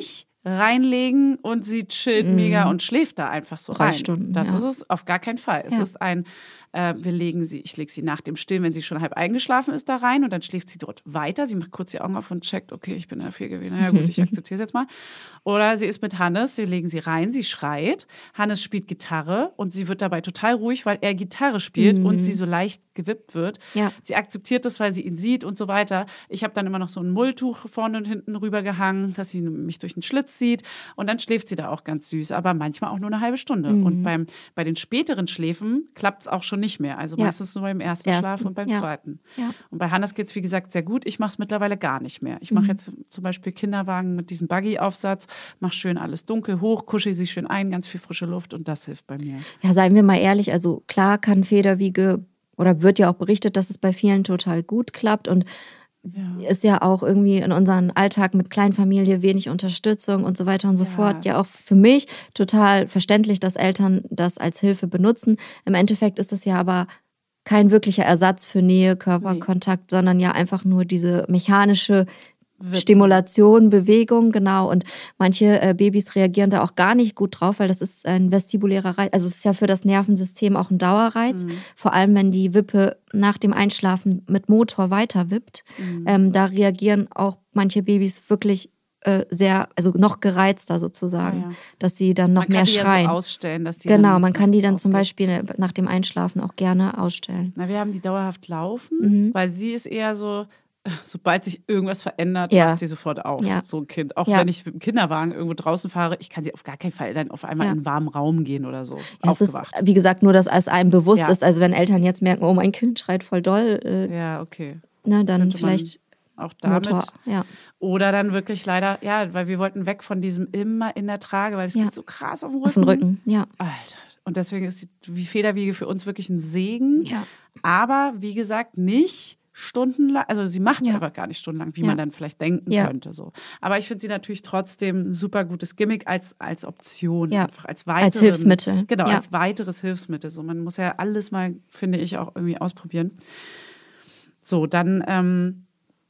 reinlegen und sie chillt Mhm. mega und schläft da einfach so Drei rein. Stunden, Das ja. ist es auf gar keinen Fall. Es Ja. ist ein, äh, wir legen sie, ich lege sie nach dem Stillen, wenn sie schon halb eingeschlafen ist, da rein und dann schläft sie dort weiter. Sie macht kurz die Augen auf und checkt, okay, ich bin in der Fehl gewesen. Na ja gut, ich akzeptiere es jetzt mal. Oder sie ist mit Hannes, wir legen sie rein, sie schreit. Hannes spielt Gitarre und sie wird dabei total ruhig, weil er Gitarre spielt Mhm. und sie so leicht gewippt wird. Ja. Sie akzeptiert das, weil sie ihn sieht und so weiter. Ich habe dann immer noch so ein Mulltuch vorne und hinten rübergehangen, dass sie mich durch den Schlitz sieht. Und dann schläft sie da auch ganz süß, aber manchmal auch nur eine halbe Stunde. Mhm. Und beim, bei den späteren Schläfen klappt es auch schon nicht mehr. Also Ja. meistens nur beim ersten, Ersten, Schlaf und beim ja. zweiten. Ja. Und bei Hannes geht es, wie gesagt, sehr gut. Ich mache es mittlerweile gar nicht mehr. Ich mache Mhm. jetzt zum Beispiel Kinderwagen mit diesem Buggy-Aufsatz, mache schön alles dunkel hoch, kuschel sie schön ein, ganz viel frische Luft und das hilft bei mir. Ja, seien wir mal ehrlich, also klar kann Federwiege oder wird ja auch berichtet, dass es bei vielen total gut klappt und Ja. ist ja auch irgendwie in unserem Alltag mit Kleinfamilie wenig Unterstützung und so weiter und so Ja. fort. Ja, auch für mich total verständlich, dass Eltern das als Hilfe benutzen. Im Endeffekt ist es ja aber kein wirklicher Ersatz für Nähe, Körperkontakt, sondern ja einfach nur diese mechanische Wippen. Stimulation, Bewegung, genau. Und manche äh, Babys reagieren da auch gar nicht gut drauf, weil das ist ein vestibulärer Reiz. Also es ist ja für das Nervensystem auch ein Dauerreiz. Mhm. Vor allem, wenn die Wippe nach dem Einschlafen mit Motor weiter wippt. Mhm. Ähm, da reagieren auch manche Babys wirklich äh, sehr, also noch gereizter sozusagen, Ja, ja. dass sie dann noch Man kann mehr die schreien. ja so ausstellen, dass die Genau, dann man kann die dann zum ausgeht. Beispiel nach dem Einschlafen auch gerne ausstellen. Na, wir haben die dauerhaft laufen, Mhm. weil sie ist eher so, sobald sich irgendwas verändert, Ja. macht sie sofort auf. Ja. So ein Kind. Auch Ja. wenn ich mit dem Kinderwagen irgendwo draußen fahre, ich kann sie auf gar keinen Fall dann auf einmal Ja. in einen warmen Raum gehen oder so. Ja, es ist, Aufgewacht. wie gesagt, nur, dass es einem bewusst Ja. ist. Also wenn Eltern jetzt merken, oh, mein Kind schreit voll doll, äh, Ja, okay. ne, dann Könnte man vielleicht Auch damit. Motor. Ja. Oder dann wirklich leider, ja, weil wir wollten weg von diesem immer in der Trage, weil es Ja. geht so krass auf den Rücken. Auf den Rücken, ja. Alter. Und deswegen ist die wie Federwiege für uns wirklich ein Segen. Ja. Aber wie gesagt, nicht stundenlang, also sie macht es Ja. einfach gar nicht stundenlang, wie Ja. man dann vielleicht denken Ja. könnte. So. Aber ich finde sie natürlich trotzdem ein super gutes Gimmick als, als Option, Ja. einfach als weiteren, Als Hilfsmittel. Genau, Ja. als weiteres Hilfsmittel. So, man muss ja alles mal, finde ich, auch irgendwie ausprobieren. So, dann ähm,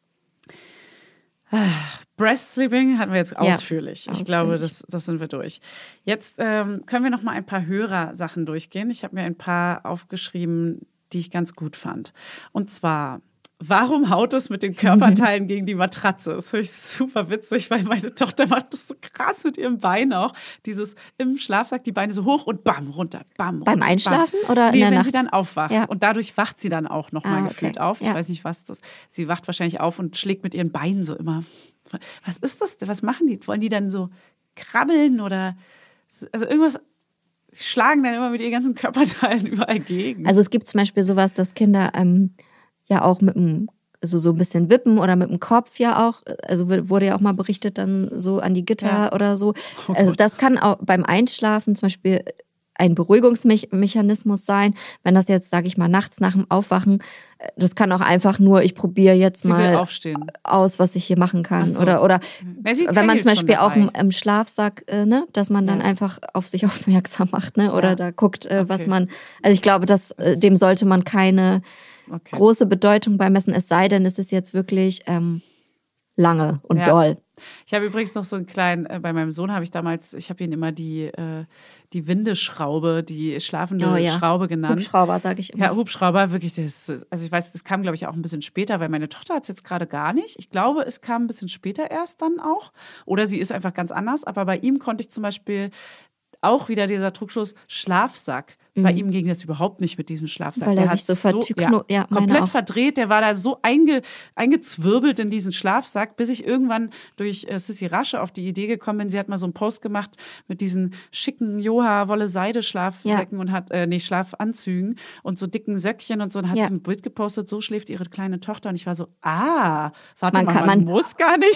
Breastsleeping hatten wir jetzt Ja, ausführlich. Ich ausführlich. glaube, das, das sind wir durch. Jetzt ähm, können wir noch mal ein paar Hörersachen durchgehen. Ich habe mir ein paar aufgeschrieben, die ich ganz gut fand. Und zwar, warum haut es mit den Körperteilen gegen die Matratze? Das finde ich super witzig, weil meine Tochter macht das so krass mit ihrem Bein auch. Dieses im Schlafsack, die Beine so hoch und bam, runter, bam, runter. Beim Einschlafen bam. oder in nee, der wenn Nacht? sie dann aufwacht. Ja. Und dadurch wacht sie dann auch noch mal Ah, okay. gefühlt auf. Ich Ja. weiß nicht, was das. Sie wacht wahrscheinlich auf und schlägt mit ihren Beinen so immer. Was ist das? Was machen die? Wollen die dann so krabbeln oder also irgendwas? Schlagen dann immer mit ihren ganzen Körperteilen überall gegen. Also es gibt zum Beispiel sowas, dass Kinder ähm, ja auch mit dem, also so ein bisschen wippen oder mit dem Kopf ja auch, also wurde ja auch mal berichtet, dann so an die Gitter Ja. oder so. Oh Also Gott. das kann auch beim Einschlafen zum Beispiel ein Beruhigungsmechanismus sein. Wenn das jetzt, sage ich mal, nachts nach dem Aufwachen, äh, das kann auch einfach nur, ich probiere jetzt sie will mal aufstehen. aus, was ich hier machen kann. Ach so. Oder, oder Na, sie wenn man quengelt zum Beispiel schon auch im, dabei. im Schlafsack, äh, ne, dass man dann Ja. einfach auf sich aufmerksam macht, ne, oder Ja. da guckt, äh, was Okay. man, also ich glaube, dass, äh, dem sollte man keine Okay. große Bedeutung beimessen, es sei denn, es ist jetzt wirklich ähm, lange und Ja. doll. Ich habe übrigens noch so einen kleinen, äh, bei meinem Sohn habe ich damals, ich habe ihn immer die, äh, die Windeschraube, die schlafende Oh ja. Schraube genannt. Hubschrauber, sage ich immer. Ja, Hubschrauber, wirklich, das, ist- also ich weiß, das kam, glaube ich, auch ein bisschen später, weil meine Tochter hat es jetzt gerade gar nicht. Ich glaube, es kam ein bisschen später erst dann auch. Oder sie ist einfach ganz anders. Aber bei ihm konnte ich zum Beispiel auch wieder dieser Trugschluss Schlafsack. Bei ihm ging das überhaupt nicht mit diesem Schlafsack. Weil er hat sich so vertückno- ja, meine komplett auch. verdreht. Der war da so einge, eingezwirbelt in diesen Schlafsack, bis ich irgendwann durch äh, Sissy Rasche auf die Idee gekommen bin. Sie hat mal so einen Post gemacht mit diesen schicken Joha-Wolle-Seide-Schlafsäcken und hat, äh, nee, Schlafanzügen und so dicken Söckchen und so. Und hat Ja. sie ein Bild gepostet, so schläft ihre kleine Tochter. Und ich war so, ah, warte Man mal, kann- man, man- muss gar nicht.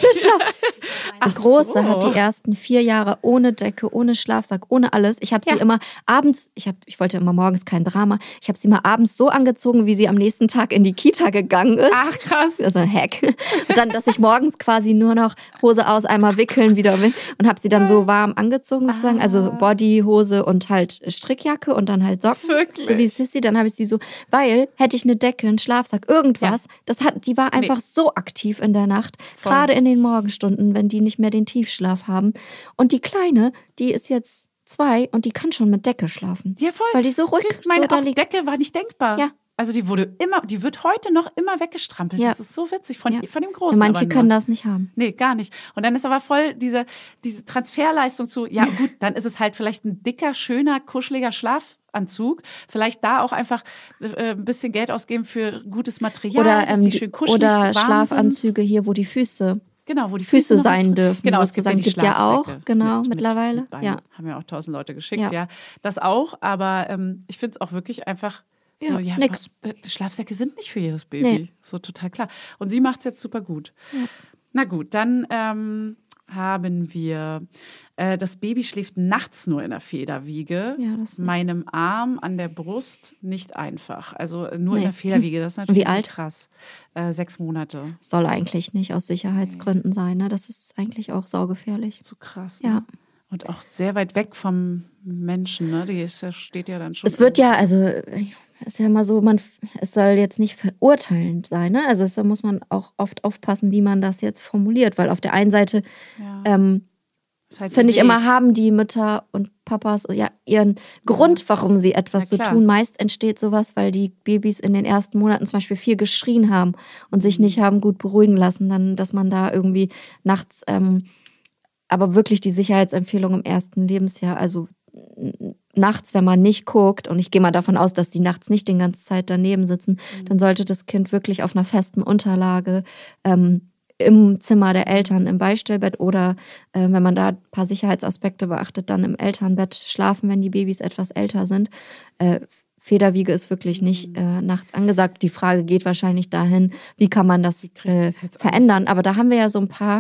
Die Ach Große so. hat die ersten vier Jahre ohne Decke, ohne Schlafsack, ohne alles. Ich habe sie Ja. immer abends, ich, hab, ich wollte wollte immer morgens kein Drama. Ich habe sie mal abends so angezogen, wie sie am nächsten Tag in die Kita gegangen ist. Ach, krass. Also Hack. Und dann, dass ich morgens quasi nur noch Hose aus, einmal wickeln, wieder wickeln und habe sie dann so warm angezogen sozusagen. Also Body, Hose und halt Strickjacke und dann halt Socken. Wirklich? So wie Sissy. Dann habe ich sie so, weil hätte ich eine Decke, einen Schlafsack, irgendwas, ja. das hat, die war einfach nee. so aktiv in der Nacht. Voll. Gerade in den Morgenstunden, wenn die nicht mehr den Tiefschlaf haben. Und die Kleine, die ist jetzt zwei und die kann schon mit Decke schlafen. Ja, voll. Weil die so ruhig die, meine so da liegt. Decke war nicht denkbar. Ja. Also die wurde immer, die wird heute noch immer weggestrampelt. Ja. Das ist so witzig von, ja. von dem Großen. Ja, manche können das nicht haben. Nee, gar nicht. Und dann ist aber voll diese, diese Transferleistung zu, ja gut, dann ist es halt vielleicht ein dicker, schöner, kuscheliger Schlafanzug. Vielleicht da auch einfach äh, ein bisschen Geld ausgeben für gutes Material, oder, dass ähm, die schön kuschelig oder warm Schlafanzüge sind. hier, wo die Füße Genau, wo die Füße, Füße sein dürfen. Genau, es gibt ja, gibt die ja auch, genau, mit, mittlerweile. Mit, mit ja. Haben ja auch tausend Leute geschickt, ja. ja. Das auch, aber ähm, ich finde es auch wirklich einfach so, ja, ja, nix. Die Schlafsäcke sind nicht für jedes Baby. Nee. So total klar. Und sie macht es jetzt super gut. Ja. Na gut, dann ähm, haben wir, äh, das Baby schläft nachts nur in der Federwiege. Ja, das ist Meinem Arm an der Brust nicht einfach. Also nur nee. in der Federwiege. Das ist natürlich Wie alt? krass. Äh, sechs Monate. Soll eigentlich nicht aus Sicherheitsgründen sein. Ne? Das ist eigentlich auch saugefährlich. Zu krass. Ne? Ja. Und auch sehr weit weg vom Menschen, ne? Die ist ja, steht ja dann schon. Es wird ja, also ist ja immer so, man, es soll jetzt nicht verurteilend sein, ne? Also da muss man auch oft aufpassen, wie man das jetzt formuliert, weil auf der einen Seite ja. ähm, halt finde ich immer, haben die Mütter und Papas ja ihren Grund, warum sie etwas so tun. Meist entsteht sowas, weil die Babys in den ersten Monaten zum Beispiel viel geschrien haben und sich nicht haben gut beruhigen lassen, dann, dass man da irgendwie nachts ähm, aber wirklich die Sicherheitsempfehlung im ersten Lebensjahr, also nachts, wenn man nicht guckt, und ich gehe mal davon aus, dass die nachts nicht die ganze Zeit daneben sitzen, mhm. dann sollte das Kind wirklich auf einer festen Unterlage ähm, im Zimmer der Eltern, im Beistellbett oder äh, wenn man da ein paar Sicherheitsaspekte beachtet, dann im Elternbett schlafen, wenn die Babys etwas älter sind. Äh, Federwiege ist wirklich nicht äh, nachts angesagt. Die Frage geht wahrscheinlich dahin, wie kann man das äh, verändern. Aber da haben wir ja so ein paar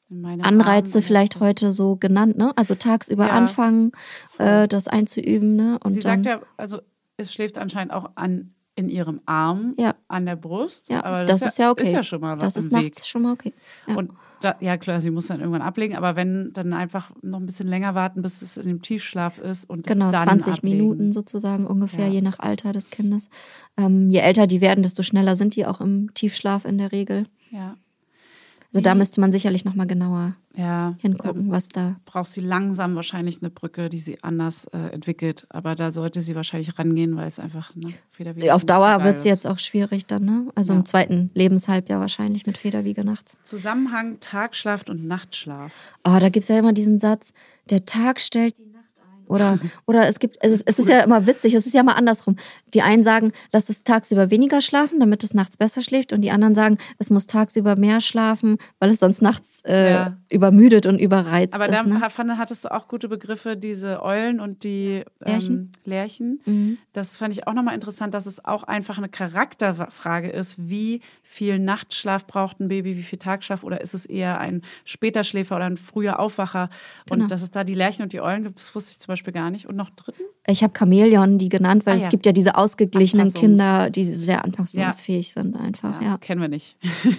Anreize vielleicht heute so genannt, ne? Also tagsüber ja, anfangen, äh, das einzuüben, ne? Und sie dann, sagt ja, also es schläft anscheinend auch an in ihrem Arm, ja. an der Brust. Ja, aber das, das ist ja okay. Ist ja schon mal was. Das ist nachts Weg. Schon mal okay. Ja. Und da, ja klar, sie muss dann irgendwann ablegen, aber wenn dann einfach noch ein bisschen länger warten, bis es in dem Tiefschlaf ist und genau dann zwanzig ablegen. Minuten sozusagen ungefähr, ja. je nach Alter des Kindes. Ähm, je älter die werden, desto schneller sind die auch im Tiefschlaf in der Regel. Ja. Also da müsste man sicherlich nochmal genauer ja, hingucken, was da... Braucht sie langsam wahrscheinlich eine Brücke, die sie anders äh, entwickelt. Aber da sollte sie wahrscheinlich rangehen, weil es einfach ne, Federwiege auf Dauer so wird sie ist. Jetzt auch schwierig dann, ne? Also ja. im zweiten Lebenshalbjahr wahrscheinlich mit Federwiege nachts. Zusammenhang Tagschlaf und Nachtschlaf. Oh, da gibt es ja immer diesen Satz, der Tag stellt die Nacht ein. Oder, oder es gibt, es, es ist ja immer witzig, es ist ja mal andersrum. Die einen sagen, lass es tagsüber weniger schlafen, damit es nachts besser schläft. Und die anderen sagen, es muss tagsüber mehr schlafen, weil es sonst nachts äh, ja. übermüdet und überreizt Aber ist. Aber da ne? hattest du auch gute Begriffe, diese Eulen und die Lerchen. Ähm, Lerchen. Mhm. Das fand ich auch nochmal interessant, dass es auch einfach eine Charakterfrage ist, wie viel Nachtschlaf braucht ein Baby, wie viel Tagschlaf, oder ist es eher ein später Schläfer oder ein früher Aufwacher? Und genau. dass es da die Lerchen und die Eulen gibt, das wusste ich zum Beispiel gar nicht. Und noch einen dritten? Ich habe Chamäleon die genannt, weil ah, es ja. gibt ja diese ausgeglichenen Anpassungs- Kinder, die sehr anpassungsfähig ja. sind einfach. Ja, ja. Kennen wir nicht.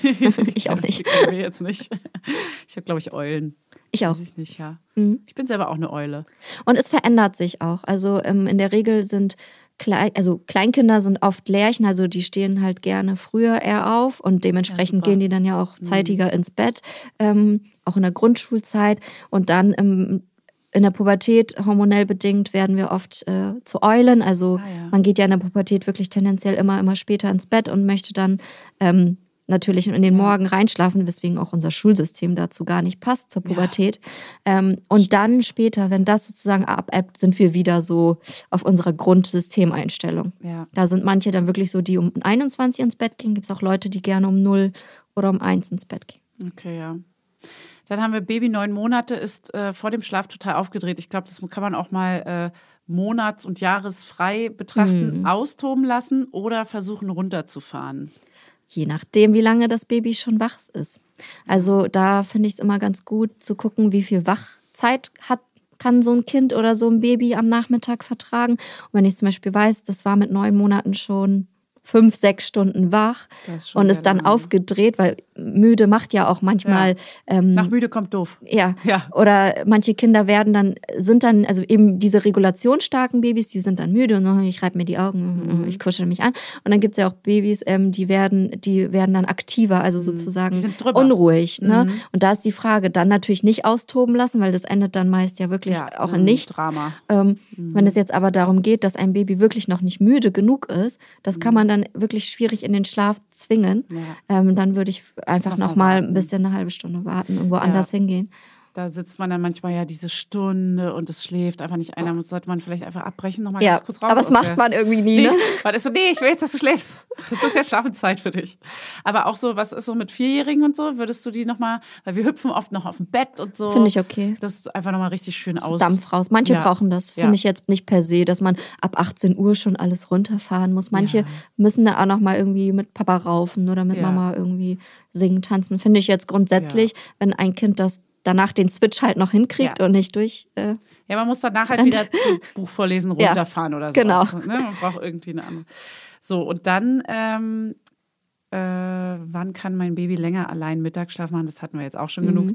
Ich auch nicht. Die kennen wir jetzt nicht. Ich habe, glaube ich, Eulen. Ich auch. Weiß ich nicht, ja. Mhm. Ich bin selber auch eine Eule. Und es verändert sich auch. Also ähm, in der Regel sind Klein, also Kleinkinder sind oft Lerchen, also die stehen halt gerne früher eher auf und dementsprechend ja, gehen die dann ja auch zeitiger mhm. ins Bett, ähm, auch in der Grundschulzeit. Und dann ähm, in der Pubertät, hormonell bedingt, werden wir oft äh, zu Eulen. Also ah, ja. man geht ja in der Pubertät wirklich tendenziell immer, immer später ins Bett und möchte dann ähm, natürlich in den Morgen reinschlafen, weswegen auch unser Schulsystem dazu gar nicht passt zur Pubertät. Ja. Ähm, und dann später, wenn das sozusagen abebbt, sind wir wieder so auf unserer Grundsystemeinstellung. Ja. Da sind manche dann wirklich so, die um einundzwanzig ins Bett gehen. Gibt es auch Leute, die gerne um null oder um eins ins Bett gehen. Okay, ja. Dann haben wir Baby neun Monate, ist äh, vor dem Schlaf total aufgedreht. Ich glaube, das kann man auch mal äh, monats- und jahresfrei betrachten, mhm. austoben lassen oder versuchen runterzufahren. Je nachdem, wie lange das Baby schon wach ist. Also da finde ich es immer ganz gut zu gucken, wie viel Wachzeit hat, kann so ein Kind oder so ein Baby am Nachmittag vertragen. Und wenn ich zum Beispiel weiß, das war mit neun Monaten schon fünf, sechs Stunden wach Das ist schon und sehr ist dann lange. aufgedreht, weil müde macht ja auch manchmal. Ja. Ähm, Nach müde kommt doof. ja. Ja. Oder manche Kinder werden dann, sind dann, also eben diese regulationsstarken Babys, die sind dann müde und oh, ich reibe mir die Augen, Mhm. ich kuschel mich an. Und dann gibt's ja auch Babys, ähm, die werden, die werden dann aktiver, also sozusagen Die sind drüber. unruhig. Ne? Mhm. Und da ist die Frage, dann natürlich nicht austoben lassen, weil das endet dann meist ja wirklich Ja, auch ein in nichts. Drama. Ähm, Wenn es jetzt aber darum geht, dass ein Baby wirklich noch nicht müde genug ist, das kann man dann wirklich schwierig in den Schlaf zwingen. Ja. Ähm, dann würde ich einfach Noch noch, mal mal warten. ein bisschen eine halbe Stunde warten und woanders hingehen. Da sitzt man dann manchmal ja diese Stunde und es schläft einfach nicht einer. Sollte man vielleicht einfach abbrechen, nochmal Ja, ganz kurz raus. aber das aus macht der- man irgendwie nie, Nee, ne? man ist so, nee, ich will jetzt, dass du schläfst. Das ist jetzt Schlafenszeit für dich. Aber auch so, was ist so mit Vierjährigen und so? Würdest du die nochmal, weil wir hüpfen oft noch auf dem Bett und so. Finde ich okay. Das ist einfach nochmal richtig schön aus. Dampf raus. Manche Ja. brauchen das. Finde Ja. ich jetzt nicht per se, dass man ab achtzehn Uhr schon alles runterfahren muss. Manche Ja. müssen da auch noch mal irgendwie mit Papa raufen oder mit Ja. Mama irgendwie singen, tanzen. Finde ich jetzt grundsätzlich, wenn ein Kind das danach den Switch halt noch hinkriegt Ja. und nicht durch. Äh, Ja, man muss danach halt Rennt. wieder zu Buchvorlesen Ja, runterfahren oder so. genau. Ne? Man braucht irgendwie eine andere. So, und dann, ähm, äh, wann kann mein Baby länger allein Mittagsschlaf machen? Das hatten wir jetzt auch schon Mhm. genug.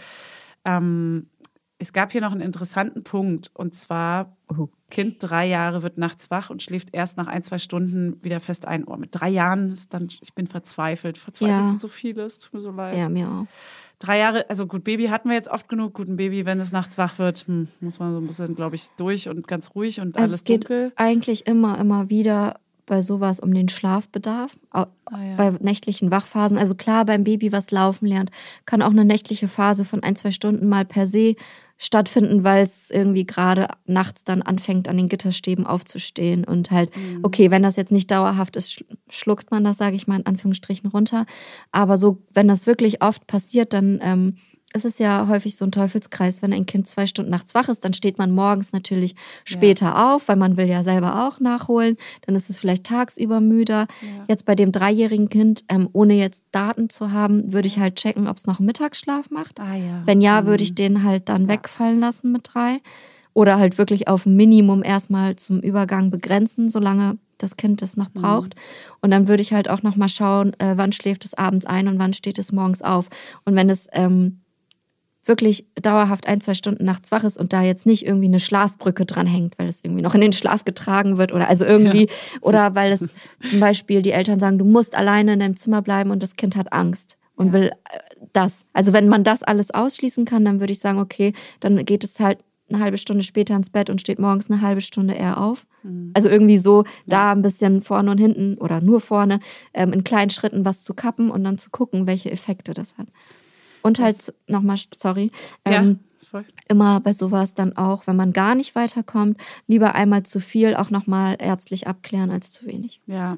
Ähm, es gab hier noch einen interessanten Punkt. Und zwar, Oh. Kind drei Jahre wird nachts wach und schläft erst nach ein, zwei Stunden wieder fest ein. Oh, mit drei Jahren ist dann, ich bin verzweifelt. Verzweifelt Ja. sind so viele, es tut mir so leid. ja, mir auch. Drei Jahre, also gut, Baby hatten wir jetzt oft genug. Gut, ein Baby, wenn es nachts wach wird, hm, muss man so ein bisschen, glaube ich, durch und ganz ruhig und Also alles es geht dunkel. eigentlich immer, immer wieder bei sowas um den Schlafbedarf, au- Ah, ja. bei nächtlichen Wachphasen. Also klar, beim Baby, was laufen lernt, kann auch eine nächtliche Phase von ein, zwei Stunden mal per se stattfinden, weil es irgendwie gerade nachts dann anfängt, an den Gitterstäben aufzustehen und halt, Mhm. okay, wenn das jetzt nicht dauerhaft ist, sch- schluckt man das, sage ich mal in Anführungsstrichen, runter. Aber so, wenn das wirklich oft passiert, dann ähm, ist es ja häufig so ein Teufelskreis. Wenn ein Kind zwei Stunden nachts wach ist, dann steht man morgens natürlich später auf, weil man will ja selber auch nachholen. Dann ist es vielleicht tagsüber müder. Ja. Jetzt bei dem dreijährigen Kind, ähm, ohne jetzt Daten zu haben, würde ich halt checken, ob es noch einen Mittagsschlaf macht. Ah ja. Wenn ja, würde ich den halt dann wegfallen lassen mit drei. Oder halt wirklich auf ein Minimum erstmal zum Übergang begrenzen, solange das Kind das noch braucht. Und dann würde ich halt auch nochmal schauen, äh, wann schläft es abends ein und wann steht es morgens auf. Und wenn es ähm, wirklich dauerhaft ein, zwei Stunden nachts wach ist und da jetzt nicht irgendwie eine Schlafbrücke dran hängt, weil es irgendwie noch in den Schlaf getragen wird oder also irgendwie, oder weil es zum Beispiel die Eltern sagen, du musst alleine in deinem Zimmer bleiben und das Kind hat Angst und Ja. will äh, das. Also wenn man das alles ausschließen kann, dann würde ich sagen, okay, dann geht es halt eine halbe Stunde später ins Bett und steht morgens eine halbe Stunde eher auf. Also irgendwie so da ein bisschen vorne und hinten oder nur vorne ähm, in kleinen Schritten was zu kappen und dann zu gucken, welche Effekte das hat. Und halt nochmal, sorry, ähm, ja, voll. immer bei sowas dann auch, wenn man gar nicht weiterkommt, lieber einmal zu viel auch nochmal ärztlich abklären als zu wenig. Ja.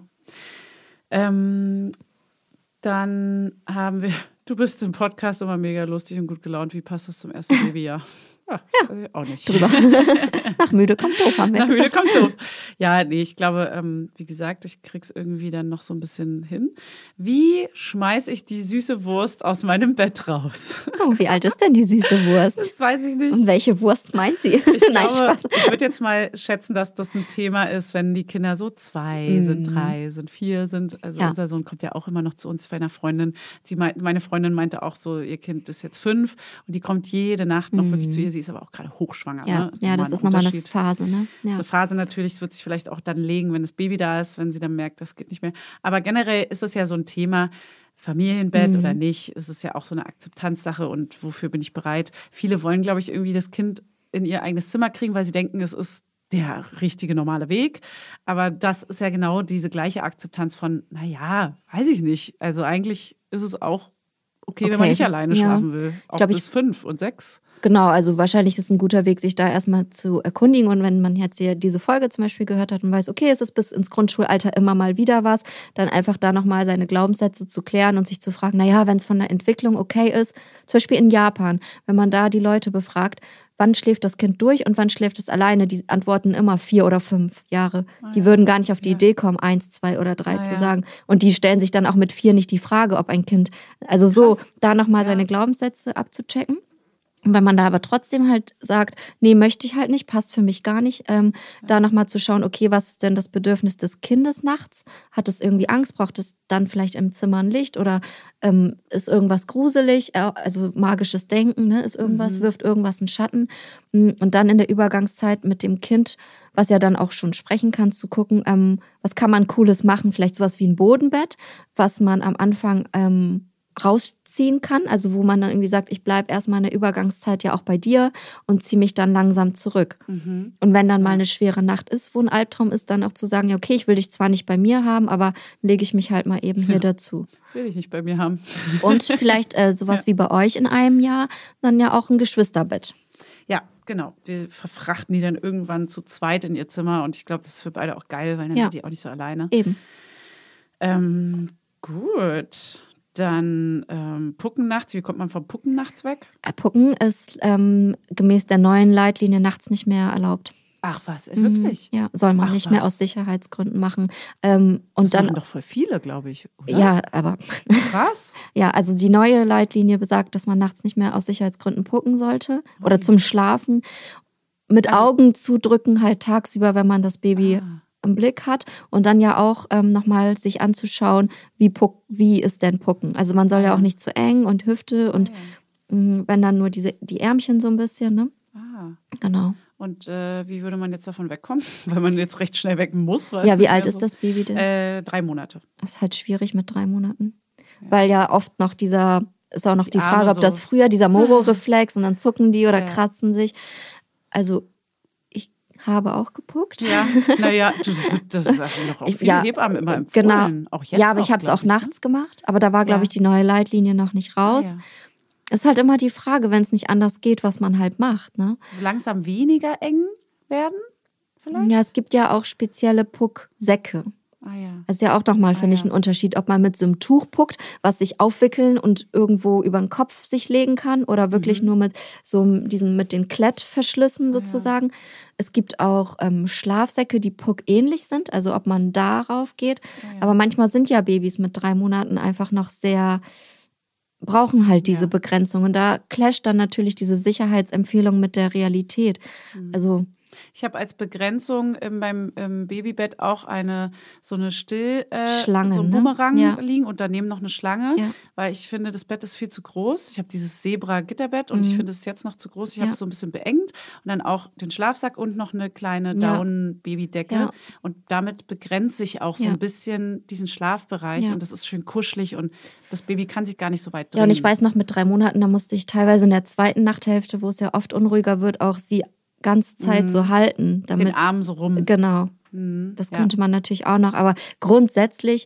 Ähm, dann haben wir, du bist im Podcast immer mega lustig und gut gelaunt. Wie passt das zum ersten Babyjahr? Ja, weiß ich auch nicht. Drüber. Nach müde kommt doof, haben wir Na, müde gesagt. kommt doof. Ja, nee, ich glaube, ähm, wie gesagt, ich krieg's irgendwie dann noch so ein bisschen hin. Wie schmeiß ich die süße Wurst aus meinem Bett raus? Oh, wie alt ist denn die süße Wurst? Das weiß ich nicht. Und welche Wurst meint sie? Ich Nein, glaube, Spaß. ich würde jetzt mal schätzen, dass das ein Thema ist, wenn die Kinder so zwei sind, drei sind, vier sind. Also Ja. unser Sohn kommt ja auch immer noch zu uns bei einer Freundin. Sie meint, meine Freundin meinte auch so, ihr Kind ist jetzt fünf und die kommt jede Nacht noch wirklich zu ihr. Sie ist aber auch gerade hochschwanger. Ja, ne? ja, das ein ist nochmal eine Unterschied. Phase, ne? Das ist Ja. eine Phase natürlich, es wird sich vielleicht auch dann legen, wenn das Baby da ist, wenn sie dann merkt, das geht nicht mehr. Aber generell ist es ja so ein Thema, Familienbett Mhm. oder nicht, es ist ja auch so eine Akzeptanzsache und wofür bin ich bereit. Viele wollen, glaube ich, irgendwie das Kind in ihr eigenes Zimmer kriegen, weil sie denken, es ist der richtige normale Weg. Aber das ist ja genau diese gleiche Akzeptanz von, naja, weiß ich nicht. Also eigentlich ist es auch okay, wenn man Okay. nicht alleine Ja. schlafen will. Auch glaub, ich- bis fünf und sechs. Genau, also wahrscheinlich ist es ein guter Weg, sich da erstmal zu erkundigen. Und wenn man jetzt hier diese Folge zum Beispiel gehört hat und weiß, okay, es ist bis ins Grundschulalter immer mal wieder was, dann einfach da nochmal seine Glaubenssätze zu klären und sich zu fragen, naja, wenn es von der Entwicklung okay ist, zum Beispiel in Japan, wenn man da die Leute befragt, wann schläft das Kind durch und wann schläft es alleine, die antworten immer vier oder fünf Jahre. Die würden gar nicht auf die Ja. Idee kommen, eins, zwei oder drei Ah, zu ja. sagen. Und die stellen sich dann auch mit vier nicht die Frage, ob ein Kind, also so, Krass. da nochmal Ja. seine Glaubenssätze abzuchecken. Und wenn man da aber trotzdem halt sagt, nee, möchte ich halt nicht, passt für mich gar nicht, ähm, ja. da nochmal zu schauen, okay, was ist denn das Bedürfnis des Kindes nachts? Hat es irgendwie Angst? Braucht es dann vielleicht im Zimmer ein Licht? Oder ähm, ist irgendwas gruselig? Also magisches Denken, ne? Ist irgendwas, mhm. wirft irgendwas einen Schatten? Und dann in der Übergangszeit mit dem Kind, was ja dann auch schon sprechen kann, zu gucken, ähm, was kann man Cooles machen? Vielleicht sowas wie ein Bodenbett, was man am Anfang ähm, rausziehen kann, also wo man dann irgendwie sagt, ich bleibe erstmal in der Übergangszeit ja auch bei dir und ziehe mich dann langsam zurück. Mhm. Und wenn dann mal eine schwere Nacht ist, wo ein Albtraum ist, dann auch zu sagen, ja okay, ich will dich zwar nicht bei mir haben, aber lege ich mich halt mal eben hier ja. dazu. Will ich nicht bei mir haben. Und vielleicht äh, sowas ja. wie bei euch in einem Jahr, dann ja auch ein Geschwisterbett. Ja, genau. Wir verfrachten die dann irgendwann zu zweit in ihr Zimmer und ich glaube, das ist für beide auch geil, weil dann ja. sind die auch nicht so alleine. Eben. Ähm, gut. Dann ähm, Pucken nachts. Wie kommt man vom Pucken nachts weg? Pucken ist ähm, gemäß der neuen Leitlinie nachts nicht mehr erlaubt. Ach was, wirklich? Mhm, ja, soll man Ach, nicht was? mehr aus Sicherheitsgründen machen. Ähm, und das dann machen doch voll viele, glaube ich. Oder? Ja, aber krass. Ja, also die neue Leitlinie besagt, dass man nachts nicht mehr aus Sicherheitsgründen pucken sollte oder okay. zum Schlafen. Mit also, Augen zudrücken halt tagsüber, wenn man das Baby ah. im Blick hat und dann ja auch ähm, nochmal sich anzuschauen, wie, Puck, wie ist denn Pucken. Also man soll ja, ja auch nicht zu eng und Hüfte und ja. mh, wenn dann nur diese, die Ärmchen so ein bisschen, ne? Ah. Genau. Und äh, wie würde man jetzt davon wegkommen? Weil man jetzt recht schnell weg muss. Ja, wie alt ist so, das Baby denn? Äh, drei Monate. Das ist halt schwierig mit drei Monaten. Ja. Weil ja oft noch dieser, ist auch noch die, die Frage, ob so. das früher dieser Moro-Reflex und dann zucken die oder ja. kratzen sich. Also habe auch gepuckt. Ja, naja, das, das ist also noch auch viele ja, Hebammen immer empfohlen. Genau. Auch jetzt ja, aber auch, ich habe es auch ich, nachts ne? gemacht. Aber da war, glaube ja. ich, die neue Leitlinie noch nicht raus. Ja, ja. Ist halt immer die Frage, wenn es nicht anders geht, was man halt macht. Ne? Langsam weniger eng werden vielleicht? Ja, es gibt ja auch spezielle Pucksäcke. Ah, ja. Das ist ja auch nochmal, finde ah, ich, ein ja. Unterschied, ob man mit so einem Tuch puckt, was sich aufwickeln und irgendwo über den Kopf sich legen kann oder wirklich mhm. nur mit so diesem, mit den Klettverschlüssen sozusagen. Ah, ja. Es gibt auch ähm, Schlafsäcke, die Puck-ähnlich sind, also ob man darauf geht. Ah, ja. Aber manchmal sind ja Babys mit drei Monaten einfach noch sehr, brauchen halt diese ja. Begrenzung. Und da clasht dann natürlich diese Sicherheitsempfehlung mit der Realität. Mhm. Also ich habe als Begrenzung in meinem im Babybett auch eine so eine Still äh, Schlange, so ein Bumerang ne? ja. liegen und daneben noch eine Schlange, ja. weil ich finde, das Bett ist viel zu groß. Ich habe dieses Zebra-Gitterbett und mhm. ich finde es jetzt noch zu groß. Ich habe ja. es so ein bisschen beengt und dann auch den Schlafsack und noch eine kleine ja. Down-Babydecke ja. und damit begrenze ich auch so ja. ein bisschen diesen Schlafbereich ja. und das ist schön kuschelig und das Baby kann sich gar nicht so weit drehen. Ja, und ich weiß noch, mit drei Monaten, da musste ich teilweise in der zweiten Nachthälfte, wo es ja oft unruhiger wird, auch sie ganze Zeit mhm. so halten. Damit, den Arm so rum. Genau. Mhm. Das ja. könnte man natürlich auch noch. Aber grundsätzlich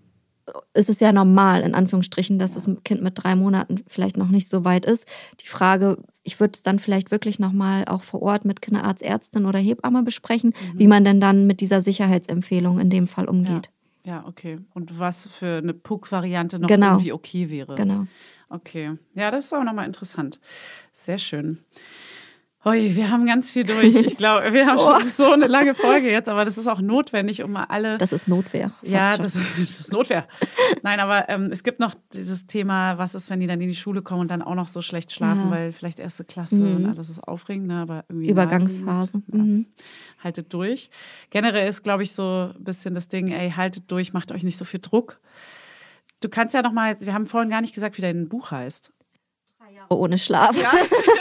ist es ja normal, in Anführungsstrichen, dass ja. das Kind mit drei Monaten vielleicht noch nicht so weit ist. Die Frage, ich würde es dann vielleicht wirklich nochmal auch vor Ort mit Kinderarzt, Ärztin oder Hebamme besprechen, mhm. wie man denn dann mit dieser Sicherheitsempfehlung in dem Fall umgeht. Ja, ja okay. Und was für eine Puck-Variante noch genau. irgendwie okay wäre. Genau. Okay. Ja, das ist auch nochmal interessant. Sehr schön. Ui, wir haben ganz viel durch. Ich glaube, wir haben schon oh. so eine lange Folge jetzt, aber das ist auch notwendig, um mal alle... Das ist Notwehr. Ja, das, das ist Notwehr. Nein, aber ähm, es gibt noch dieses Thema, was ist, wenn die dann in die Schule kommen und dann auch noch so schlecht schlafen, ja. weil vielleicht erste Klasse mhm. und alles ist aufregend, ne? Aber irgendwie Übergangsphase. Ja. Mhm. Haltet durch. Generell ist, glaube ich, so ein bisschen das Ding, ey, haltet durch, macht euch nicht so viel Druck. Du kannst ja noch mal, wir haben vorhin gar nicht gesagt, wie dein Buch heißt. Drei Jahre ohne Schlaf. Ja.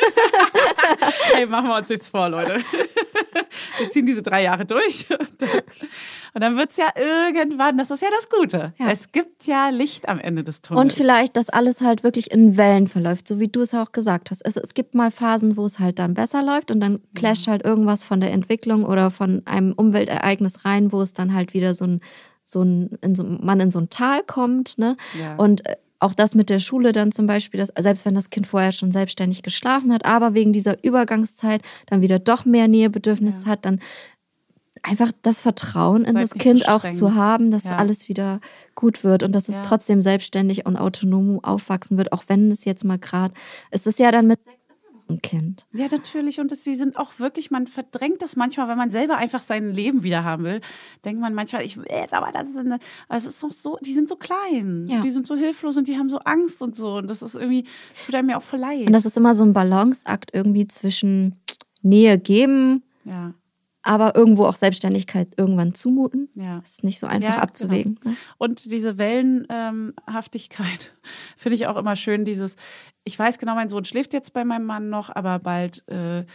Hey, machen wir uns nichts vor, Leute. Wir ziehen diese drei Jahre durch. Und dann wird es ja irgendwann, das ist ja das Gute. Ja. Es gibt ja Licht am Ende des Tunnels. Und vielleicht, dass alles halt wirklich in Wellen verläuft, so wie du es auch gesagt hast. Es, es gibt mal Phasen, wo es halt dann besser läuft und dann clasht halt irgendwas von der Entwicklung oder von einem Umweltereignis rein, wo es dann halt wieder so ein, so ein, in so, man in so ein Tal kommt. Ne? Ja. Und auch das mit der Schule dann zum Beispiel, dass, selbst wenn das Kind vorher schon selbstständig geschlafen hat, aber wegen dieser Übergangszeit dann wieder doch mehr Nähebedürfnis ja. hat, dann einfach das Vertrauen in Seid das Kind so auch zu haben, dass ja. alles wieder gut wird und dass es ja. trotzdem trotzdem selbstständig und autonom aufwachsen wird, auch wenn es jetzt mal gerade, es ist ja dann mit sechs immer noch ein Kind. Ja, natürlich. Und das, die sind auch wirklich, man verdrängt das manchmal, wenn man selber einfach sein Leben wieder haben will. Denkt man manchmal, ich will jetzt, aber das ist eine, aber es ist doch so, die sind so klein. Ja. Die sind so hilflos und die haben so Angst und so. Und das ist irgendwie, tut einem ja auch voll leid. Und das ist immer so ein Balanceakt irgendwie zwischen Nähe geben, ja. aber irgendwo auch Selbstständigkeit irgendwann zumuten. Ja. Das ist nicht so einfach Ja, abzuwägen. genau. Ne? Und diese Wellenhaftigkeit finde ich auch immer schön. Dieses, ich weiß genau, mein Sohn schläft jetzt bei meinem Mann noch, aber bald äh,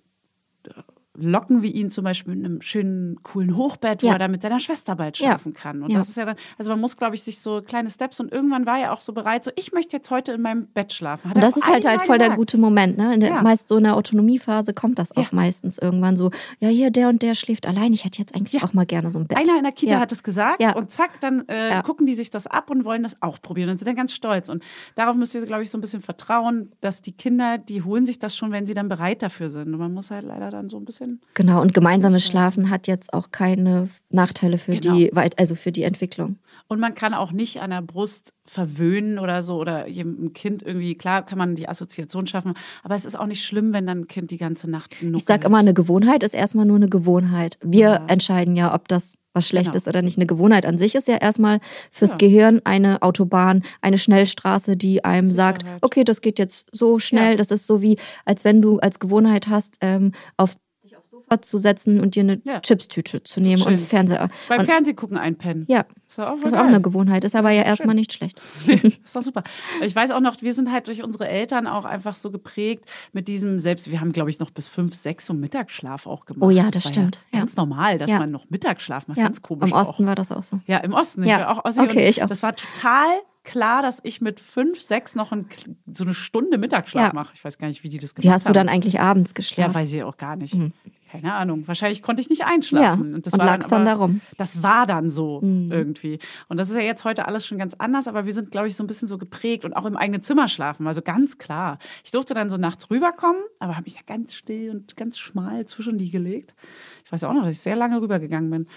locken wir ihn zum Beispiel in einem schönen, coolen Hochbett, wo Ja. er dann mit seiner Schwester bald Ja. schlafen kann. Und Ja. das ist ja dann, also man muss, glaube ich, sich so kleine Steps und irgendwann war er auch so bereit, so ich möchte jetzt heute in meinem Bett schlafen. Hat Und er das auch ist halt, einmal halt voll der gesagt. gute Moment. Ne? In der, Ja. Meist so in der Autonomiephase kommt das auch Ja. meistens irgendwann so, ja hier, der und der schläft allein, ich hätte jetzt eigentlich Ja. auch mal gerne so ein Bett. Einer in der Kita Ja. hat es gesagt Ja. und zack, dann äh, Ja. gucken die sich das ab und wollen das auch probieren und sind dann ganz stolz. Und darauf müsst ihr, glaube ich, so ein bisschen vertrauen, dass die Kinder, die holen sich das schon, wenn sie dann bereit dafür sind. Und man muss halt leider dann so ein bisschen. Genau, und gemeinsames Schlafen hat jetzt auch keine Nachteile für Genau. die weit- also für die Entwicklung. Und man kann auch nicht an der Brust verwöhnen oder so oder jedem Kind irgendwie, klar kann man die Assoziation schaffen, aber es ist auch nicht schlimm, wenn dann ein Kind die ganze Nacht nuckelt. Ich sag immer, eine Gewohnheit ist erstmal nur eine Gewohnheit. Wir Ja. entscheiden ja, ob das was schlecht Genau. ist oder nicht. Eine Gewohnheit an sich ist ja erstmal fürs Ja. Gehirn eine Autobahn, eine Schnellstraße, die einem sagt, Sicherheit. okay, das geht jetzt so schnell. Ja. Das ist so wie, als wenn du als Gewohnheit hast, ähm, auf dich aufs Sofa zu setzen und dir eine Ja. Chipstüte zu nehmen schön. und Fernseher. Beim und, Fernsehgucken einpennen. ja, Ist doch auch, voll das ist auch geil. eine Gewohnheit, ist aber ja erstmal nicht schlecht. Ist doch super. Ich weiß auch noch, wir sind halt durch unsere Eltern auch einfach so geprägt mit diesem, selbst wir haben, glaube ich, noch bis fünf, sechs so Mittagsschlaf auch gemacht. Oh ja, das war stimmt, Ja ja. ganz normal, dass Ja. man noch Mittagsschlaf macht. Ja, Ganz komisch im Osten auch. war das auch so. Ja, im Osten. Ja. Ich war auch Ossi Okay, und ich auch. Das war total klar, dass ich mit fünf, sechs noch ein, so eine Stunde Mittagsschlaf Ja. mache. Ich weiß gar nicht, wie die das gemacht Wie hast du haben. dann eigentlich abends Ja, geschlafen? weiß ich auch gar nicht. Keine Ahnung. Wahrscheinlich konnte ich nicht einschlafen. Ja, Und, das und war lag's dann aber- darum. Das war dann so irgendwie. Und das ist ja jetzt heute alles schon ganz anders, aber wir sind, glaube ich, so ein bisschen so geprägt und auch im eigenen Zimmer schlafen. Also ganz klar. Ich durfte dann so nachts rüberkommen, aber habe mich da ganz still und ganz schmal zwischen die gelegt. Ich weiß auch noch, dass ich sehr lange rübergegangen bin.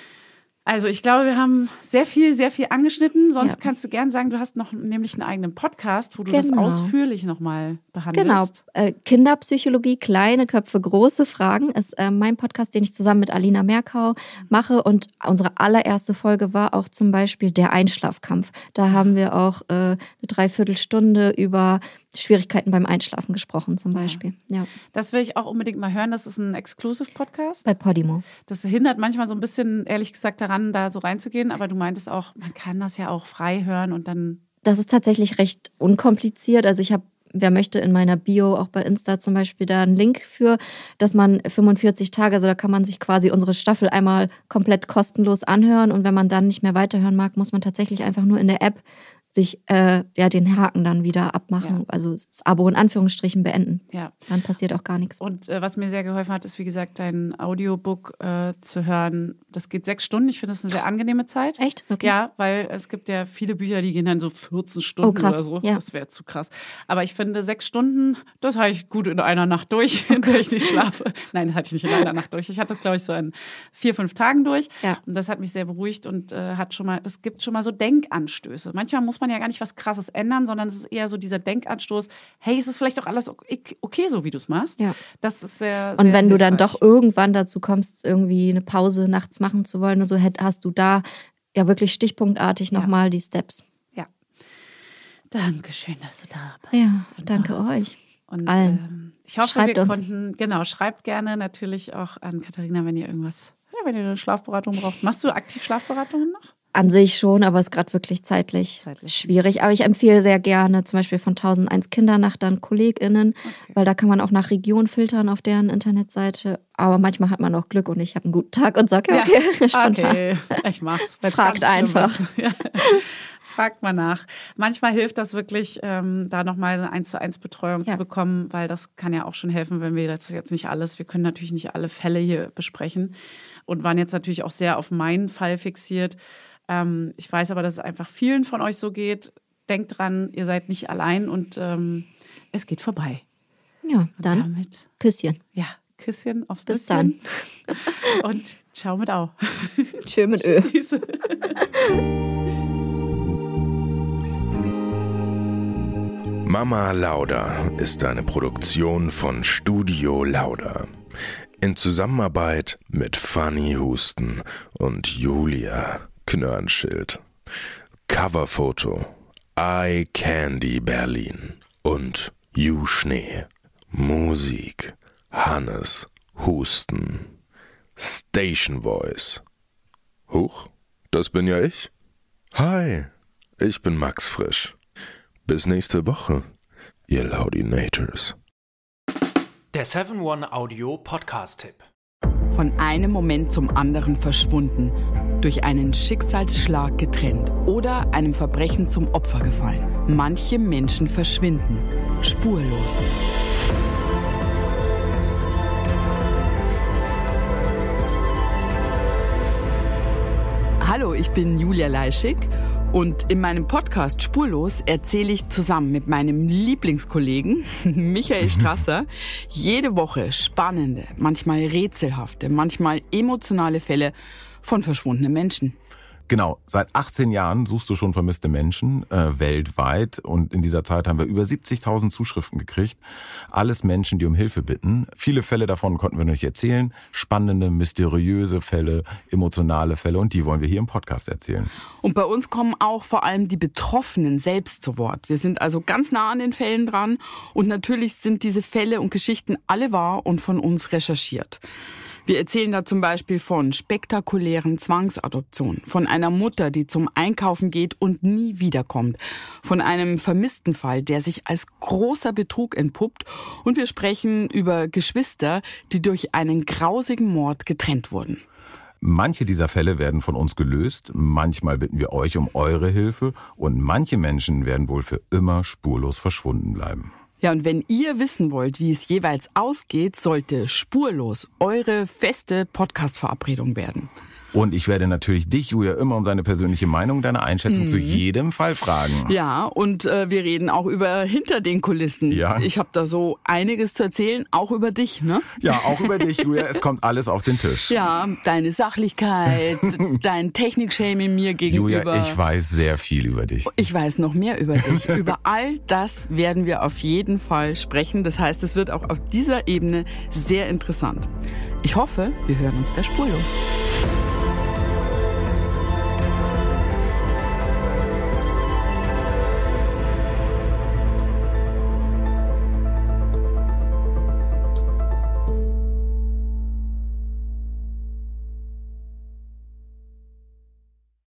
Also ich glaube, wir haben sehr viel, sehr viel angeschnitten. Sonst Ja. kannst du gern sagen, du hast noch nämlich einen eigenen Podcast, wo du das Genau. ausführlich nochmal behandelst. Genau, äh, Kinderpsychologie, kleine Köpfe, große Fragen ist äh, mein Podcast, den ich zusammen mit Alina Merkau mache. Und unsere allererste Folge war auch zum Beispiel der Einschlafkampf. Da haben wir auch äh, eine Dreiviertelstunde über Schwierigkeiten beim Einschlafen gesprochen zum Beispiel. Ja, Das will ich auch unbedingt mal hören. Das ist ein Exclusive-Podcast. bei Podimo. Das hindert manchmal so ein bisschen, ehrlich gesagt, daran, da so reinzugehen. Aber du meintest auch, man kann das ja auch frei hören und dann. Das ist tatsächlich recht unkompliziert. Also ich habe, wer möchte, in meiner Bio, auch bei Insta zum Beispiel, da einen Link für, dass man fünfundvierzig Tage, also da kann man sich quasi unsere Staffel einmal komplett kostenlos anhören. Und wenn man dann nicht mehr weiterhören mag, muss man tatsächlich einfach nur in der App sich äh, ja den Haken dann wieder abmachen, Ja. also das Abo in Anführungsstrichen beenden. Ja. Dann passiert auch gar nichts. Und äh, was mir sehr geholfen hat, ist, wie gesagt, dein Audiobook äh, zu hören. Das geht sechs Stunden. Ich finde das eine sehr angenehme Zeit. Echt? Okay. Ja, weil es gibt ja viele Bücher, die gehen dann so vierzehn Stunden Oh, krass. oder so. Ja. Das wäre zu krass. Aber ich finde, sechs Stunden, das habe ich gut in einer Nacht durch, in der ich nicht schlafe. Nein, das hatte ich nicht in einer Nacht durch. Ich hatte das, glaube ich, so in vier, fünf Tagen durch. Ja. Und das hat mich sehr beruhigt und äh, hat schon mal, das gibt schon mal so Denkanstöße. Manchmal muss man ja gar nicht was Krasses ändern, sondern es ist eher so dieser Denkanstoß, hey, ist es vielleicht auch alles okay, okay so wie du es machst? Ja. Das ist sehr, Und sehr wenn du dann hilfreich. doch irgendwann dazu kommst, irgendwie eine Pause nachts machen zu wollen, so hätt- hast du da ja wirklich stichpunktartig Ja. nochmal die Steps. Ja. Dankeschön, dass du da bist. Ja, und danke warst. euch. Und Allen. ähm, ich hoffe, Schreibt wir uns. konnten, genau, schreibt gerne natürlich auch an Katharina, wenn ihr irgendwas, ja, wenn ihr eine Schlafberatung braucht. Machst du aktiv Schlafberatungen noch? An sich schon, aber es ist gerade wirklich zeitlich, Zeitlich. schwierig. Aber ich empfehle sehr gerne zum Beispiel von tausendeins Kindernacht dann KollegInnen, Okay. weil da kann man auch nach Region filtern auf deren Internetseite. Aber manchmal hat man auch Glück und ich habe einen guten Tag und sage, ja, okay, spontan. Okay, ich mach's. Wenn's Fragt ganz schlimm einfach. ist. Ja. Fragt mal nach. Manchmal hilft das wirklich, ähm, da nochmal eine eins zu eins Betreuung Ja. zu bekommen, weil das kann ja auch schon helfen, wenn wir das jetzt nicht alles, wir können natürlich nicht alle Fälle hier besprechen und waren jetzt natürlich auch sehr auf meinen Fall fixiert. Ähm, ich weiß aber, dass es einfach vielen von euch so geht. Denkt dran, ihr seid nicht allein und ähm, es geht vorbei. Ja, Und dann damit, Küsschen. ja, Küsschen aufs Bis Nüsschen. Und ciao mit Au. Tschö mit Ö. Tschüss. Mama Lauda ist eine Produktion von Studio Lauda. In Zusammenarbeit mit Fanny Husten und Julia Knörnschild. Coverfoto Eye Candy Berlin und You Schnee. Musik Hannes Husten. Station Voice. Huch, das bin ja ich. Hi, ich bin Max Frisch. Bis nächste Woche, ihr Laudinators. Der seven one Audio Podcast-Tipp. Von einem Moment zum anderen verschwunden, durch einen Schicksalsschlag getrennt oder einem Verbrechen zum Opfer gefallen. Manche Menschen verschwinden, spurlos. Hallo, ich bin Julia Leischig und in meinem Podcast Spurlos erzähle ich zusammen mit meinem Lieblingskollegen Michael Strasser jede Woche spannende, manchmal rätselhafte, manchmal emotionale Fälle von verschwundenen Menschen. Genau, seit achtzehn Jahren suchst du schon vermisste Menschen äh, weltweit und in dieser Zeit haben wir über siebzigtausend Zuschriften gekriegt. Alles Menschen, die um Hilfe bitten. Viele Fälle davon konnten wir noch nicht erzählen. Spannende, mysteriöse Fälle, emotionale Fälle und die wollen wir hier im Podcast erzählen. Und bei uns kommen auch vor allem die Betroffenen selbst zu Wort. Wir sind also ganz nah an den Fällen dran und natürlich sind diese Fälle und Geschichten alle wahr und von uns recherchiert. Wir erzählen da zum Beispiel von spektakulären Zwangsadoptionen, von einer Mutter, die zum Einkaufen geht und nie wiederkommt, von einem vermissten Fall, der sich als großer Betrug entpuppt und wir sprechen über Geschwister, die durch einen grausigen Mord getrennt wurden. Manche dieser Fälle werden von uns gelöst, manchmal bitten wir euch um eure Hilfe und manche Menschen werden wohl für immer spurlos verschwunden bleiben. Ja, und wenn ihr wissen wollt, wie es jeweils ausgeht, sollte Spurlos eure feste Podcast-Verabredung werden. Und ich werde natürlich dich, Julia, immer um deine persönliche Meinung, deine Einschätzung mhm. zu jedem Fall fragen. Ja, und äh, wir reden auch über hinter den Kulissen. Ja. Ich habe da so einiges zu erzählen, auch über dich, ne? Ja, auch über dich, Julia. Es kommt alles auf den Tisch. Ja, deine Sachlichkeit, dein Technik-Shaming mir gegenüber. Julia, ich weiß sehr viel über dich. Ich weiß noch mehr über dich. Über all das werden wir auf jeden Fall sprechen. Das heißt, es wird auch auf dieser Ebene sehr interessant. Ich hoffe, wir hören uns bei Spurlos.